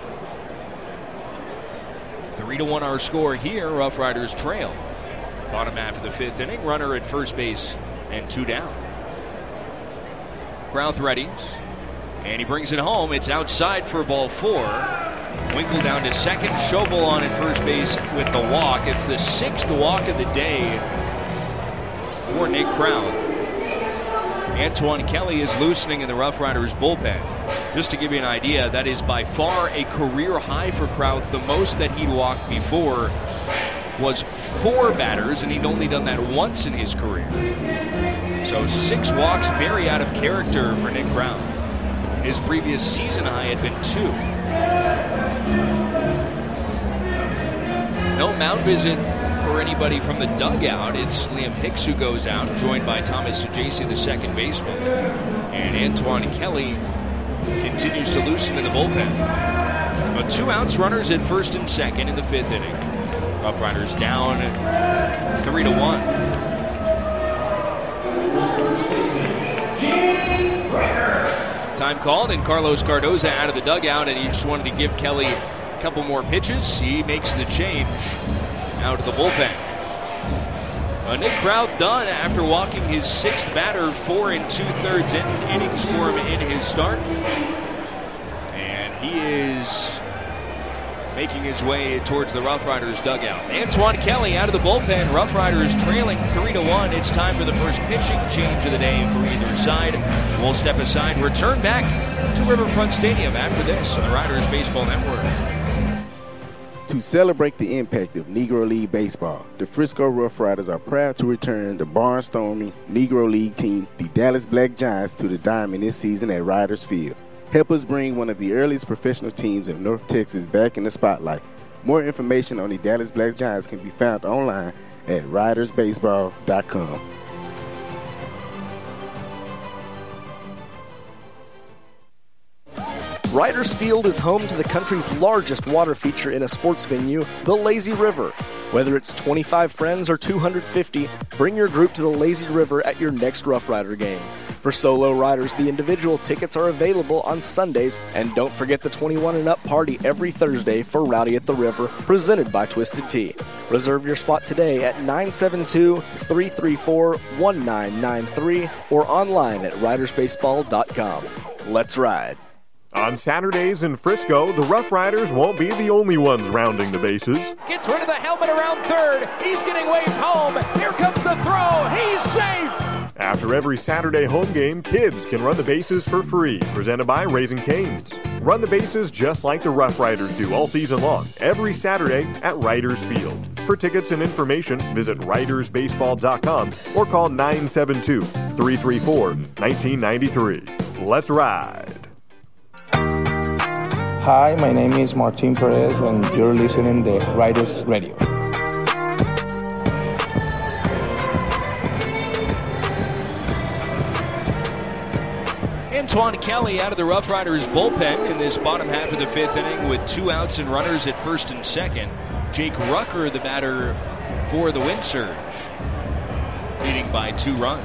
Three to one our score here. Rough Riders trail. Bottom half of the fifth inning. Runner at first base and two down. Krauth readies. And he brings it home. It's outside for ball four. Winkle down to second. Schobel on at first base with the walk. It's the sixth walk of the day for Nick Krauth. Antoine Kelly is loosening in the Rough Riders bullpen. Just to give you an idea, that is by far a career high for Krauth. The most that he'd walked before was four batters, and he'd only done that once in his career. So six walks, very out of character for Nick Krauth. His previous season high had been two. No mound visit for anybody from the dugout. It's Liam Hicks who goes out, joined by Thomas Sajasi, the second baseman. And Antoine Kelly continues to loosen in the bullpen. But two outs, runners at first and second in the fifth inning. Rough Riders down three to one. Time called, and Carlos Cardoza out of the dugout, and he just wanted to give Kelly a couple more pitches. He makes the change out of the bullpen. Uh, Nick Krauth done after walking his sixth batter, four and two-thirds in, innings for him in his start. And he is making his way towards the Rough Riders dugout. Antoine Kelly out of the bullpen. Rough Riders trailing three to one. It's time for the first pitching change of the day for either side. We'll step aside, return back to Riverfront Stadium after this on the Riders Baseball Network. To celebrate the impact of Negro League baseball, the Frisco Rough Riders are proud to return the barnstorming Negro League team, the Dallas Black Giants, to the diamond this season at Riders Field. Help us bring one of the earliest professional teams of North Texas back in the spotlight. More information on the Dallas Black Giants can be found online at riders baseball dot com. Riders Field is home to the country's largest water feature in a sports venue, the Lazy River. Whether it's twenty-five friends or two hundred fifty, bring your group to the Lazy River at your next Rough Rider game. For solo riders, the individual tickets are available on Sundays, and don't forget the twenty-one and up party every Thursday for Rowdy at the River, presented by Twisted Tea. Reserve your spot today at nine seven two, three three four, one nine nine three or online at riders baseball dot com. Let's ride. On Saturdays in Frisco, the Rough Riders won't be the only ones rounding the bases. Gets rid of the helmet around third. He's getting waved home. Here comes the throw. He's safe. After every Saturday home game, kids can run the bases for free. Presented by Raising Cane's. Run the bases just like the Rough Riders do all season long, every Saturday at Riders Field. For tickets and information, visit riders baseball dot com or call nine seven two, three three four, one nine nine three. Let's ride. Hi, my name is Martin Perez, and you're listening to Riders Radio. Antoine Kelly out of the Rough Riders bullpen in this bottom half of the fifth inning with two outs and runners at first and second. Jake Rucker, the batter for the Wind Surge, leading by two runs.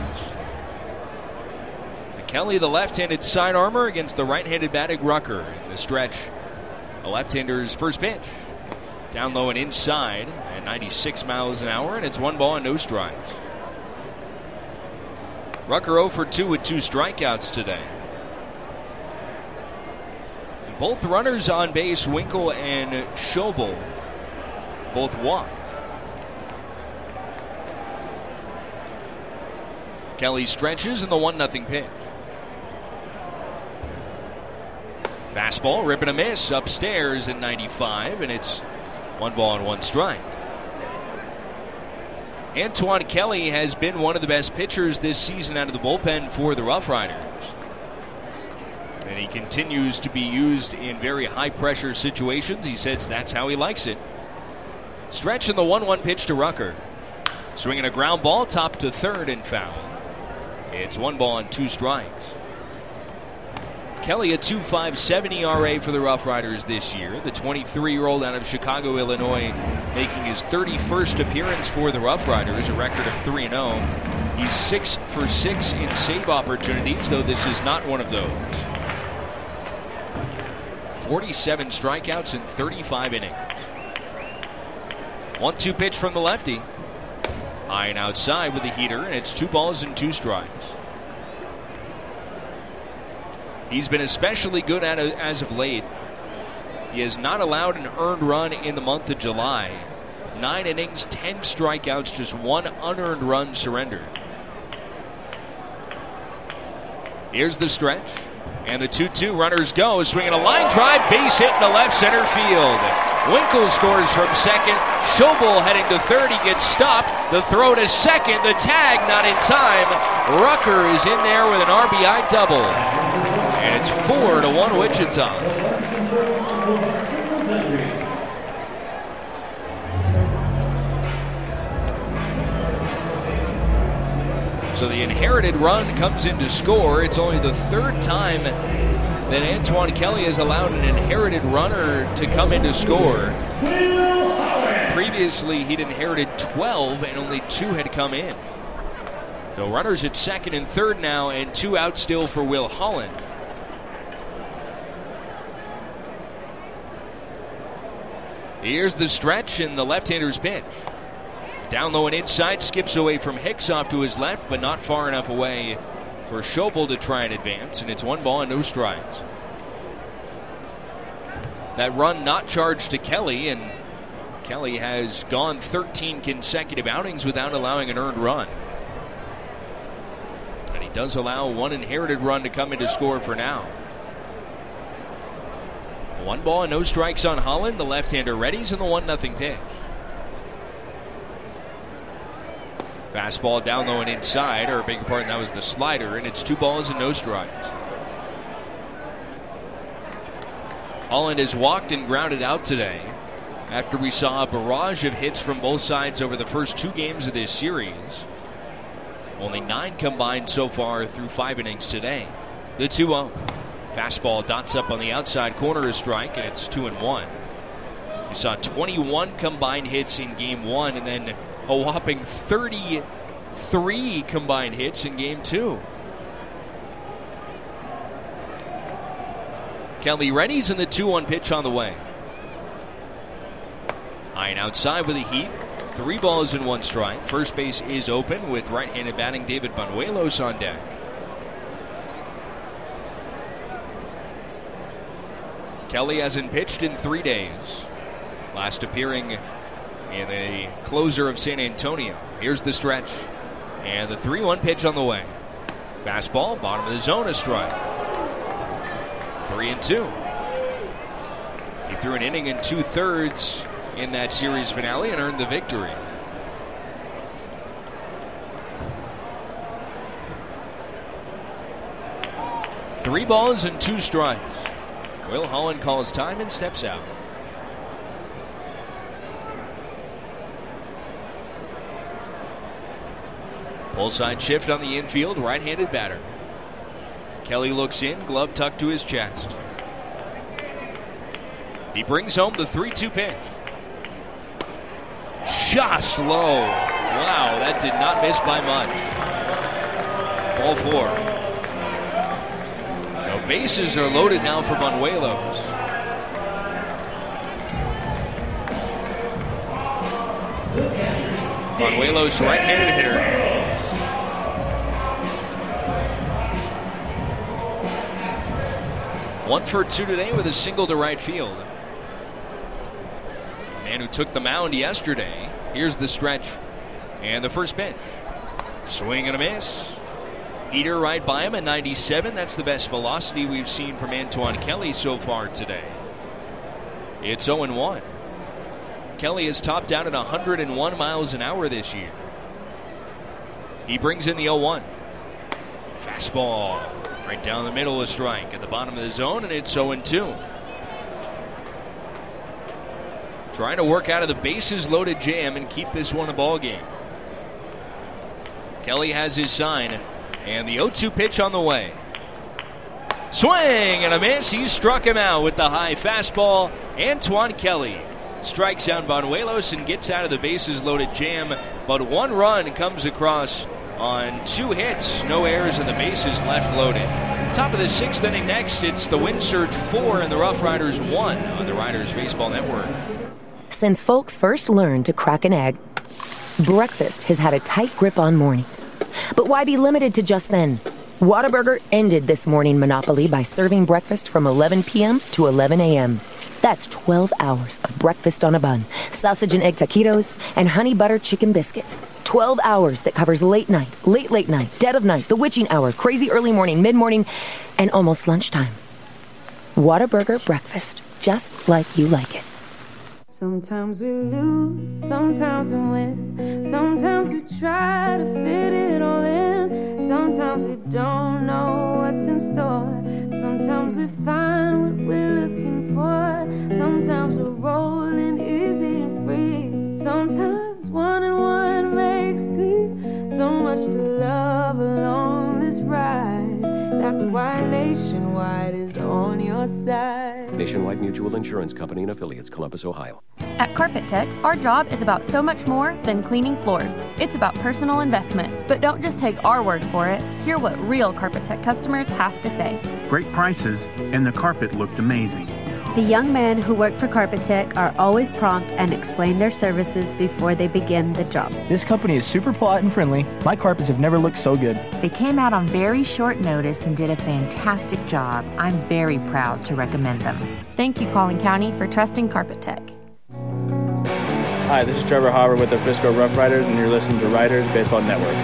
Kelly, the left-handed side armor against the right-handed batting Rucker in the stretch. The left-hander's first pitch. Down low and inside at ninety-six miles an hour, and it's one ball and no strikes. Rucker oh for two with two strikeouts today. Both runners on base, Winkle and Schobel, both walked. Kelly stretches in the one nothing pitch. Fastball, rip and a miss, upstairs at ninety-five, and it's one ball and one strike. Antoine Kelly has been one of the best pitchers this season out of the bullpen for the Rough Riders. And he continues to be used in very high-pressure situations. He says that's how he likes it. Stretch in the one one pitch to Rucker. Swinging a ground ball, top to third and foul. It's one ball and two strikes. Kelly, a two point five seven E R A for the Rough Riders this year. The twenty-three-year-old out of Chicago, Illinois, making his thirty-first appearance for the Rough Riders, a record of three and oh. He's six for six in save opportunities, though this is not one of those. forty-seven strikeouts in thirty-five innings. one two pitch from the lefty. High and outside with a heater, and it's two balls and two strikes. He's been especially good at it as of late. He has not allowed an earned run in the month of July. Nine innings, ten strikeouts, just one unearned run surrendered. Here's the stretch. And the two two runners go. Swinging a line drive, base hit in the left center field. Winkle scores from second. Schobel heading to third. He gets stopped. The throw to second. The tag not in time. Rucker is in there with an R B I double. And it's four to one Wichita. So the inherited run comes in to score. It's only the third time that Antoine Kelly has allowed an inherited runner to come in to score. Previously, he'd inherited twelve, and only two had come in. So runners at second and third now, and two out still for Will Holland. Here's the stretch and the left-hander's pitch. Down low and inside, skips away from Hicks off to his left, but not far enough away for Schobel to try and advance, and it's one ball and no strikes. That run not charged to Kelly, and Kelly has gone thirteen consecutive outings without allowing an earned run. And he does allow one inherited run to come in to score for now. One ball and no strikes on Holland. The left-hander readies in the one nothing pitch. Fastball down low and inside, or a big part, and that was the slider, and it's two balls and no strikes. Holland has walked and grounded out today after we saw a barrage of hits from both sides over the first two games of this series. Only nine combined so far through five innings today. The two oh. Fastball dots up on the outside corner, a strike, and it's two and one. We saw twenty-one combined hits in game one, and then a whopping thirty-three combined hits in game two. Kelly readies in the two one pitch on the way. High and outside with a heat. Three balls and one strike. First base is open with right-handed batting David Banuelos on deck. Kelly hasn't pitched in three days. Last appearing in the closer of San Antonio. Here's the stretch. And the three one pitch on the way. Fastball, bottom of the zone, a strike. Three and two. He threw an inning and two-thirds in that series finale and earned the victory. Three balls and two strikes. Will Holland calls time and steps out. Pull side shift on the infield, right-handed batter. Kelly looks in, glove tucked to his chest. He brings home the three two pitch. Just low. Wow, that did not miss by much. Ball four. The bases are loaded now for Banuelos. Banuelos, right-handed hitter. One for two today with a single to right field. The man who took the mound yesterday. Here's the stretch and the first pitch. Swing and a miss. Heater right by him at ninety-seven. That's the best velocity we've seen from Antoine Kelly so far today. It's oh and one. Kelly has topped out at one hundred one miles an hour this year. He brings in the oh one. Fastball. Right down the middle, a strike at the bottom of the zone, and it's oh and two. Trying to work out of the bases loaded jam and keep this one a ball game. Kelly has his sign, and the oh two pitch on the way. Swing and a miss. He struck him out with the high fastball. Antoine Kelly strikes down Banuelos and gets out of the bases loaded jam, but one run comes across on two hits, no errors, and the bases left loaded. Top of the sixth inning next, it's the Wind Surge four and the Rough Riders one on the Riders Baseball Network. Since folks first learned to crack an egg, breakfast has had a tight grip on mornings. But why be limited to just then? Whataburger ended this morning monopoly by serving breakfast from eleven p.m. to eleven a.m. That's twelve hours of breakfast on a bun, sausage and egg taquitos, and honey butter chicken biscuits. twelve hours that covers late night, late, late night, dead of night, the witching hour, crazy early morning, mid-morning, and almost lunchtime. Whataburger breakfast, just like you like it. Sometimes we lose, sometimes we win. Sometimes we try to fit it all in. Sometimes we don't know what's in store. Sometimes we find what we're looking for. Sometimes we're rolling easy and free. Sometimes one and one makes three. So much to love along this ride. That's why Nationwide is on your side. Nationwide Mutual Insurance Company and Affiliates, Columbus, Ohio. At Carpet Tech, our job is about so much more than cleaning floors. It's about personal investment. But don't just take our word for it. Hear what real Carpet Tech customers have to say. Great prices, and the carpet looked amazing. The young men who work for Carpet Tech are always prompt and explain their services before they begin the job. This company is super polite and friendly. My carpets have never looked so good. They came out on very short notice and did a fantastic job. I'm very proud to recommend them. Thank you, Collin County, for trusting Carpet Tech. Hi, this is Trevor Hauer with the Frisco Rough Riders, and you're listening to Riders Baseball Network.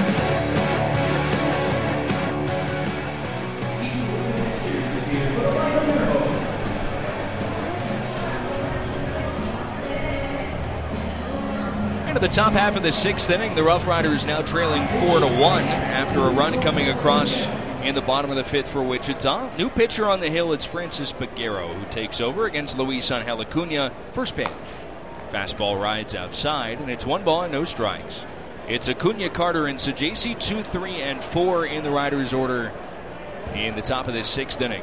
Into the top half of the sixth inning, the Rough Riders now trailing four to one after a run coming across in the bottom of the fifth for Wichita. New pitcher on the hill, it's Francis Peguero, who takes over against Luis Angel Acuna. First pitch. Fastball rides outside, and it's one ball and no strikes. It's Acuna, Carter, and Sajaci, two, three, and four in the Riders' order in the top of this sixth inning.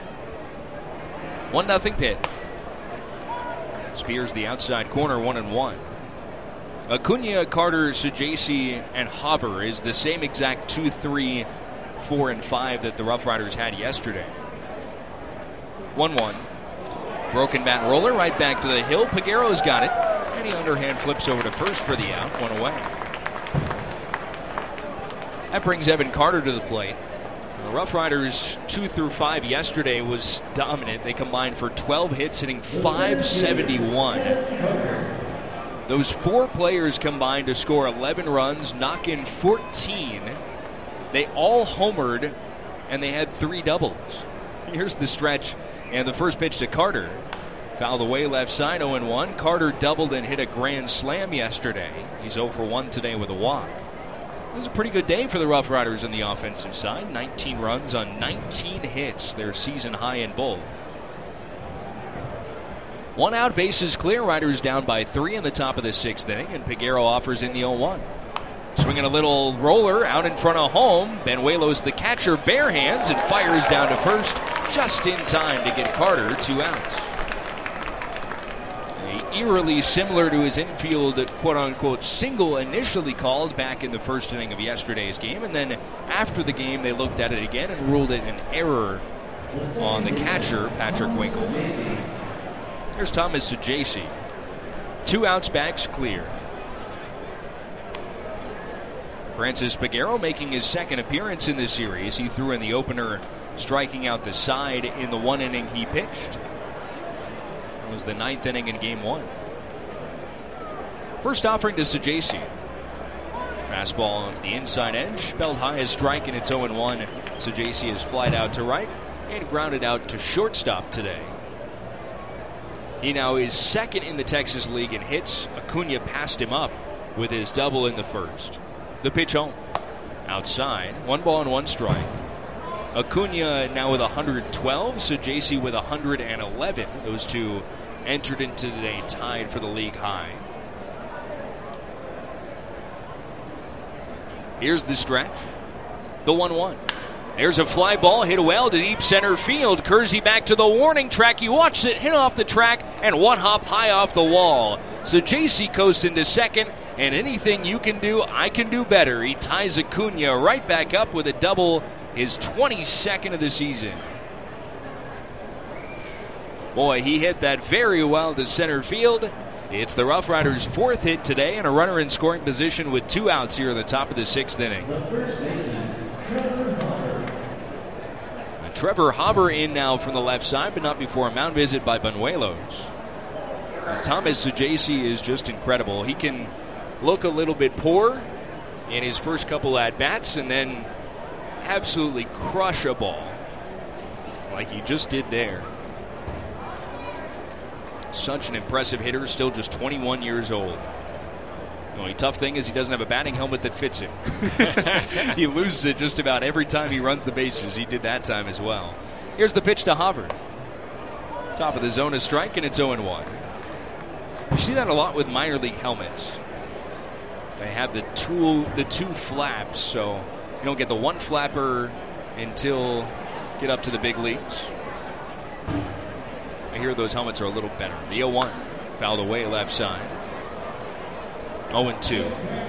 One nothing pitch. Spears the outside corner, one and one. Acuna, Carter, Sajaci, and Hover is the same exact two, three, four, and five that the Rough Riders had yesterday. one one. Broken bat roller right back to the hill. Peguero's got it. And he underhand flips over to first for the out. One away. That brings Evan Carter to the plate. The Rough Riders two through five yesterday was dominant. They combined for twelve hits, hitting five seventy-one. Those four players combined to score eleven runs, knock in fourteen. They all homered, and they had three doubles. Here's the stretch. And the first pitch to Carter. Fouled away left side, oh and one. Carter doubled and hit a grand slam yesterday. He's oh for one today with a walk. It was a pretty good day for the Rough Riders on the offensive side. nineteen runs on nineteen hits, their season high in both. One out, bases clear. Riders down by three in the top of the sixth inning, and Peguero offers in the oh one. Swinging a little roller out in front of home. Benuelos, the catcher, bare hands and fires down to first just in time to get Carter two outs. A eerily similar to his infield quote-unquote single initially called back in the first inning of yesterday's game, and then after the game they looked at it again and ruled it an error on the catcher, Patrick Winkle. Here's Thomas Saggese. Two outs, backs clear. Francis Peguero making his second appearance in this series. He threw in the opener, striking out the side in the one inning he pitched. It was the ninth inning in game one. First offering to Saggese. Fastball on the inside edge, spelled high as strike, and it's oh and one. Saggese is flied out to right and grounded out to shortstop today. He now is second in the Texas League in hits. Acuna passed him up with his double in the first. The pitch home. Outside. One ball and one strike. Acuna now with one hundred twelve. Saggese with one hundred eleven. Those two entered into today tied for the league high. Here's the stretch. The one one. There's a fly ball hit well to deep center field. Kersey back to the warning track. He watched it hit off the track and one hop high off the wall. Saggese coasts into second, and anything you can do, I can do better. He ties Acuna right back up with a double, his twenty-second of the season. Boy, he hit that very well to center field. It's the Rough Riders' fourth hit today and a runner in scoring position with two outs here in the top of the sixth inning. Trevor Hauber in now from the left side, but not before a mound visit by Benuelos. And Thomas Saggese is just incredible. He can look a little bit poor in his first couple at-bats and then absolutely crush a ball like he just did there. Such an impressive hitter, still just twenty-one years old. The only tough thing is he doesn't have a batting helmet that fits him. He loses it just about every time he runs the bases. He did that time as well. Here's the pitch to Hauber. Top of the zone is strike, and it's oh and one. You see that a lot with minor league helmets. They have the two, the two flaps, so you don't get the one flapper until get up to the big leagues. I hear those helmets are a little better. The oh one, fouled away left side. oh and two.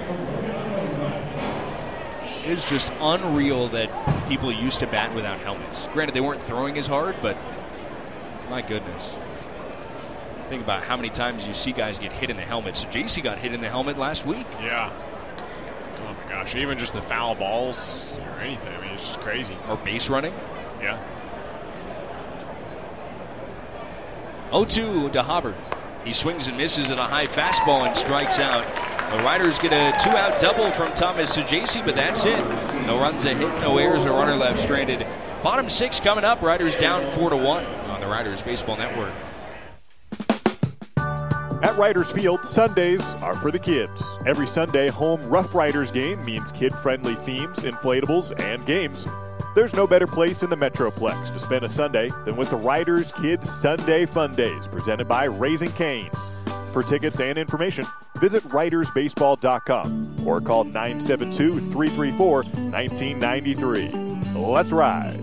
It is just unreal that people used to bat without helmets. Granted, they weren't throwing as hard, but my goodness. Think about how many times you see guys get hit in the helmet. So J C got hit in the helmet last week. Yeah. Oh my gosh. Even just the foul balls or anything. I mean, it's just crazy. Or base running. Yeah. oh two to Hauber. He swings and misses at a high fastball and strikes out. The Riders get a two-out double from Thomas Saggese, but that's it. No runs, a hit, no errors, a runner left stranded. Bottom six coming up. Riders down four to one on the Riders Baseball Network. At Riders Field, Sundays are for the kids. Every Sunday, home Rough Riders game means kid-friendly themes, inflatables, and games. There's no better place in the Metroplex to spend a Sunday than with the Riders Kids Sunday Fun Days, presented by Raising Cane's. For tickets and information, visit riders baseball dot com or call nine seven two, three three four, one nine nine three. Let's ride.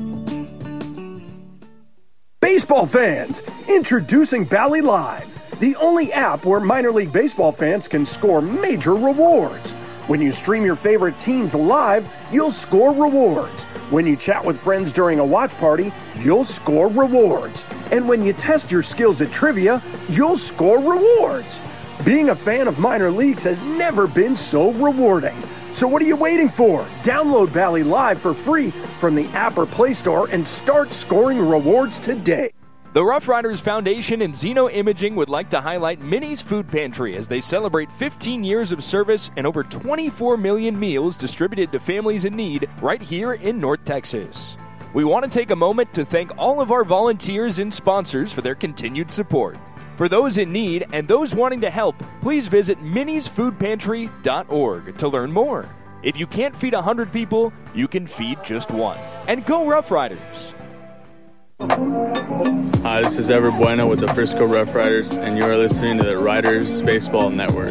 Baseball fans, introducing Bally Live, the only app where minor league baseball fans can score major rewards. When you stream your favorite teams live, you'll score rewards. When you chat with friends during a watch party, you'll score rewards. And when you test your skills at trivia, you'll score rewards. Being a fan of minor leagues has never been so rewarding. So what are you waiting for? Download Bally Live for free from the app or Play Store and start scoring rewards today. The Rough Riders Foundation and Zeno Imaging would like to highlight Minnie's Food Pantry as they celebrate fifteen years of service and over twenty-four million meals distributed to families in need right here in North Texas. We want to take a moment to thank all of our volunteers and sponsors for their continued support. For those in need and those wanting to help, please visit minis food pantry dot org to learn more. If you can't feed one hundred people, you can feed just one. And go Rough Riders! Hi, this is Ever Bueno with the Frisco Rough Riders, and you are listening to the Riders Baseball Network.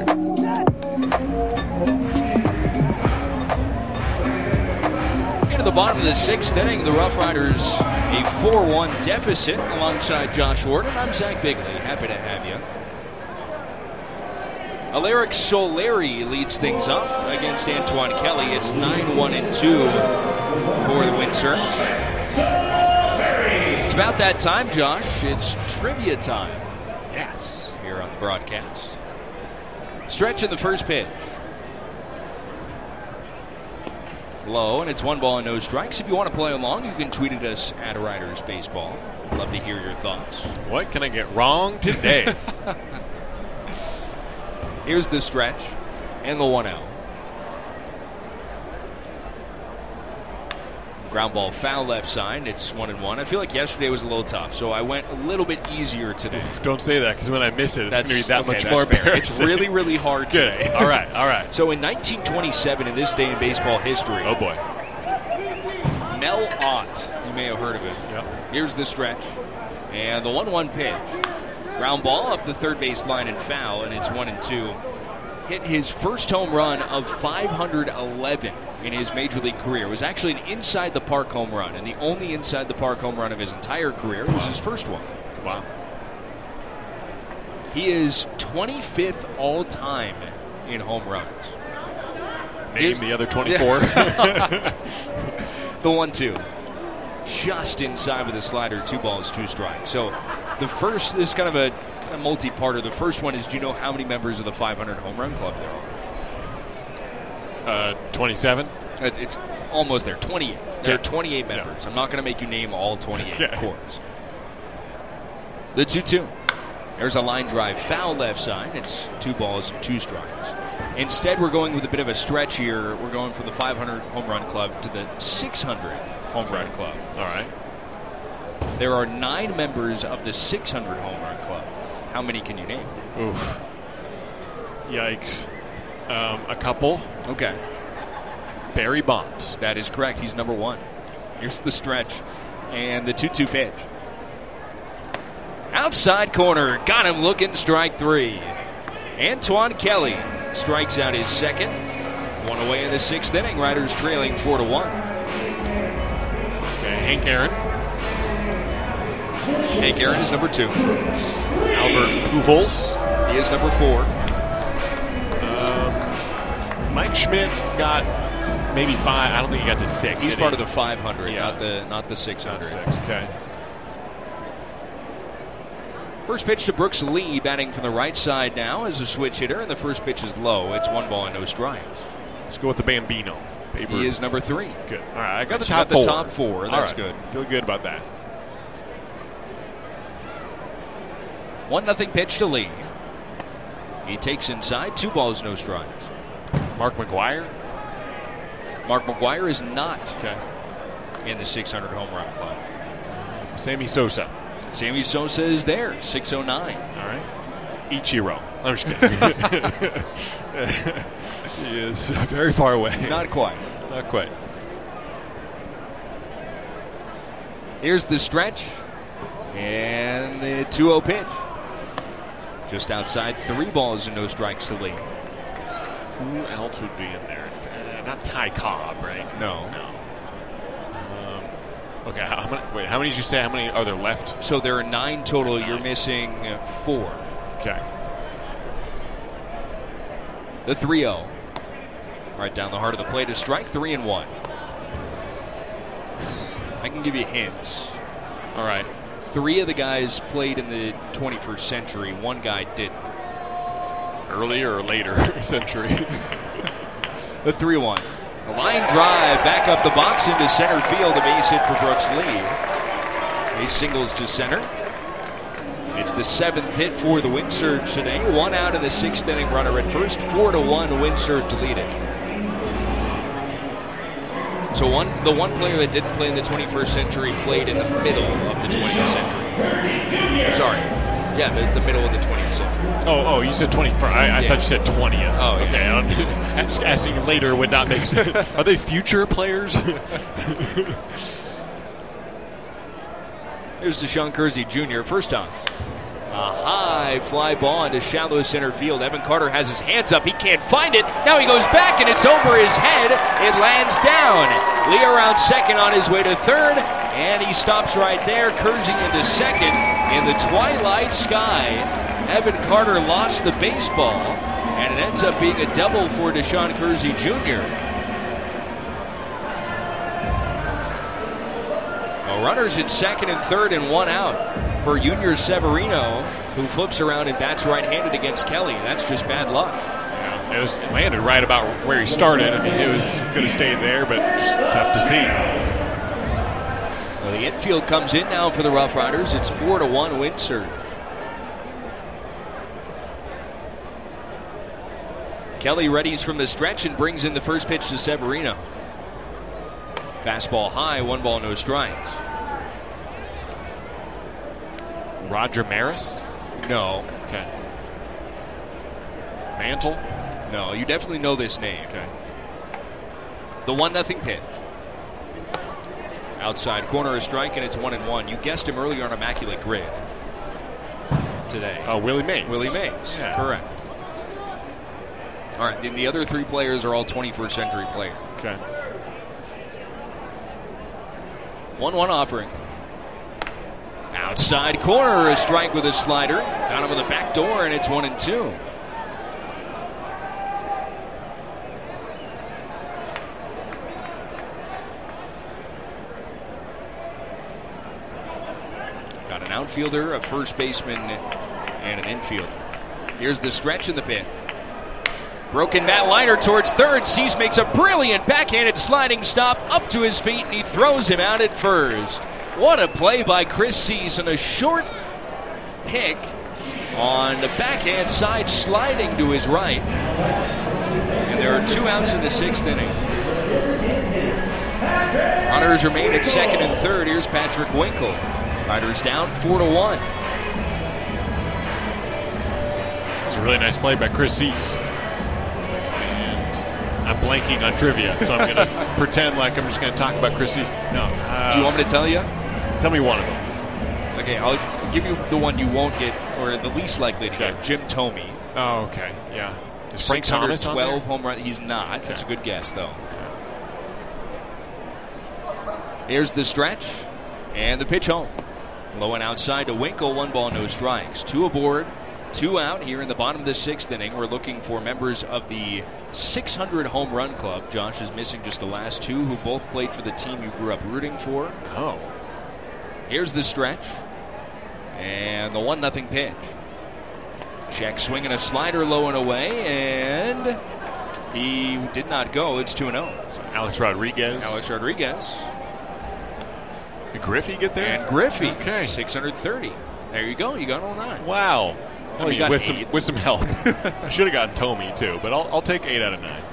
Into the bottom of the sixth inning, the Rough Riders a four one deficit alongside Josh Warden. I'm Zach Bigley. Happy to have you. Alaric Solari leads things off against Antoine Kelly. It's nine one and two for the Wind Surge. It's about that time, Josh. It's trivia time. Yes. Here on the broadcast. Stretch in the first pitch. Low, and it's one ball and no strikes. If you want to play along, you can tweet at us at Riders Baseball. Love to hear your thoughts. What can I get wrong today? Here's the stretch and the one out. Ground ball foul left side. It's one and one. I feel like yesterday was a little tough, so I went a little bit easier today. Oof, don't say that, because when I miss it, it's going to be that okay, much more fair. It's really, really hard Good. today. All right, all right. So in nineteen twenty-seven, in this day in baseball history, oh boy, Mel Ott, you may have heard of it. Yep. Here's the stretch and the one one pitch. Ground ball up the third base line and foul, and it's one and two. Hit his first home run of five hundred eleven in his major league career. It was actually an inside the park home run, and the only inside the park home run of his entire career. It was his first one. Wow. He is twenty-fifth all time in home runs. Name Here's, the other twenty-four. The one two. Just inside with a slider, two balls, two strikes. So the first, this is kind of a, a multi-parter. The first one is, do you know how many members of the five hundred home run club there are? Uh, twenty-seven? It, it's almost there. twenty-eight. There yeah. are twenty-eight members. Yeah. I'm not going to make you name all twenty-eight, okay. of course. The two two. There's a line drive, foul left side. It's two balls and two strikes. Instead, we're going with a bit of a stretch here. We're going from the five hundred home run club to the six hundred home run club. All right. There are nine members of the six hundred home run club. How many can you name? Oof. Yikes. Um, a couple. Okay. Barry Bonds. That is correct. He's number one. Here's the stretch. And the two two pitch. Outside corner. Got him looking. Strike three. Antoine Kelly strikes out his second. One away in the sixth inning. Riders trailing four to one. Okay, Hank Aaron. Hank Aaron is number two. Albert Pujols. He is number four. Um, Mike Schmidt got maybe five. I don't think he got to six. He's part he? of the five hundred, yeah. not the not the six hundred. Not six. Okay. First pitch to Brooks Lee, batting from the right side now as a switch hitter, and the first pitch is low. It's one ball and no strikes. Let's go with the Bambino. Paper. He is number three. Good. All right, I got the She top got the four. top four. That's right. good. Feel good about that. One nothing pitch to Lee. He takes inside, two balls, no strikes. Mark McGwire. Mark McGwire is not okay. in the six hundred home run club. Sammy Sosa. Sammy Sosa is there, six oh nine. All right. Ichiro. I'm just kidding. He is very far away. Not quite. Not quite. Here's the stretch. And the two oh pitch. Just outside, three balls and no strikes to Lee. Who else would be in there? Uh, not Ty Cobb, right? No. No. Um, okay, how, how many, wait, how many did you say? How many are there left? So there are nine total. Nine. You're missing four. Okay. The three oh. Right down the heart of the plate. A strike, three and one. I can give you hints. All right. Three of the guys played in the twenty-first century. One guy didn't. Earlier or later century? The three one. A line drive back up the box into center field. A base hit for Brooks Lee. He singles to center. It's the seventh hit for the Wind Surge today. One out in the sixth inning. Runner at first. Four to one. Wind Surge to lead it. So one, the one player that didn't play in the twenty-first century played in the middle of the twentieth century. Sorry. Yeah, the, the middle of the twentieth century. Oh, oh, you said twenty-first. I, I yeah. thought you said twentieth. Oh, okay. Yeah. Just asking later would not make sense. Are they future players? Here's Deshaun Kersey Junior First toss. A high fly ball into shallow center field. Evan Carter has his hands up. He can't find it. Now he goes back, and it's over his head. It lands down. Lee around second on his way to third, and he stops right there. Kersey into second. In the twilight sky, Evan Carter lost the baseball, and it ends up being a double for Deshaun Kersey Junior Well, runners at second and third and one out for Junior Severino, who flips around and bats right-handed against Kelly. That's just bad luck. Yeah, it, was, it landed right about where he started. I mean, it was could have stayed there, but just tough to see. Well, the infield comes in now for the Rough Riders. It's four to one Windsor. Kelly readies from the stretch and brings in the first pitch to Severino. Fastball high, one ball, no strikes. Roger Maris? No. Okay. Mantle? No, you definitely know this name. Okay. The one nothing pitch. Outside corner, a strike, and it's one and one. You guessed him earlier on Immaculate Grid today. Oh, Willie Mays. Willie Mays, yeah. Correct. All right, then the other three players are all twenty-first century players. Okay. one one offering. Outside corner, a strike with a slider. Got him with the back door, and it's one and two. Got an outfielder, a first baseman, and an infielder. Here's the stretch in the pit. Broken bat liner towards third. Cease makes a brilliant backhanded sliding stop up to his feet, and he throws him out at first. What a play by Chris Cease on a short pick on the backhand side, sliding to his right. And there are two outs in the sixth inning. Runners remain at second and third. Here's Patrick Winkle. Riders down four to one. It's a really nice play by Chris Cease. I'm blanking on trivia, so I'm going to pretend like I'm just going to talk about Chris Cease. No. Uh, Do you want me to tell you? Tell me one of them. Okay, I'll give you the one you won't get, or the least likely to okay. get. Jim Thome. Oh, okay. Yeah. Is Frank Thomas on there? twelve home run. He's not. Okay. That's a good guess, though. Here's the stretch, and the pitch home. Low and outside to Winkle. One ball, no strikes. Two aboard. Two out here in the bottom of the sixth inning. We're looking for members of the six hundred home run club. Josh is missing just the last two, who both played for the team you grew up rooting for. Oh. Here's the stretch. And the one nothing pitch. Check swinging a slider low and away, and he did not go. It's two and oh. So Alex Rodriguez. Alex Rodriguez. Did Griffey get there? And Griffey. Okay. six hundred thirty. There you go. You got all nine. Wow. Oh, I mean, with some with some help. I should have gotten Thome too, but I'll, I'll take eight out of nine.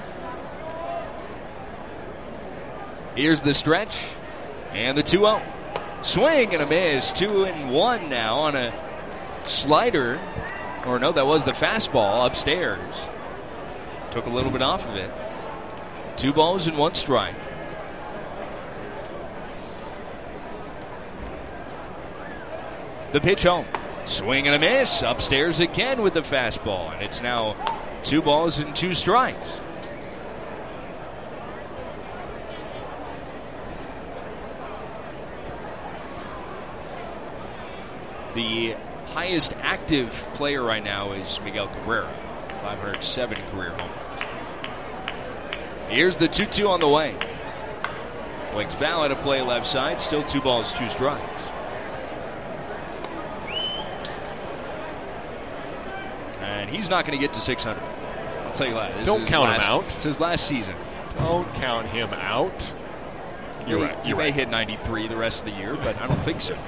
Here's the stretch, and the two oh. Swing and a miss. Two and one now on a slider. Or no, that was the fastball upstairs. Took a little bit off of it. Two balls and one strike. The pitch home. Swing and a miss. Upstairs again with the fastball. And it's now two balls and two strikes. The highest active player right now is Miguel Cabrera. five hundred seven career homers. Here's the two two on the way. Flicked foul at a play left side. Still two balls, two strikes. And he's not going to get to six hundred. I'll tell you that. This Don't count last, him out. It's his last season. Don't count him out. You're he, right. He You're may right. hit ninety-three the rest of the year, but I don't think so.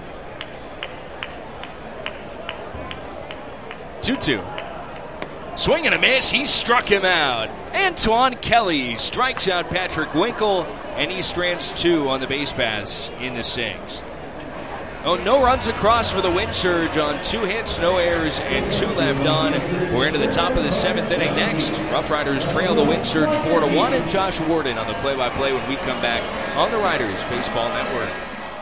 two two. Swing and a miss. He struck him out. Antoine Kelly strikes out Patrick Winkle, and he strands two on the base paths in the sixth. Oh, no runs across for the Windsurge on two hits, no errors, and two left on. We're into the top of the seventh inning next. Rough Riders trail the Windsurge four to one, and Josh Warden on the play-by-play when we come back on the Riders Baseball Network.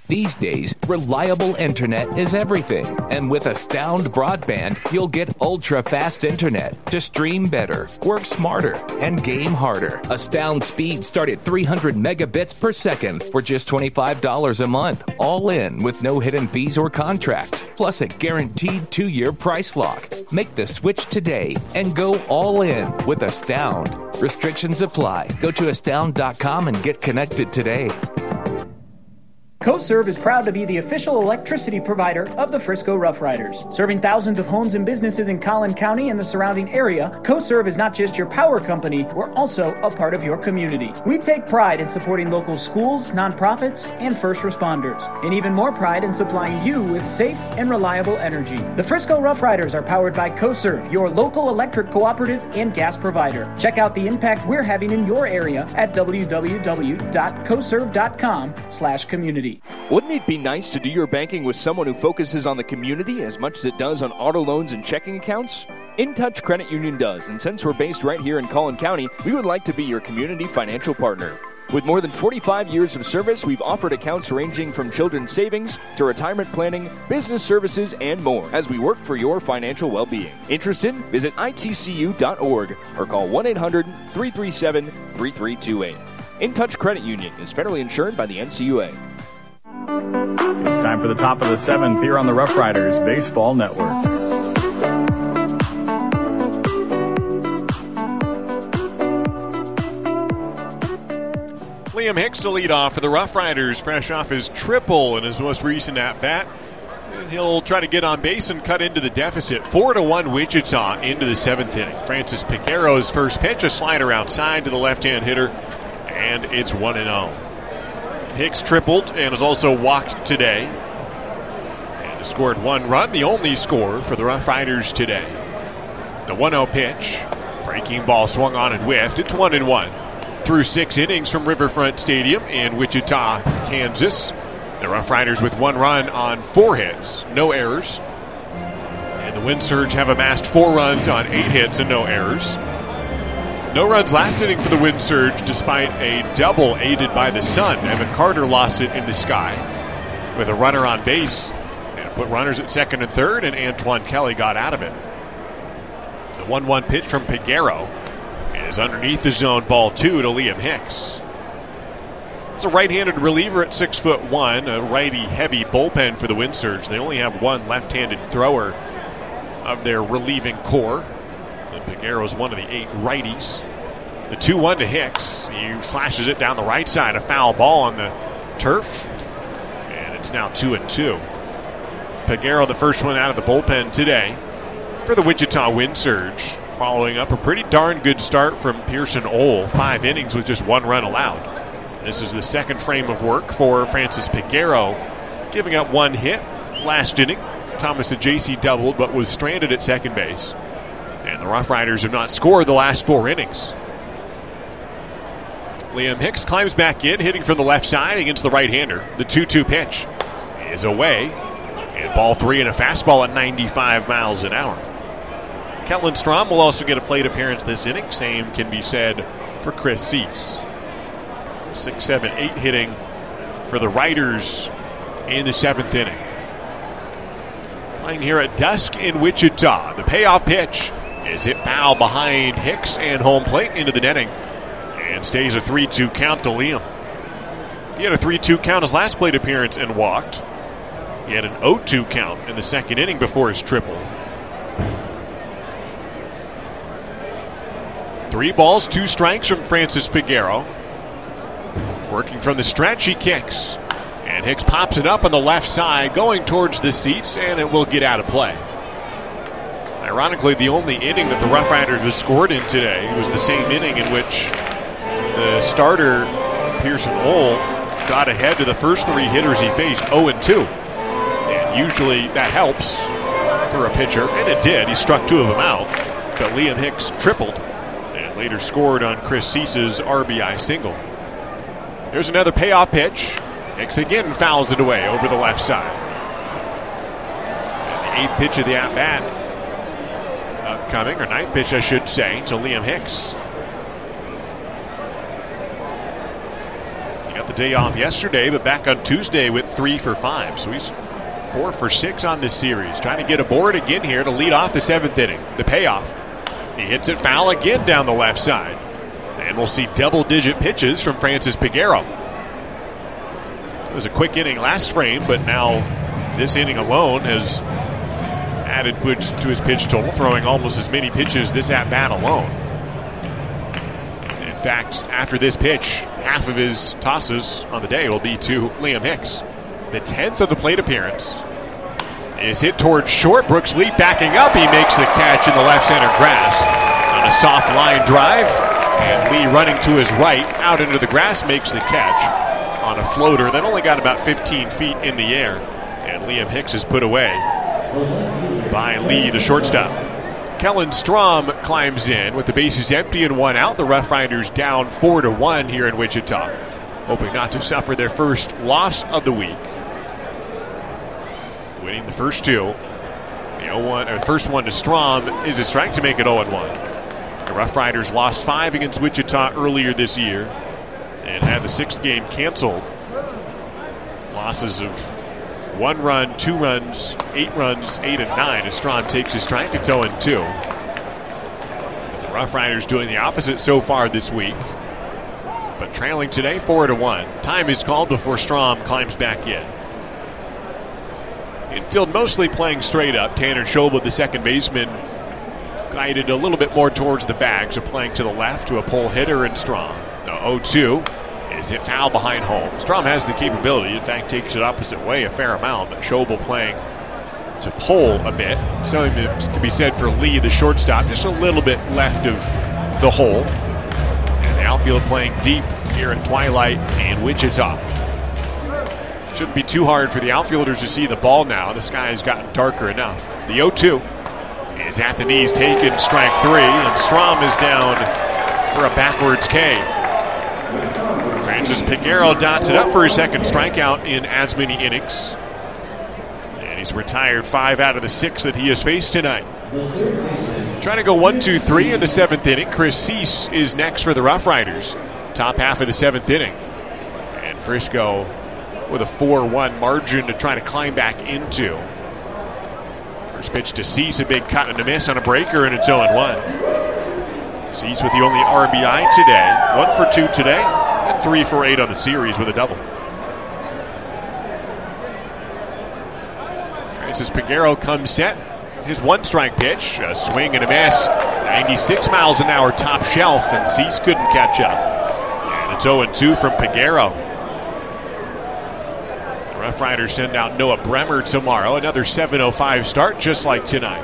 These days, reliable internet is everything. And with Astound Broadband, you'll get ultra-fast internet to stream better, work smarter, and game harder. Astound speeds start at three hundred megabits per second for just twenty-five dollars a month, all in with no hidden fees or contracts, plus a guaranteed two-year price lock. Make the switch today and go all in with Astound. Restrictions apply. Go to astound dot com and get connected today. CoServe is proud to be the official electricity provider of the Frisco Rough Riders. Serving thousands of homes and businesses in Collin County and the surrounding area, CoServe is not just your power company, we're also a part of your community. We take pride in supporting local schools, nonprofits, and first responders, and even more pride in supplying you with safe and reliable energy. The Frisco Rough Riders are powered by CoServe, your local electric cooperative and gas provider. Check out the impact we're having in your area at w w w dot coserve dot com slash community. Wouldn't it be nice to do your banking with someone who focuses on the community as much as it does on auto loans and checking accounts? InTouch Credit Union does, and since we're based right here in Collin County, we would like to be your community financial partner. With more than forty-five years of service, we've offered accounts ranging from children's savings to retirement planning, business services, and more as we work for your financial well-being. Interested? Visit I T C U dot org or call one eight hundred, three three seven, three three two eight. InTouch Credit Union is federally insured by the N C U A. It's time for the top of the seventh here on the Rough Riders Baseball Network. Liam Hicks to lead off for the Rough Riders, fresh off his triple in his most recent at-bat. And he'll try to get on base and cut into the deficit. four to one Wichita into the seventh inning. Francis Peguero's first pitch, a slider outside to the left-hand hitter, and it's one and oh. Hicks tripled and has also walked today and has scored one run, the only score for the Rough Riders today. The one oh pitch, breaking ball swung on and whiffed. It's one and one. Through six innings from Riverfront Stadium in Wichita, Kansas. The Rough Riders with one run on four hits, no errors. And the Wind Surge have amassed four runs on eight hits and no errors. No runs last inning for the Wind Surge despite a double aided by the sun. Evan Carter lost it in the sky with a runner on base and put runners at second and third, and Antoine Kelly got out of it. The one one pitch from Peguero is underneath the zone, ball two to Liam Hicks. It's a right-handed reliever at six foot one, a righty-heavy bullpen for the Wind Surge. They only have one left-handed thrower of their relieving core. Peguero's one of the eight righties. The two one to Hicks. He slashes it down the right side. A foul ball on the turf. And it's now two and two. Peguero, the first one out of the bullpen today for the Wichita Wind Surge, following up a pretty darn good start from Pearson Ohl. Five innings with just one run allowed. This is the second frame of work for Francis Peguero, giving up one hit last inning. Thomas Ajayce doubled but was stranded at second base. And the Rough Riders have not scored the last four innings. Liam Hicks climbs back in, hitting from the left side against the right-hander. The two two pitch is away. And ball three and a fastball at ninety-five miles an hour. Kellen Strom will also get a plate appearance this inning. Same can be said for Chris Cease. Six, seven, eight hitting for the Riders in the seventh inning. Playing here at dusk in Wichita. The payoff pitch is hit foul behind Hicks and home plate into the netting, and stays a three two count to Liam. He had a three two count his last plate appearance and walked. He had an oh two count in the second inning before his triple. Three balls, two strikes from Francis Peguero. Working from the stretch, he kicks. And Hicks pops it up on the left side, going towards the seats, and it will get out of play. Ironically, the only inning that the Rough Riders have scored in today was the same inning in which the starter, Pearson Ohl, got ahead to the first three hitters he faced, oh and two. And usually that helps for a pitcher, and it did. He struck two of them out, but Liam Hicks tripled and later scored on Chris Cease's R B I single. There's another payoff pitch. Hicks again fouls it away over the left side. And the eighth pitch of the at-bat upcoming, or ninth pitch I should say, to Liam Hicks. He got the day off yesterday, but back on Tuesday went three for five. So he's four for six on this series. Trying to get aboard again here to lead off the seventh inning. The payoff. He hits it foul again down the left side. And we'll see double-digit pitches from Francis Peguero. It was a quick inning last frame, but now this inning alone has added to his pitch total, throwing almost as many pitches this at-bat alone. In fact, after this pitch, half of his tosses on the day will be to Liam Hicks. The tenth of the plate appearance is hit towards short. Brooks Lee backing up. He makes the catch in the left center grass on a soft line drive. And Lee running to his right out into the grass makes the catch on a floater that only got about fifteen feet in the air. And Liam Hicks is put away by Lee, the shortstop. Kellen Strom climbs in with the bases empty and one out. The Rough Riders down four to one here in Wichita, hoping not to suffer their first loss of the week. Winning the first two. The oh one, or first one to Strom is a strike to make it oh and one. The Rough Riders lost five against Wichita earlier this year and had the sixth game canceled. Losses of one run, two runs, eight runs, eight and nine as Strom takes his strike. It's oh and two. But the Rough Riders doing the opposite so far this week, but trailing today four to one. Time is called before Strom climbs back in. Infield mostly playing straight up. Tanner Schobel, the second baseman, guided a little bit more towards the bag, so playing to the left to a pull hitter and Strom. The oh two is hit foul behind home. Strom has the capability, in fact takes it opposite way a fair amount, but Schobel playing to pull a bit. Something that can be said for Lee, the shortstop, just a little bit left of the hole. And the outfield playing deep here at Twilight and Wichita. Shouldn't be too hard for the outfielders to see the ball now. The sky has gotten darker enough. The oh two is at the knees, taken, strike three, and Strom is down for a backwards K. Francis Peguero dots it up for his second strikeout in as many innings. And he's retired five out of the six that he has faced tonight. Trying to go one, two, three in the seventh inning. Chris Cease is next for the Rough Riders. Top half of the seventh inning. And Frisco with a four one margin to try to climb back into. First pitch to Cease, a big cut and a miss on a breaker, and it's oh and one. Cease with the only R B I today. One for two today, and three for eight on the series with a double. Francis Peguero comes set. His one strike pitch, a swing and a miss. ninety-six miles an hour top shelf, and Cease couldn't catch up. And it's oh and two from Peguero. Rough Riders send out Noah Bremer tomorrow. Another seven oh five start, just like tonight.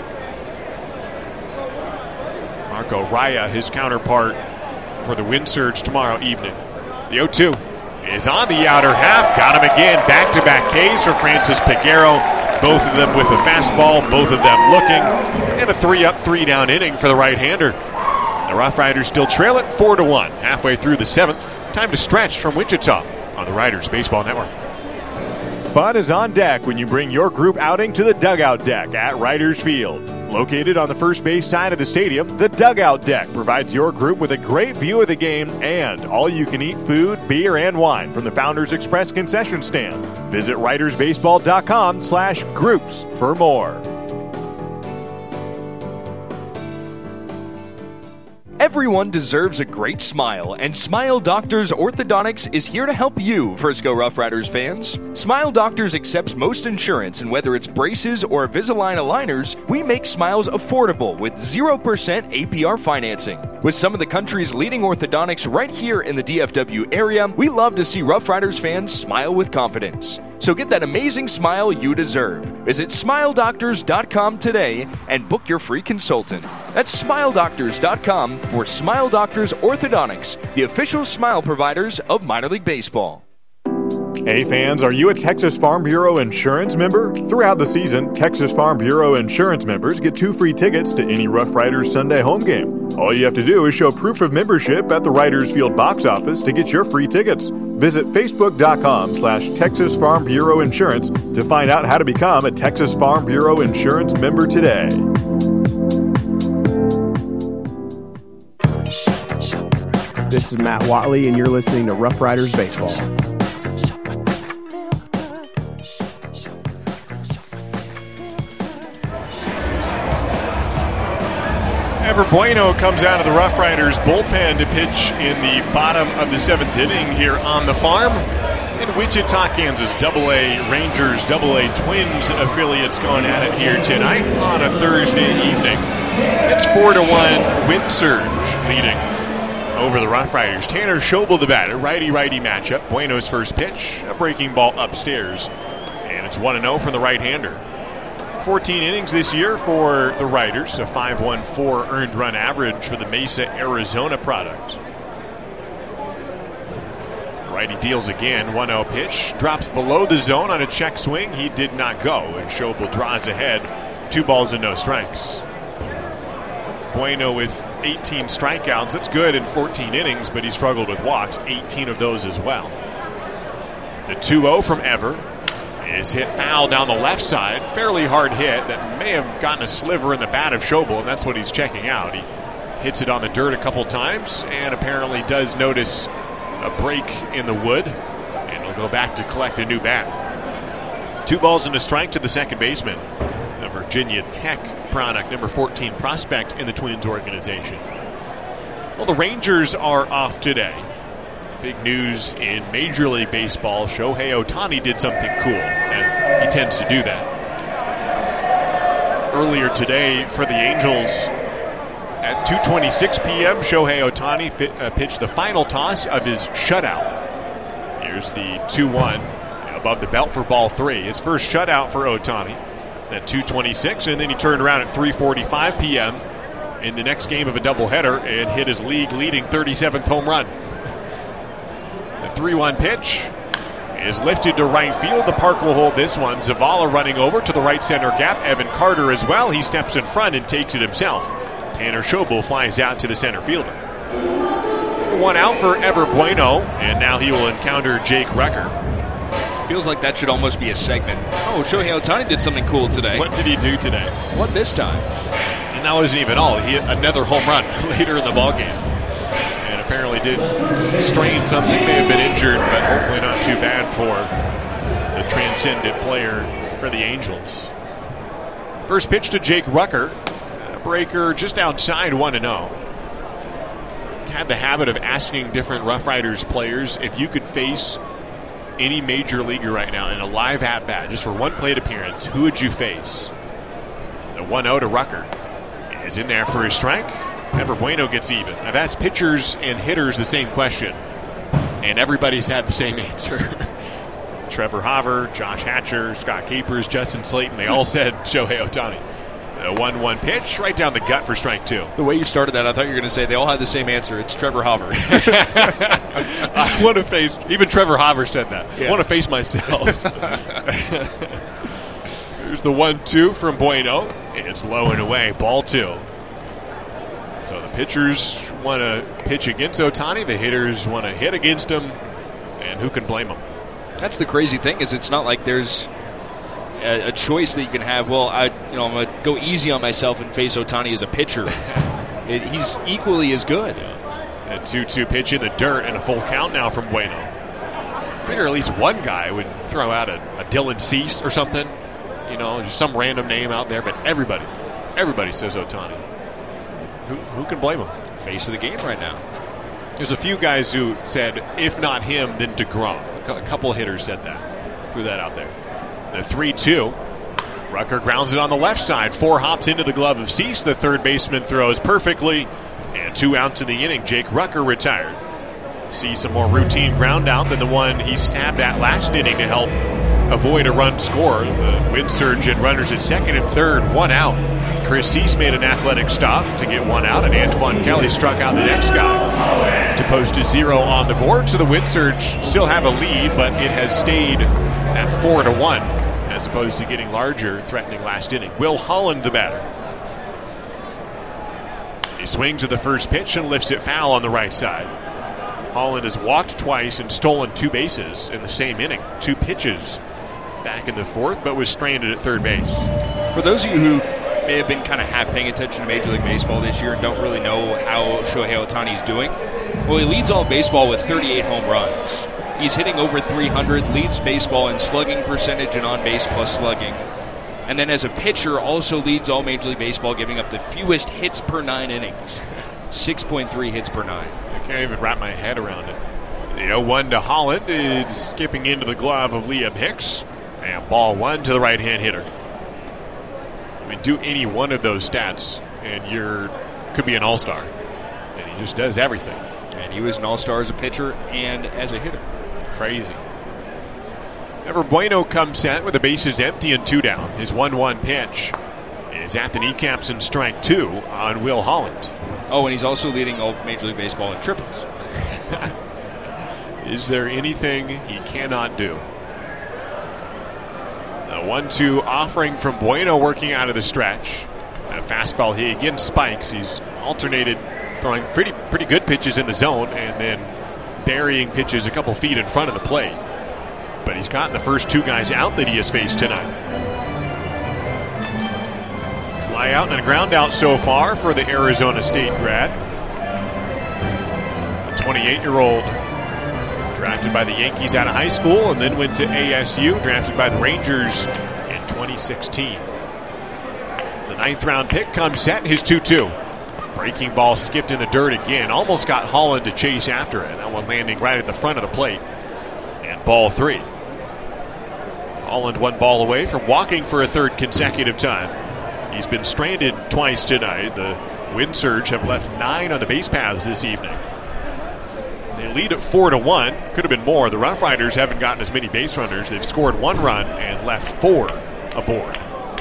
Marco Raya, his counterpart for the Wind Surge tomorrow evening. The oh two is on the outer half. Got him again. Back-to-back Ks for Francis Peguero. Both of them with a fastball, both of them looking. And a three-up, three-down inning for the right-hander. The Rough Riders still trail it four to one. Halfway through the seventh. Time to stretch from Wichita on the Riders Baseball Network. Fun is on deck when you bring your group outing to the Dugout Deck at Riders Field. Located on the first base side of the stadium, the Dugout Deck provides your group with a great view of the game and all-you-can-eat food, beer, and wine from the Founders Express concession stand. Visit ridersbaseball.com slash groups for more. Everyone deserves a great smile, and Smile Doctors Orthodontics is here to help you, Frisco Rough Riders fans. Smile Doctors accepts most insurance, and whether it's braces or Invisalign aligners, we make smiles affordable with zero percent A P R financing. With some of the country's leading orthodontics right here in the D F W area, we love to see Rough Riders fans smile with confidence. So get that amazing smile you deserve. Visit smile doctors dot com today and book your free consultant. That's smile doctors dot com for Smile Doctors Orthodontics, the official smile providers of minor league baseball. Hey fans, are you a Texas Farm Bureau insurance member? Throughout the season, Texas Farm Bureau insurance members get two free tickets to any Rough Riders Sunday home game. All you have to do is show proof of membership at the Riders Field box office to get your free tickets. Visit facebook.com slash Texas Farm Bureau Insurance to find out how to become a Texas Farm Bureau insurance member today. This is Matt Watley, and you're listening to Rough Riders Baseball. Ever Bueno comes out of the Rough Riders bullpen to pitch in the bottom of the seventh inning here on the farm in Wichita, Kansas. Double A Rangers, Double A Twins affiliates going at it here tonight on a Thursday evening. It's four to one, Wind Surge leading over the Rough Riders. Tanner Schobel the batter, righty-righty matchup. Bueno's first pitch, a breaking ball upstairs, and it's one and oh from the right-hander. fourteen innings this year for the Riders, a five point one four earned run average for the Mesa, Arizona product. Righty deals again, one oh pitch, drops below the zone on a check swing. He did not go, and Schobel draws ahead, two balls and no strikes. Bueno with eighteen strikeouts. That's good in fourteen innings, but he struggled with walks, eighteen of those as well. The two oh from Ever is hit foul down the left side. Fairly hard hit that may have gotten a sliver in the bat of Schobel, and that's what he's checking out. He hits it on the dirt a couple times and apparently does notice a break in the wood, and he'll go back to collect a new bat. Two balls and a strike to the second baseman, the Virginia Tech product, number fourteen prospect in the Twins organization. Well, the Rangers are off today. Big news in Major League Baseball. Shohei Ohtani did something cool, and he tends to do that. Earlier today for the Angels, at two twenty-six p.m., Shohei Ohtani fit, uh, pitched the final toss of his shutout. Here's the two one above the belt for ball three. His first shutout for Ohtani at two twenty-six, and then he turned around at three forty-five p.m. in the next game of a doubleheader and hit his league-leading thirty-seventh home run. The three one pitch is lifted to right field. The park will hold this one. Zavala running over to the right center gap. Evan Carter as well. He steps in front and takes it himself. Tanner Schobel flies out to the center fielder. One out for Ever Bueno, and now he will encounter Jake Rucker. Feels like that should almost be a segment. Oh, Shohei Ohtani did something cool today. What did he do today? What this time? And that wasn't even all. He hit another home run later in the ballgame. And apparently did strain something. May have been injured, but hopefully not too bad for the transcendent player for the Angels. First pitch to Jake Rucker. A breaker just outside one and oh. Had the habit of asking different Rough Riders players if you could face any major leaguer right now in a live at-bat, just for one plate appearance, who would you face? The one oh to Rucker is in there for his strike. Ever Bueno gets even. I've asked pitchers and hitters the same question, and everybody's had the same answer. Trevor Hauver, Josh Hatcher, Scott Capers, Justin Slayton, they all said Shohei Ohtani. A one one pitch right down the gut for strike two. The way you started that, I thought you were going to say they all had the same answer. It's Trevor Hauver. I want to face, even Trevor Hauver said that. Yeah. I want to face myself. Here's the one two from Bueno. It's low and away, ball two. So the pitchers want to pitch against Ohtani. The hitters want to hit against him. And who can blame them? That's the crazy thing, is it's not like there's a, a choice that you can have. Well, I, you know, I'm going to go easy on myself and face Ohtani as a pitcher. it, he's equally as good. A two two pitch in the dirt and a full count now from Bueno. I figure at least one guy would throw out a, a Dylan Cease or something. You know, just some random name out there. But everybody, everybody says Ohtani. Who, who can blame him? Face of the game right now. There's a few guys who said, if not him, then DeGrom. A couple of hitters said that. Threw that out there. The three two. Rucker grounds it on the left side. Four hops into the glove of Cease. The third baseman throws perfectly. And two outs in the inning. Jake Rucker retired. Cease a more routine ground out than the one he stabbed at last inning to help avoid a run score. The Wind Surge and runners at second and third. One out. Chris Cease made an athletic stop to get one out, and Antoine Kelly struck out the next guy to post a zero on the board. So the Wind Surge still have a lead, but it has stayed at four to one, as opposed to getting larger, threatening last inning. Will Holland, the batter. He swings at the first pitch and lifts it foul on the right side. Holland has walked twice and stolen two bases in the same inning. Two pitches back in the fourth, but was stranded at third base. For those of you who may have been kind of half paying attention to Major League Baseball this year and don't really know how Shohei Ohtani is doing, Well, he leads all baseball with thirty-eight home runs. He's hitting over three hundred, leads baseball in slugging percentage and on-base plus slugging. And then as a pitcher, also leads all Major League Baseball, giving up the fewest hits per nine innings. six point three hits per nine. I can't even wrap my head around it. The oh one to Holland is skipping into the glove of Liam Hicks. And ball one to the right-hand hitter. I mean, do any one of those stats, and you're could be an all-star. And he just does everything. And he was an all-star as a pitcher and as a hitter. Crazy. Ever Bueno comes set with the bases empty and two down. His one one pitch is at the kneecaps and strike two on Will Holland. Oh, and he's also leading all Major League Baseball in triples. Is there anything he cannot do? The one two offering from Bueno working out of the stretch. And a fastball he again spikes. He's alternated throwing pretty pretty good pitches in the zone and then burying pitches a couple feet in front of the plate. But he's gotten the first two guys out that he has faced tonight. Fly out and a ground out so far for the Arizona State grad. A twenty-eight-year-old drafted by the Yankees out of high school and then went to A S U, drafted by the Rangers in twenty sixteen. The ninth round pick comes set, his two two. Breaking ball skipped in the dirt again. Almost got Holland to chase after it. That one landing right at the front of the plate. And ball three. Holland one ball away from walking for a third consecutive time. He's been stranded twice tonight. The wind surge have left nine on the base paths this evening. They lead at four to one. Could have been more. The Rough Riders haven't gotten as many base runners. They've scored one run and left four aboard.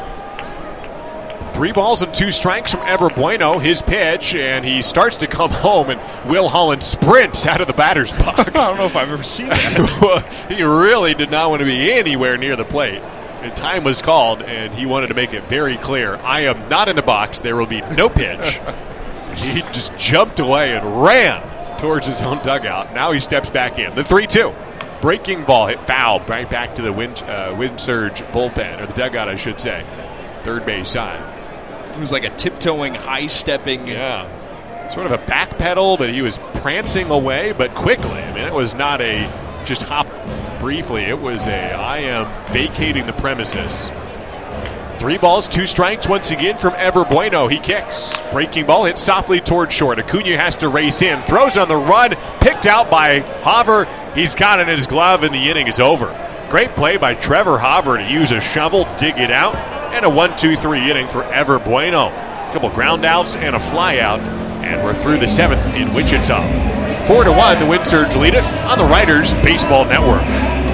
Three balls and two strikes from Ever Bueno, his pitch, and he starts to come home, and Will Holland sprints out of the batter's box. I don't know if I've ever seen that. Well, he really did not want to be anywhere near the plate. And time was called, and he wanted to make it very clear, I am not in the box. There will be no pitch. He just jumped away and ran towards his own dugout. Now he steps back in. The three two. Breaking ball hit foul right back to the wind, uh, wind surge bullpen, or the dugout, I should say. Third base side. It was like a tiptoeing, high-stepping. Yeah. Sort of a back pedal, but he was prancing away, but quickly. I mean, it was not a just hop briefly. It was a I am vacating the premises. Three balls, two strikes once again from Ever Bueno. He kicks. Breaking ball hit softly toward short. Acuna has to race in. Throws on the run. Picked out by Hauver. He's got it in his glove, and the inning is over. Great play by Trevor Hauver to use a shovel, dig it out, and a one two three inning for Ever Bueno. A couple ground outs and a fly out, and we're through the seventh in Wichita. Four to one, the Wind Surge lead it on the Riders Baseball Network.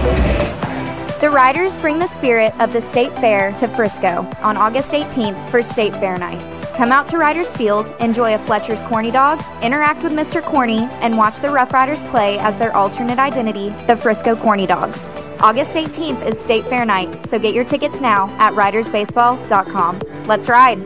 The Riders bring the spirit of the State Fair to Frisco on August eighteenth for State Fair Night. Come out to Riders Field, enjoy a Fletcher's Corny Dog, interact with Mister Corny, and watch the Rough Riders play as their alternate identity, the Frisco Corny Dogs. August eighteenth is State Fair Night, so get your tickets now at riders baseball dot com. Let's ride!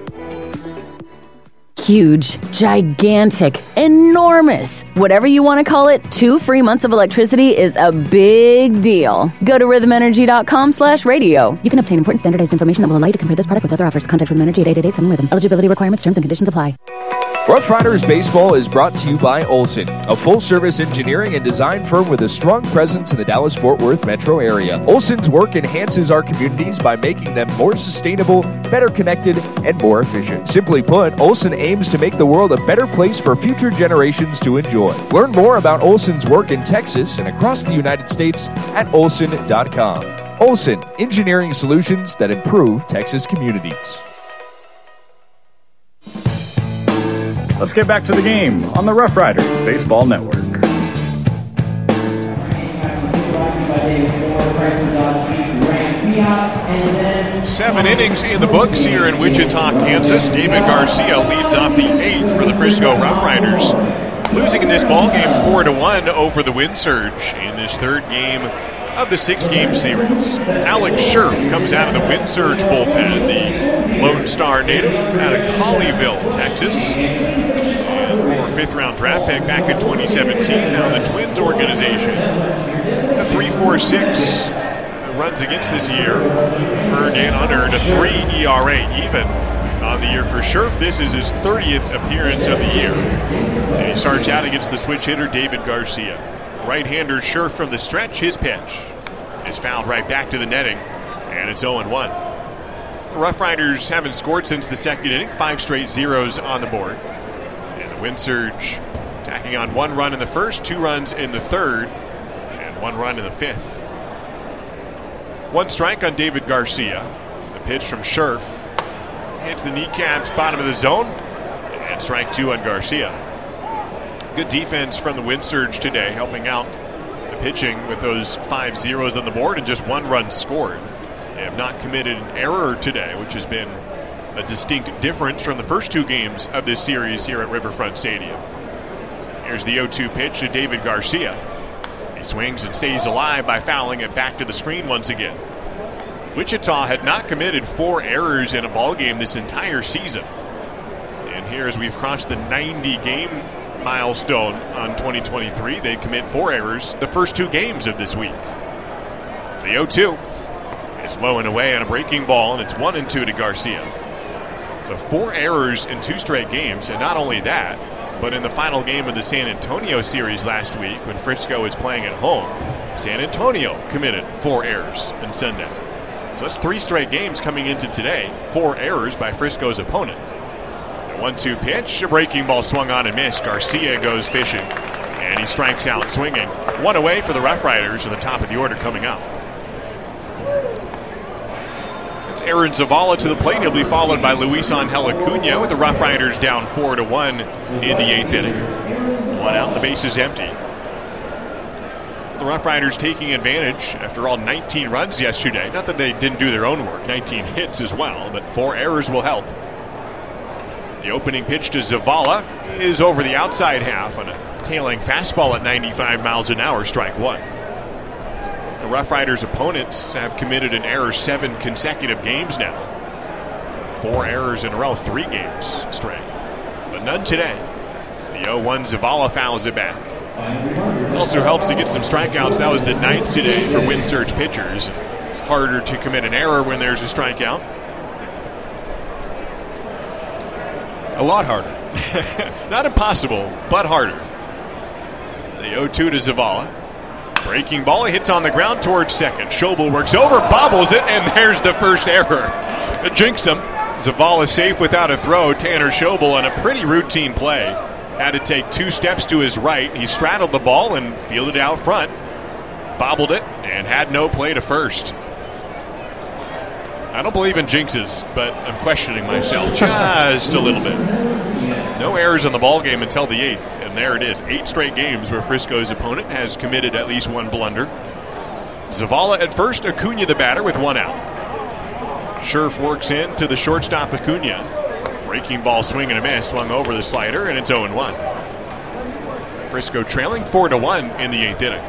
Huge, gigantic, enormous, whatever you want to call it, two free months of electricity is a big deal. Go to rhythm energy dot com slash radio. You can obtain important standardized information that will allow you to compare this product with other offers. Contact Rhythm Energy at eight eight eight seven Rhythm. Eligibility requirements, terms, and conditions apply. Rough Riders Baseball is brought to you by Olson, a full-service engineering and design firm with a strong presence in the Dallas-Fort Worth metro area. Olson's work enhances our communities by making them more sustainable, better connected, and more efficient. Simply put, Olson aims to make the world a better place for future generations to enjoy. Learn more about Olson's work in Texas and across the United States at olson dot com. Olson, engineering solutions that improve Texas communities. Let's get back to the game on the Rough Riders Baseball Network. Seven innings in the books here in Wichita, Kansas. David Garcia leads off the eighth for the Frisco Rough Riders, losing in this ballgame four to one over the Wind Surge in this third game of the six-game series. Alex Scherf comes out of the Wind Surge bullpen, the Lone Star native out of Colleyville, Texas. And former fifth-round draft pick back in twenty seventeen, now the Twins organization. A three point four six runs against this year, earned and unearned, a three E R A even on the year for Scherf. This is his thirtieth appearance of the year. And he starts out against the switch hitter, David Garcia. Right-hander Scherf from the stretch, his pitch is fouled right back to the netting, and it's oh and one. The Rough Riders haven't scored since the second inning, five straight zeros on the board. And the Wind Surge tacking on one run in the first, two runs in the third, and one run in the fifth. One strike on David Garcia. The pitch from Scherf hits the kneecaps, bottom of the zone, and strike two on Garcia. Good defense from the Wind Surge today, helping out the pitching with those five zeros on the board and just one run scored. They have not committed an error today, which has been a distinct difference from the first two games of this series here at Riverfront Stadium. Here's the oh two pitch to David Garcia. He swings and stays alive by fouling it back to the screen once again. Wichita had not committed four errors in a ball game this entire season. And here, as we've crossed the ninety game milestone on twenty twenty-three, they commit four errors the first two games of this week. The oh two is low and away on a breaking ball, and it's one and two to Garcia. So four errors in two straight games, and not only that, but in the final game of the San Antonio series last week, when Frisco was playing at home, San Antonio committed four errors on Sunday. So that's three straight games coming into today, four errors by Frisco's opponent. The one two pitch, a breaking ball swung on and missed. Garcia goes fishing, and he strikes out swinging. One away for the Rough Riders in the top of the order coming up. It's Aaron Zavala to the plate. He'll be followed by Luis Angel Acuna with the Rough Riders down four to one in the eighth inning. One out, the base is empty. The Rough Riders taking advantage after all nineteen runs yesterday. Not that they didn't do their own work, nineteen hits as well, but four errors will help. The opening pitch to Zavala is over the outside half on a tailing fastball at ninety-five miles an hour, strike one. The Rough Riders' opponents have committed an error seven consecutive games now. Four errors in a row, three games straight. But none today. The oh one Zavala fouls it back. Also helps to get some strikeouts. That was the ninth today for Wind Surge pitchers. Harder to commit an error when there's a strikeout. A lot harder. Not impossible, but harder. The oh two to Zavala. Breaking ball, he hits on the ground towards second. Schobel works over, bobbles it, and there's the first error. It jinxed him. Zavala safe without a throw. Tanner Schobel on a pretty routine play. Had to take two steps to his right. He straddled the ball and fielded out front. Bobbled it and had no play to first. I don't believe in jinxes, but I'm questioning myself just a little bit. No errors in the ball game until the eighth, and there it is. Eight straight games where Frisco's opponent has committed at least one blunder. Zavala at first, Acuna the batter with one out. Scherf works in to the shortstop Acuna. Breaking ball swing and a miss, swung over the slider, and it's oh and one. Frisco trailing four to one in the eighth inning.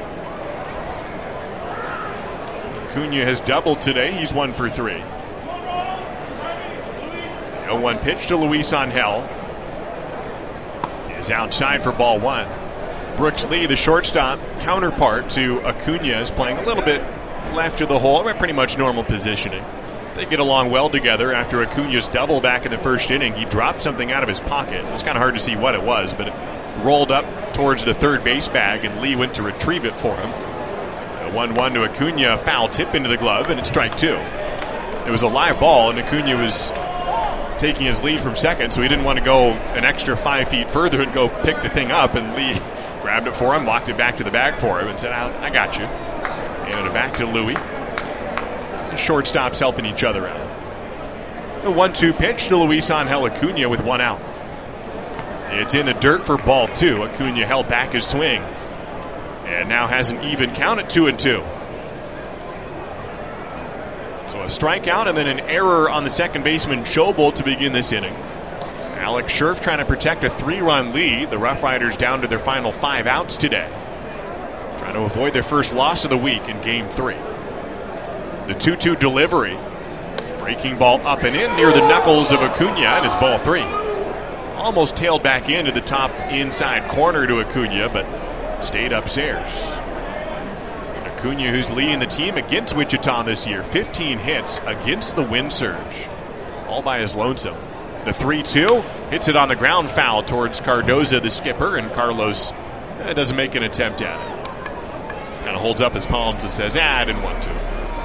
Acuna has doubled today. He's one for three. oh one pitch to Luis Angel. Is outside for ball one. Brooks Lee, the shortstop counterpart to Acuna, is playing a little bit left of the hole. Pretty much normal positioning. They get along well together after Acuna's double back in the first inning. He dropped something out of his pocket. It was kind of hard to see what it was, but it rolled up towards the third base bag, and Lee went to retrieve it for him. one one to Acuna, foul tip into the glove, and it's strike two. It was a live ball, and Acuna was taking his lead from second, so he didn't want to go an extra five feet further and go pick the thing up, and Lee grabbed it for him, walked it back to the bag for him, and said, I got you. Handed it back to Louis. The shortstops helping each other out. The one two pitch to Luis Angel Acuna with one out. It's in the dirt for ball two. Acuna held back his swing, and now has an even count at two and two. So a strikeout and then an error on the second baseman Schobel to begin this inning. Alex Scherf trying to protect a three-run lead. The Rough Riders down to their final five outs today, trying to avoid their first loss of the week in game three. The two two delivery. Breaking ball up and in near the knuckles of Acuna, and it's ball three. Almost tailed back into the top inside corner to Acuna, but stayed upstairs. Acuna, who's leading the team against Wichita this year, fifteen hits against the Wind Surge, all by his lonesome. The three two hits it on the ground, foul towards Cardoza, the skipper, and Carlos eh, doesn't make an attempt at it. Kind of holds up his palms and says, ah, I didn't want to.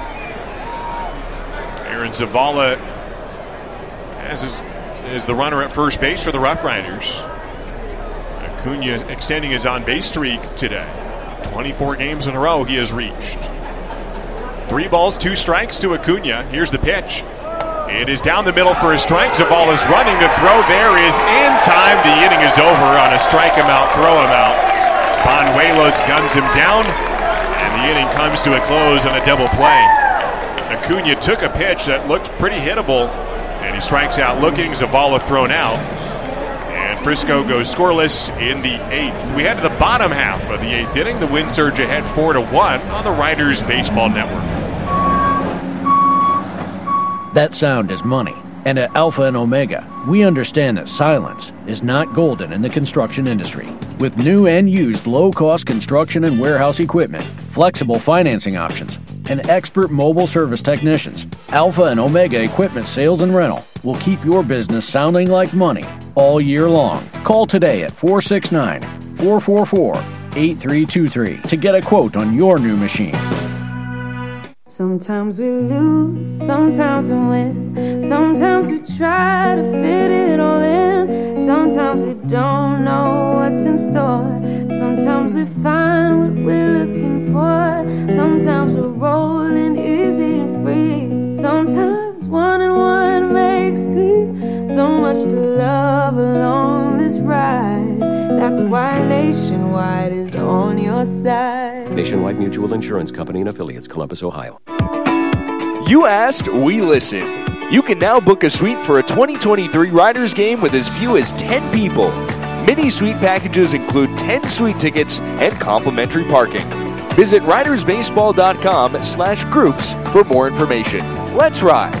Aaron Zavala as is, is the runner at first base for the Rough Riders. Acuna extending his on-base streak today. twenty-four games in a row he has reached. Three balls, two strikes to Acuna. Here's the pitch. It is down the middle for a strike. Zavala's running. The throw there is in time. The inning is over on a strike him out, throw him out. Banuelos guns him down, and the inning comes to a close on a double play. Acuna took a pitch that looked pretty hittable, and he strikes out looking. Zavala thrown out. And Frisco goes scoreless in the eighth. We head to the bottom half of the eighth inning. The Wind Surge ahead four to one on the Riders Baseball Network. That sound is money. And at Alpha and Omega, we understand that silence is not golden in the construction industry. With new and used low-cost construction and warehouse equipment, flexible financing options, and expert mobile service technicians, Alpha and Omega Equipment Sales and Rental will keep your business sounding like money all year long. Call today at four six nine, four four four, eight three two three to get a quote on your new machine. Sometimes we lose, sometimes we win. Sometimes we try to fit it all in. Sometimes we don't know what's in store. Sometimes we find what we're looking for. Sometimes we're rolling easy and free. Sometimes one and one makes three. So much to love along this ride. That's why Nationwide is on your side. Nationwide Mutual Insurance Company and Affiliates, Columbus, Ohio. You asked, we listened. You can now book a suite for a twenty twenty-three Riders game with as few as ten people. Mini suite packages include ten suite tickets and complimentary parking. Visit ridersbaseball.com slash groups for more information. Let's ride.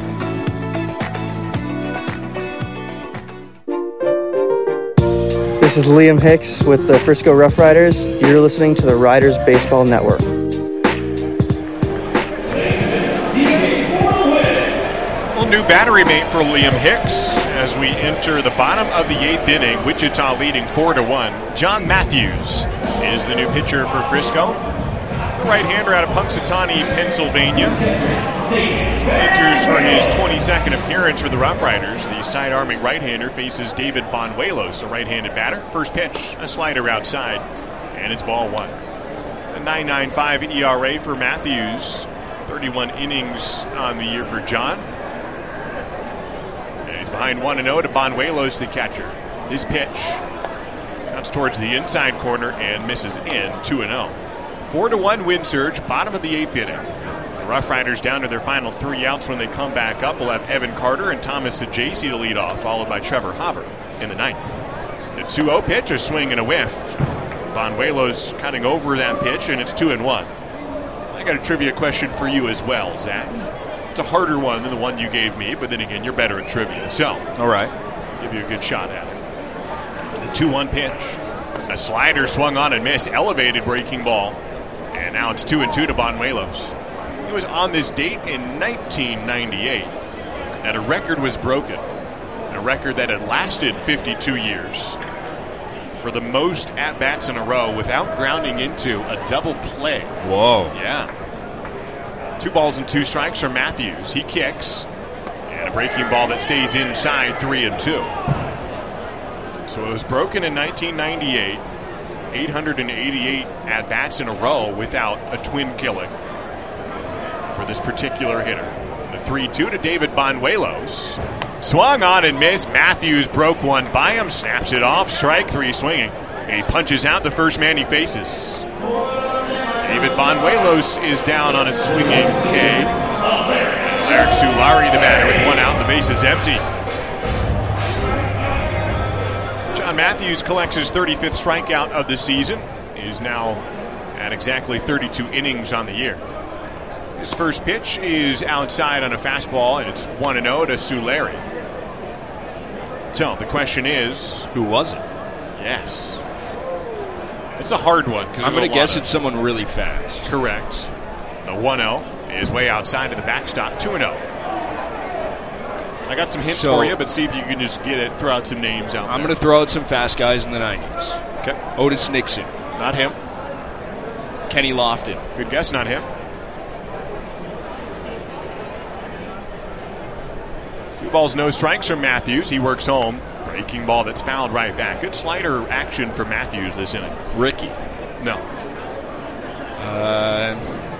This is Liam Hicks with the Frisco Rough Riders. You're listening to the Riders Baseball Network. New battery mate for Liam Hicks as we enter the bottom of the eighth inning. Wichita leading four to one. John Matthews is the new pitcher for Frisco. Right-hander out of Punxsutawney, Pennsylvania. Enters for his twenty-second appearance for the Rough Riders. The side-arming right-hander faces David Banuelos, a right-handed batter. First pitch, a slider outside, and it's ball one. A nine point nine five E R A for Matthews. thirty-one innings on the year for John. Behind one and oh to Banuelos, the catcher. His pitch cuts towards the inside corner and misses in two and oh. four to one Wind Surge, bottom of the eighth inning. The Rough Riders down to their final three outs. When they come back up, we'll have Evan Carter and Thomas Sajaci to lead off, followed by Trevor Hopper in the ninth. The two oh pitch, a swing and a whiff. Banuelos cutting over that pitch, and it's two and one. I got a trivia question for you as well, Zach. It's a harder one than the one you gave me, but then again, you're better at trivia. So, all right, give you a good shot at it. The two one pitch. A slider swung on and missed. Elevated breaking ball. And now it's two and two to Banuelos. He was on this date in nineteen ninety-eight. And a record was broken. A record that had lasted fifty-two years. For the most at-bats in a row without grounding into a double play. Whoa. Yeah. Two balls and two strikes for Matthews. He kicks. And a breaking ball that stays inside, three and two. So it was broken in nineteen ninety-eight. eight hundred eighty-eight at-bats in a row without a twin killing for this particular hitter. The three two to David Banuelos. Swung on and missed. Matthews broke one by him, snaps it off. Strike three swinging. And he punches out the first man he faces. David Banuelos is down on a swinging K. Eric Sulari, the batter, with one out. The base is empty. John Matthews collects his thirty-fifth strikeout of the season. He is now at exactly thirty-two innings on the year. His first pitch is outside on a fastball, and it's one and oh to Sulari. So the question is, who was it? Yes. It's a hard one. I'm going to guess it's someone really fast. Correct. The one oh is way outside of the backstop, two and oh. I got some hints So- for you, but see if you can just get it. Throw out some names out I'm there. going to throw out some fast guys in the nineties. Okay. Otis Nixon. Not him. Kenny Lofton. Good guess, not him. Two balls, no strikes from Matthews. He works home. Breaking ball that's fouled right back. Good slider action for Matthews this inning. Ricky. No. Uh,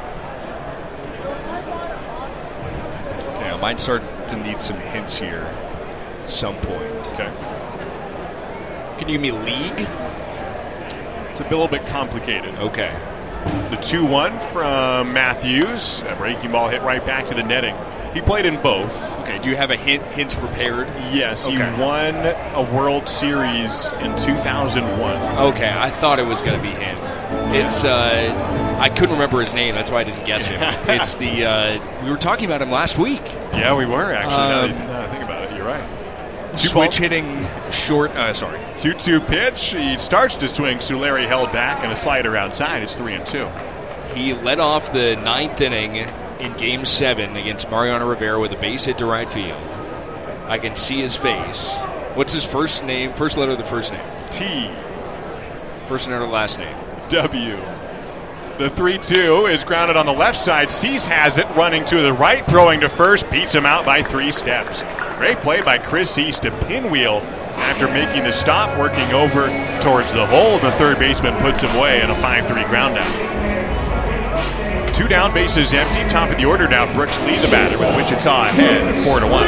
okay, I might start to need some hints here at some point. Okay. Can you give me league? It's a little bit complicated. Okay. The two one from Matthews. A breaking ball hit right back to the netting. He played in both. Okay, do you have a hint hints prepared? Yes, he Okay. won a World Series in two thousand one. Okay, I thought it was going to be him. It's, uh, I couldn't remember his name, that's why I didn't guess him. It's the, uh, we were talking about him last week. Yeah, we were actually. now, Um, that you- now that I think about it, you're right. Two Switch balls. hitting short, uh, sorry. two two pitch. He starts to swing. Suleri held back and a slider outside. It's three and two. He led off the ninth inning in Game seven against Mariano Rivera with a base hit to right field. I can see his face. What's his first name? First letter of the first name? T. First letter of the last name? W. The three two is grounded on the left side. Cease has it, running to the right, throwing to first, beats him out by three steps. Great play by Chris Cease to pinwheel after making the stop, working over towards the hole. The third baseman puts him away in a five three ground out. Two down, bases empty. Top of the order now. Brooks Lee, the batter, with Wichita ahead, four to one.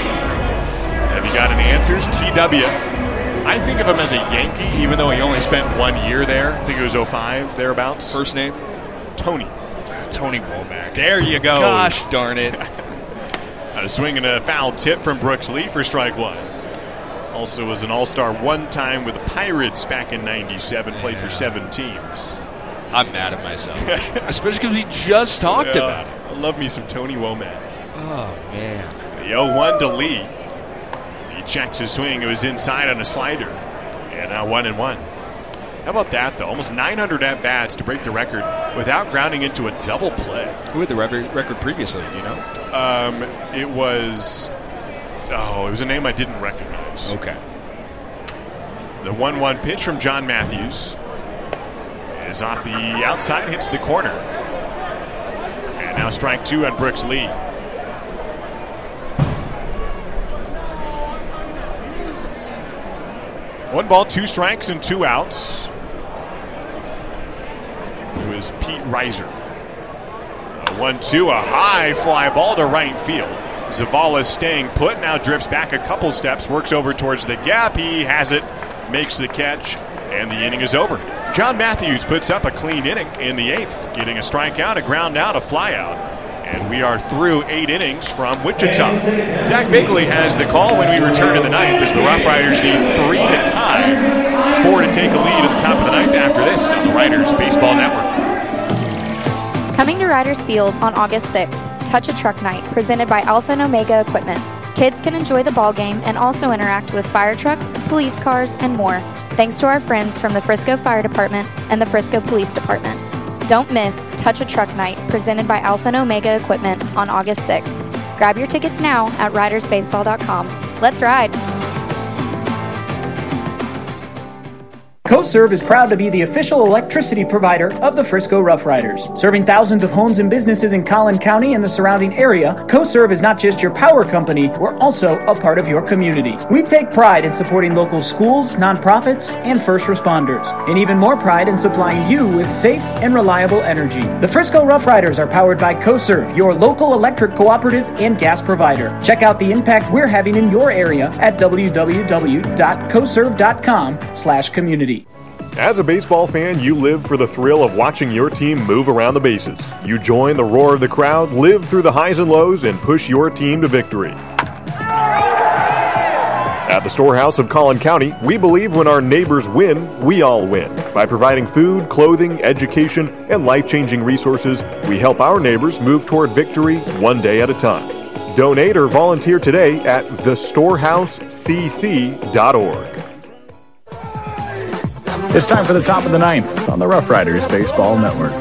Have you got any answers? T W. I think of him as a Yankee, even though he only spent one year there. I think it was oh five, thereabouts. First name? Tony. Tony Womack. There you go. Gosh darn it. A swing and a foul tip from Brooks Lee for strike one. Also was an all-star one time with the Pirates back in ninety-seven. Played for seven teams. I'm mad at myself. Especially because we just talked Yeah, about it. I love me some Tony Womack. Oh, man. The oh one to Lee. He checks his swing. It was inside on a slider. And now one and one. How about that, though? Almost nine hundred at-bats to break the record without grounding into a double play. Who had the record record previously, you know? Um, it was... Oh, it was a name I didn't recognize. Okay. The one one pitch from John Matthews is off the outside, hits the corner. And now strike two on Brooks Lee. One ball, two strikes, and two outs. It was Pete Reiser. A one two, a high fly ball to right field. Zavala staying put, now drifts back a couple steps, works over towards the gap. He has it, makes the catch, and the inning is over. John Matthews puts up a clean inning in the eighth, getting a strikeout, a ground out, a fly out. And we are through eight innings from Wichita. Zach Bigley has the call when we return to the ninth as the Rough Riders need three to tie, four to take a lead at the top of the ninth after this on the Riders Baseball Network. Coming to Riders Field on August sixth, Touch a Truck Night, presented by Alpha and Omega Equipment. Kids can enjoy the ball game and also interact with fire trucks, police cars, and more, thanks to our friends from the Frisco Fire Department and the Frisco Police Department. Don't miss Touch a Truck Night, presented by Alpha and Omega Equipment on August sixth. Grab your tickets now at riders baseball dot com. Let's ride! CoServe is proud to be the official electricity provider of the Frisco Rough Riders. Serving thousands of homes and businesses in Collin County and the surrounding area, CoServe is not just your power company, we're also a part of your community. We take pride in supporting local schools, nonprofits, and first responders, and even more pride in supplying you with safe and reliable energy. The Frisco Rough Riders are powered by CoServe, your local electric cooperative and gas provider. Check out the impact we're having in your area at w w w dot co serve dot com slash community. As a baseball fan, you live for the thrill of watching your team move around the bases. You join the roar of the crowd, live through the highs and lows, and push your team to victory. At the Storehouse of Collin County, we believe when our neighbors win, we all win. By providing food, clothing, education, and life-changing resources, we help our neighbors move toward victory one day at a time. Donate or volunteer today at the storehouse c c dot org. It's time for the top of the ninth on the Rough Riders Baseball Network.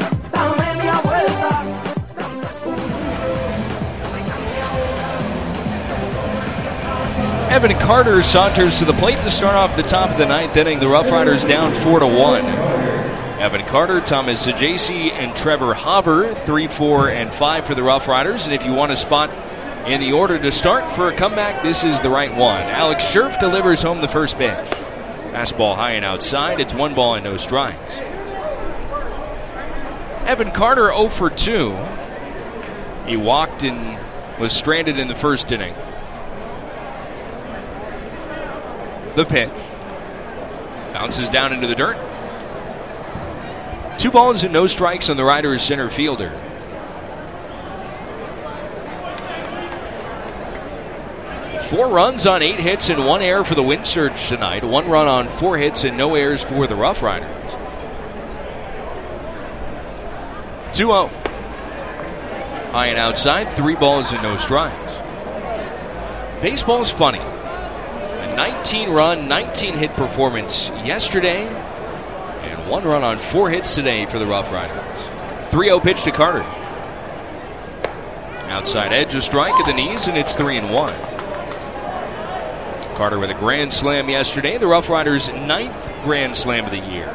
Evan Carter saunters to the plate to start off the top of the ninth inning. The Rough Riders down four to one. Evan Carter, Thomas Saggese, and Trevor Hauver, three, four, and five for the Rough Riders. And if you want a spot in the order to start for a comeback, this is the right one. Alex Scherf delivers home the first pitch. Fastball high and outside. It's one ball and no strikes. Evan Carter oh for two. He walked and was stranded in the first inning. The pitch. Bounces down into the dirt. Two balls and no strikes on the Riders center fielder. Four runs on eight hits and one error for the Wind Surge tonight. One run on four hits and no errors for the Rough Riders. two oh. High and outside, three balls and no strikes. Baseball's funny. A nineteen-run, nineteen-hit performance yesterday, and one run on four hits today for the Rough Riders. three oh pitch to Carter. Outside edge, a strike at the knees, and it's three and one. Carter with a grand slam yesterday, the Rough Riders' ninth grand slam of the year.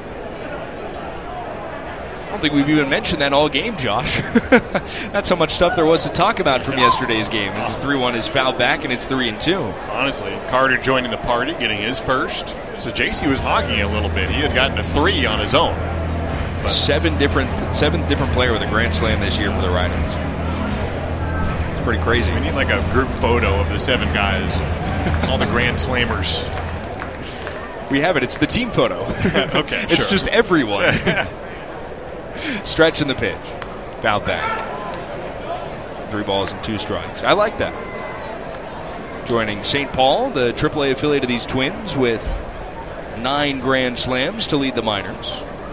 I don't think we've even mentioned that all game, Josh. That's how much stuff there was to talk about from yesterday's game. As the three one is fouled back, and it's three and two. Honestly, Carter joining the party, getting his first. So J C was hogging a little bit. He had gotten a three on his own. But seven different, seven different player with a grand slam this year for the Riders. It's pretty crazy. We need like a group photo of the seven guys, all the grand slammers. We have it. It's the team photo. Okay, it's sure. just everyone. Stretch in the pitch. Fouled back. Three balls and two strikes. I like that. Joining Saint Paul, the triple A affiliate of these Twins, with nine grand slams to lead the minors.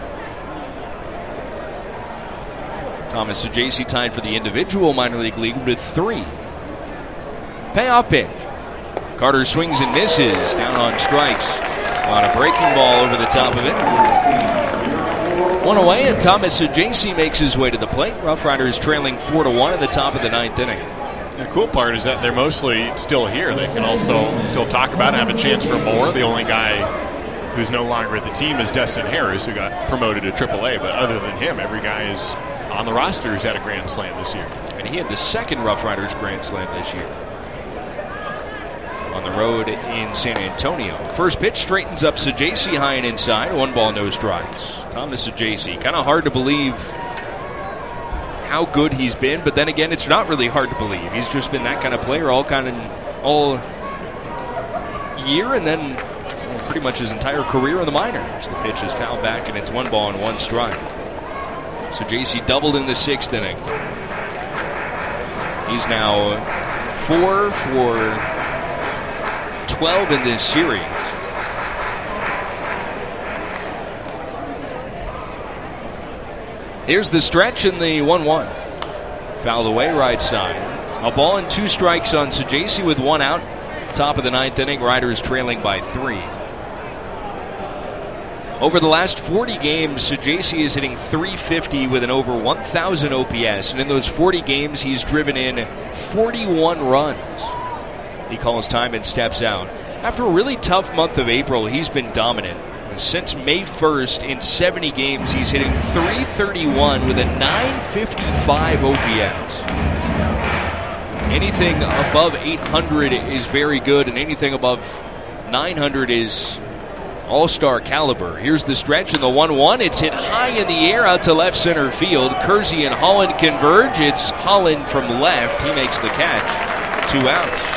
Thomas Saggese tied for the individual minor league league with three. Payoff pitch. Carter swings and misses. Down on strikes. On a breaking ball over the top of it. One away, and Thomas Saggese makes his way to the plate. Rough Riders trailing four to one in the top of the ninth inning. The cool part is that they're mostly still here. They can also still talk about it, have a chance for more. The only guy who's no longer at the team is Destin Harris, who got promoted to triple A. But other than him, every guy is on the roster who's had a grand slam this year. And he had the second Rough Riders grand slam this year. On the road in San Antonio. First pitch straightens up Saggese high and inside. One ball, no strikes. Thomas Saggese. Kind of hard to believe how good he's been, but then again, it's not really hard to believe. He's just been that kind of player all kind of all year, and then well, pretty much his entire career in the minors. The pitch is fouled back, and it's one ball and one strike. Saggese doubled in the sixth inning. He's now four for twelve in this series. Here's the stretch in the one one. Fouled away right side. A ball and two strikes on Saggese with one out. Top of the ninth inning, Riders trailing by three. Over the last forty games, Saggese is hitting three fifty with an over one thousand O P S. And in those forty games, he's driven in forty-one runs. He calls time and steps out. After a really tough month of April, he's been dominant. Since May first, in seventy games, he's hitting three thirty-one with a nine fifty-five O P S. Anything above eight hundred is very good, and anything above nine hundred is all-star caliber. Here's the stretch in the one one. It's hit high in the air out to left center field. Kersey and Holland converge. It's Holland from left. He makes the catch. Two outs.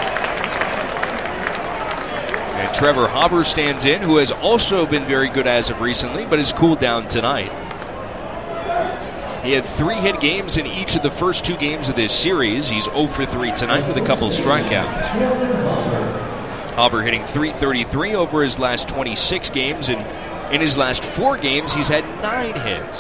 And Trevor Hauver stands in, who has also been very good as of recently, but has cooled down tonight. He had three hit games in each of the first two games of this series. He's oh for three tonight with a couple strikeouts. Hauver hitting three thirty-three over his last twenty-six games, and in his last four games, he's had nine hits.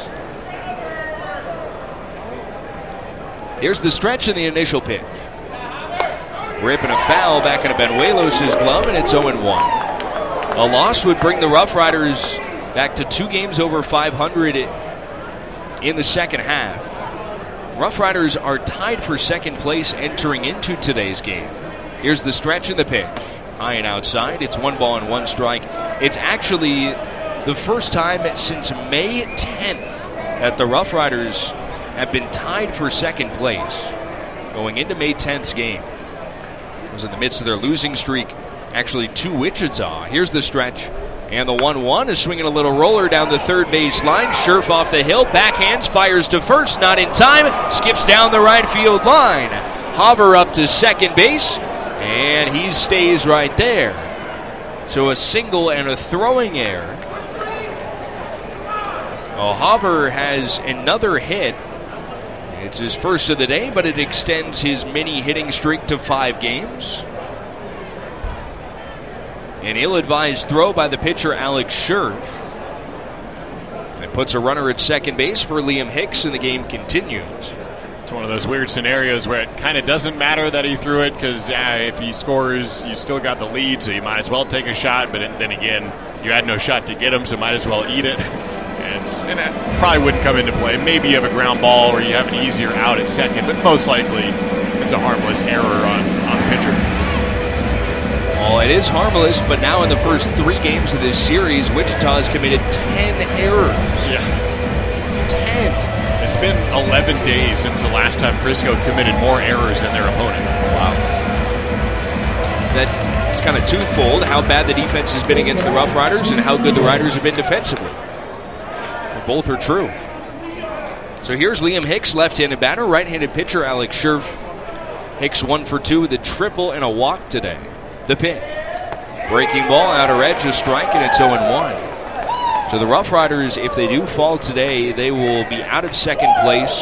Here's the stretch in the initial pitch. Ripping a foul back into Benuelos' glove, and it's oh and one. A loss would bring the Rough Riders back to two games over five hundred in the second half. Rough Riders are tied for second place entering into today's game. Here's the stretch and the pitch. High and outside. It's one ball and one strike. It's actually the first time since May tenth that the Rough Riders have been tied for second place going into May tenth's game. It was in the midst of their losing streak, actually to Wichita. Here's the stretch. And the one one is swinging a little roller down the third base line. Scherf off the hill. Backhands, fires to first. Not in time. Skips down the right field line. Hover up to second base. And he stays right there. So a single and a throwing error. Well, Hover has another hit. It's his first of the day, but it extends his mini hitting streak to five games. An ill-advised throw by the pitcher, Alex Scherf. That puts a runner at second base for Liam Hicks, and the game continues. It's one of those weird scenarios where it kind of doesn't matter that he threw it because uh, if he scores, you still got the lead, so you might as well take a shot. But then again, you had no shot to get him, so might as well eat it. And, and that probably wouldn't come into play. Maybe you have a ground ball or you have an easier out at second, but most likely it's a harmless error on, on the pitcher. Well, it is harmless, but now in the first three games of this series, Wichita has committed ten errors. Yeah. ten. It's been eleven days since the last time Frisco committed more errors than their opponent. Wow. That's kind of twofold, how bad the defense has been against the Rough Riders and how good the Riders have been defensively. Both are true. So here's Liam Hicks, left-handed batter, right-handed pitcher Alex Scherf. Hicks one for two with a triple and a walk today. The pitch. Breaking ball, outer edge, a strike, and it's oh one. So the Rough Riders, if they do fall today, they will be out of second place.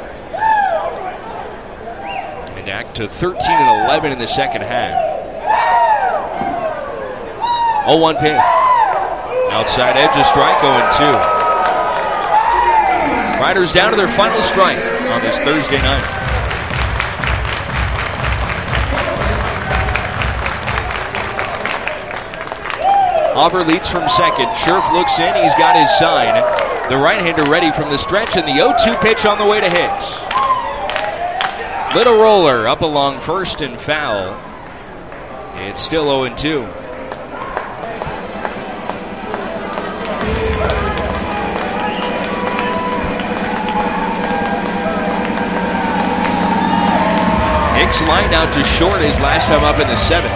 And back to thirteen and eleven in the second half. oh one pitch. Outside edge, a strike, oh two. Riders down to their final strike on this Thursday night. Hover leads from second. Scherf looks in. He's got his sign. The right-hander ready from the stretch, and the oh two pitch on the way to Hicks. Little roller up along first and foul. It's still oh two. Hicks lined out to short his last time up in the seventh.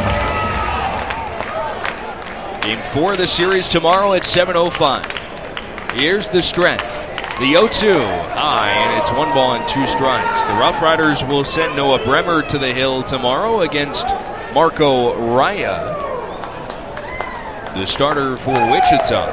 Game four of the series tomorrow at seven oh five. Here's the stretch. The oh two high, and it's one ball and two strikes. The Rough Riders will send Noah Bremer to the hill tomorrow against Marco Raya, the starter for Wichita.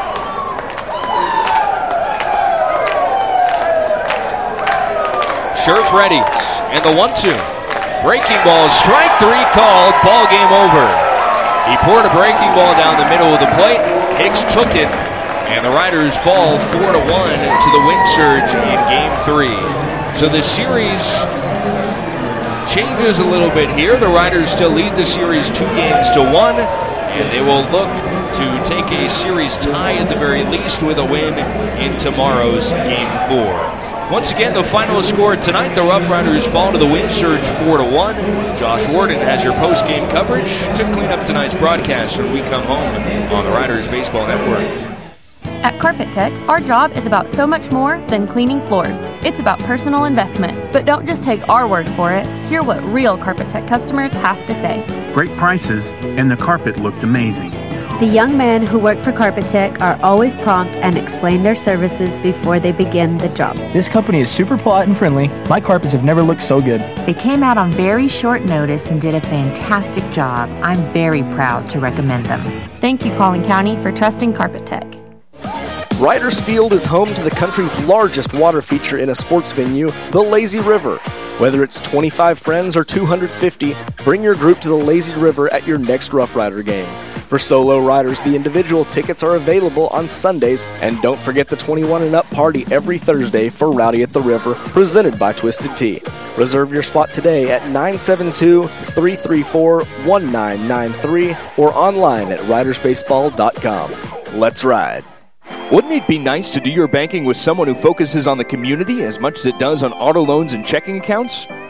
Scherf readies, and the one two. Breaking ball, strike three called, ball game over. He poured a breaking ball down the middle of the plate. Hicks took it, and the Riders fall four to one to the Wind Surge in Game three. So the series changes a little bit here. The Riders still lead the series two games to one, and they will look to take a series tie at the very least with a win in tomorrow's Game four. Once again, the final score tonight, the Rough Riders fall to the Wind Surge four to one. Josh Warden has your post-game coverage to clean up tonight's broadcast when we come home on the Riders Baseball Network. At Carpet Tech, our job is about so much more than cleaning floors. It's about personal investment. But don't just take our word for it. Hear what real Carpet Tech customers have to say. Great prices, and the carpet looked amazing. The young men who work for Carpet Tech are always prompt and explain their services before they begin the job. This company is super polite and friendly. My carpets have never looked so good. They came out on very short notice and did a fantastic job. I'm very proud to recommend them. Thank you, Collin County, for trusting Carpet Tech. Riders Field is home to the country's largest water feature in a sports venue, the Lazy River. Whether it's twenty-five friends or two hundred fifty, bring your group to the Lazy River at your next Rough Rider game. For solo riders, the individual tickets are available on Sundays, and don't forget the twenty-one and up party every Thursday for Rowdy at the River, presented by Twisted Tea. Reserve your spot today at nine seven two, three three four, one nine nine three or online at riders baseball dot com. Let's ride. Wouldn't it be nice to do your banking with someone who focuses on the community as much as it does on auto loans and checking accounts?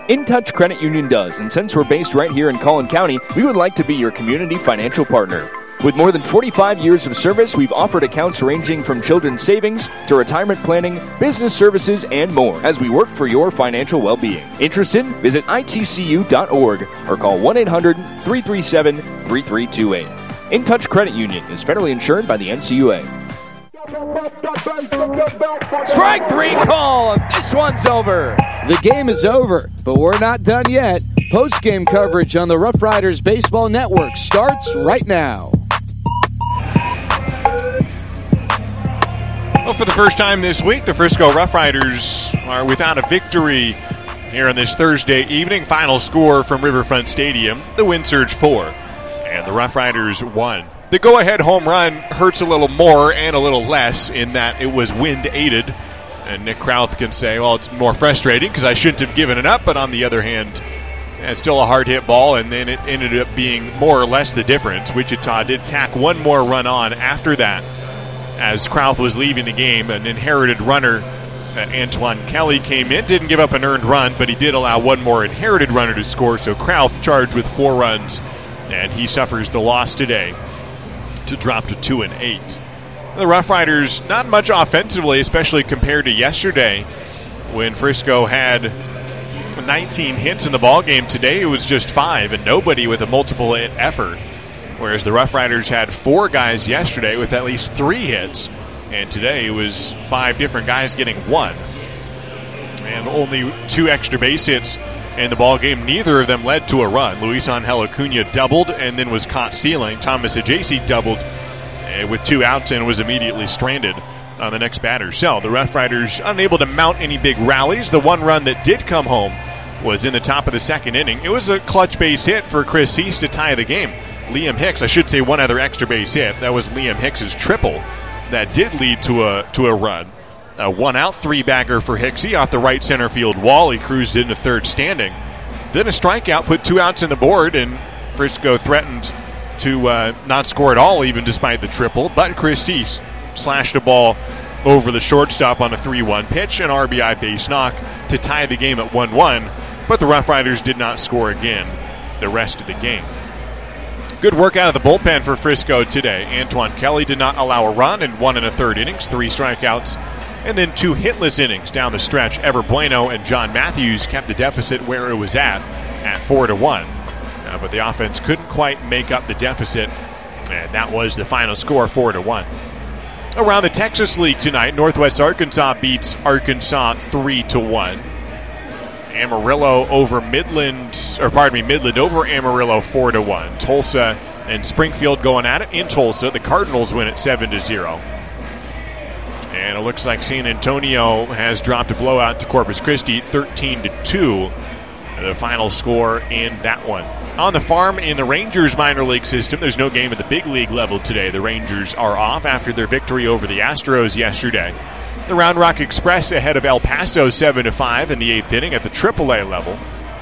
InTouch Credit Union does, and since we're based right here in Collin County, we would like to be your community financial partner. With more than forty-five years of service, we've offered accounts ranging from children's savings to retirement planning, business services, and more as we work for your financial well-being. Interested? Visit I T C U dot org or call one eight hundred, three three seven, three three two eight. InTouch Credit Union is federally insured by the N C U A. Strike three call. This one's over. The game is over, but we're not done yet. Post-game coverage on the Rough Riders Baseball Network starts right now. Well, for the first time this week, the Frisco Rough Riders are without a victory here on this Thursday evening. Final score from Riverfront Stadium, the Wind Surge four, and the Rough Riders one. The go-ahead home run hurts a little more and a little less in that it was wind-aided. And Nick Krauth can say, well, it's more frustrating because I shouldn't have given it up. But on the other hand, it's still a hard-hit ball, and then it ended up being more or less the difference. Wichita did tack one more run on after that. As Krauth was leaving the game, an inherited runner, uh, Antoine Kelly, came in. Didn't give up an earned run, but he did allow one more inherited runner to score. So Krauth charged with four runs, and he suffers the loss today to drop to two and eight. The Rough Riders, not much offensively, especially compared to yesterday when Frisco had nineteen hits in the ballgame. Today it was just five, and nobody with a multiple hit effort. Whereas the Rough Riders had four guys yesterday with at least three hits, and today it was five different guys getting one. And only two extra base hits in the ballgame. Neither of them led to a run. Luis Angel Acuna doubled and then was caught stealing. Thomas Ajayce doubled with two outs and was immediately stranded on the next batter. So the Rough Riders unable to mount any big rallies. The one run that did come home was in the top of the second inning. It was a clutch base hit for Chris Cease to tie the game. Liam Hicks, I should say one other extra base hit. That was Liam Hicks's triple that did lead to a to a run. A one-out three-bagger for Hicksy off the right center field wall. He cruised into third standing. Then a strikeout put two outs in the board, and Frisco threatened to uh, not score at all, even despite the triple. But Chris Cease slashed a ball over the shortstop on a three one pitch, an R B I base knock to tie the game at one one. But the Rough Riders did not score again the rest of the game. Good work out of the bullpen for Frisco today. Antoine Kelly did not allow a run in one and a third innings, three strikeouts, and then two hitless innings down the stretch. Ever Bueno and John Matthews kept the deficit where it was at, at four to one. Uh, but the offense couldn't quite make up the deficit, and that was the final score, four to one. Around the Texas League tonight, Northwest Arkansas beats Arkansas three to one. Amarillo over Midland, or pardon me, Midland over Amarillo four to one. Tulsa and Springfield going at it in Tulsa. The Cardinals win at seven to zero. And it looks like San Antonio has dropped a blowout to Corpus Christi, thirteen to two. The final score in that one. On the farm in the Rangers minor league system, there's no game at the big league level today. The Rangers are off after their victory over the Astros yesterday. The Round Rock Express ahead of El Paso seven to five in the eighth inning at the triple A level.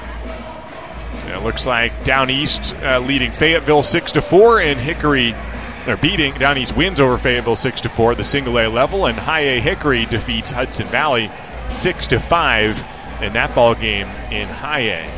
It looks like Down East uh, leading Fayetteville six to four, and Hickory they're beating Down East wins over Fayetteville six to four at the single A level, and High A Hickory defeats Hudson Valley six to five in that ball game in High A.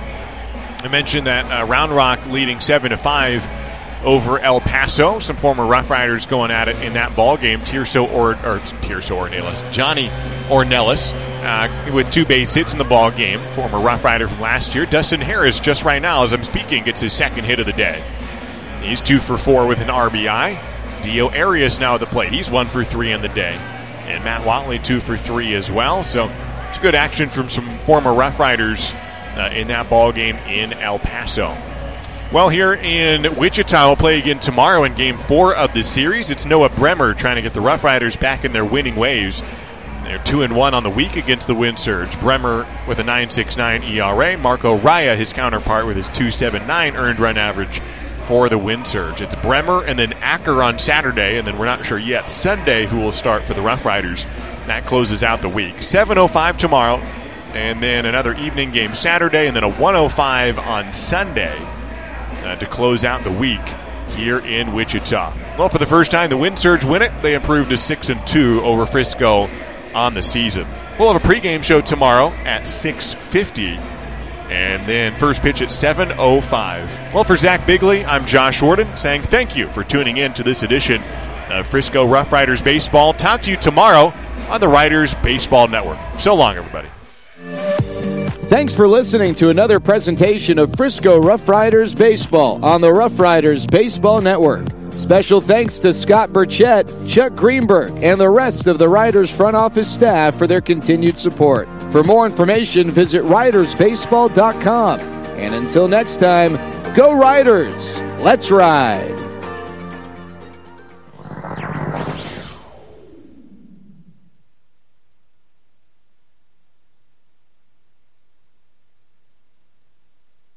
I mentioned that uh, Round Rock leading seven to five over El Paso. Some former Rough Riders going at it in that ball game. Tirso or or Tirso Ornelas, Johnny Ornelas uh, with two base hits in the ball game. Former Rough Rider from last year. Dustin Harris just right now as I'm speaking gets his second hit of the day. He's two for four with an R B I. Dio Arias now at the plate. He's one for three in the day, and Matt Watley two for three as well. So it's good action from some former Rough Riders uh, in that ball game in El Paso. Well, here in Wichita, we'll play again tomorrow in Game four of the series. It's Noah Bremer trying to get the Rough Riders back in their winning ways. They're two and one on the week against the Wind Surge. Bremer with a nine point six nine E R A. Marco Raya, his counterpart, with his two point seven nine earned run average for the Wind Surge. It's Bremer and then Acker on Saturday, and then we're not sure yet Sunday who will start for the Rough Riders. That closes out the week. seven oh five tomorrow, and then another evening game Saturday, and then a one oh five on Sunday. Uh, to close out the week here in Wichita. Well, for the first time, the Wind Surge win it. They improved to six and two over Frisco on the season. We'll have a pregame show tomorrow at six fifty And then first pitch at seven oh five. Well, for Zach Bigley, I'm Josh Warden saying thank you for tuning in to this edition of Frisco Rough Riders Baseball. Talk to you tomorrow on the Riders Baseball Network. So long, everybody. Thanks for listening to another presentation of Frisco Rough Riders Baseball on the Rough Riders Baseball Network. Special thanks to Scott Burchett, Chuck Greenberg, and the rest of the Riders front office staff for their continued support. For more information, visit riders baseball dot com. And until next time, go Riders! Let's ride!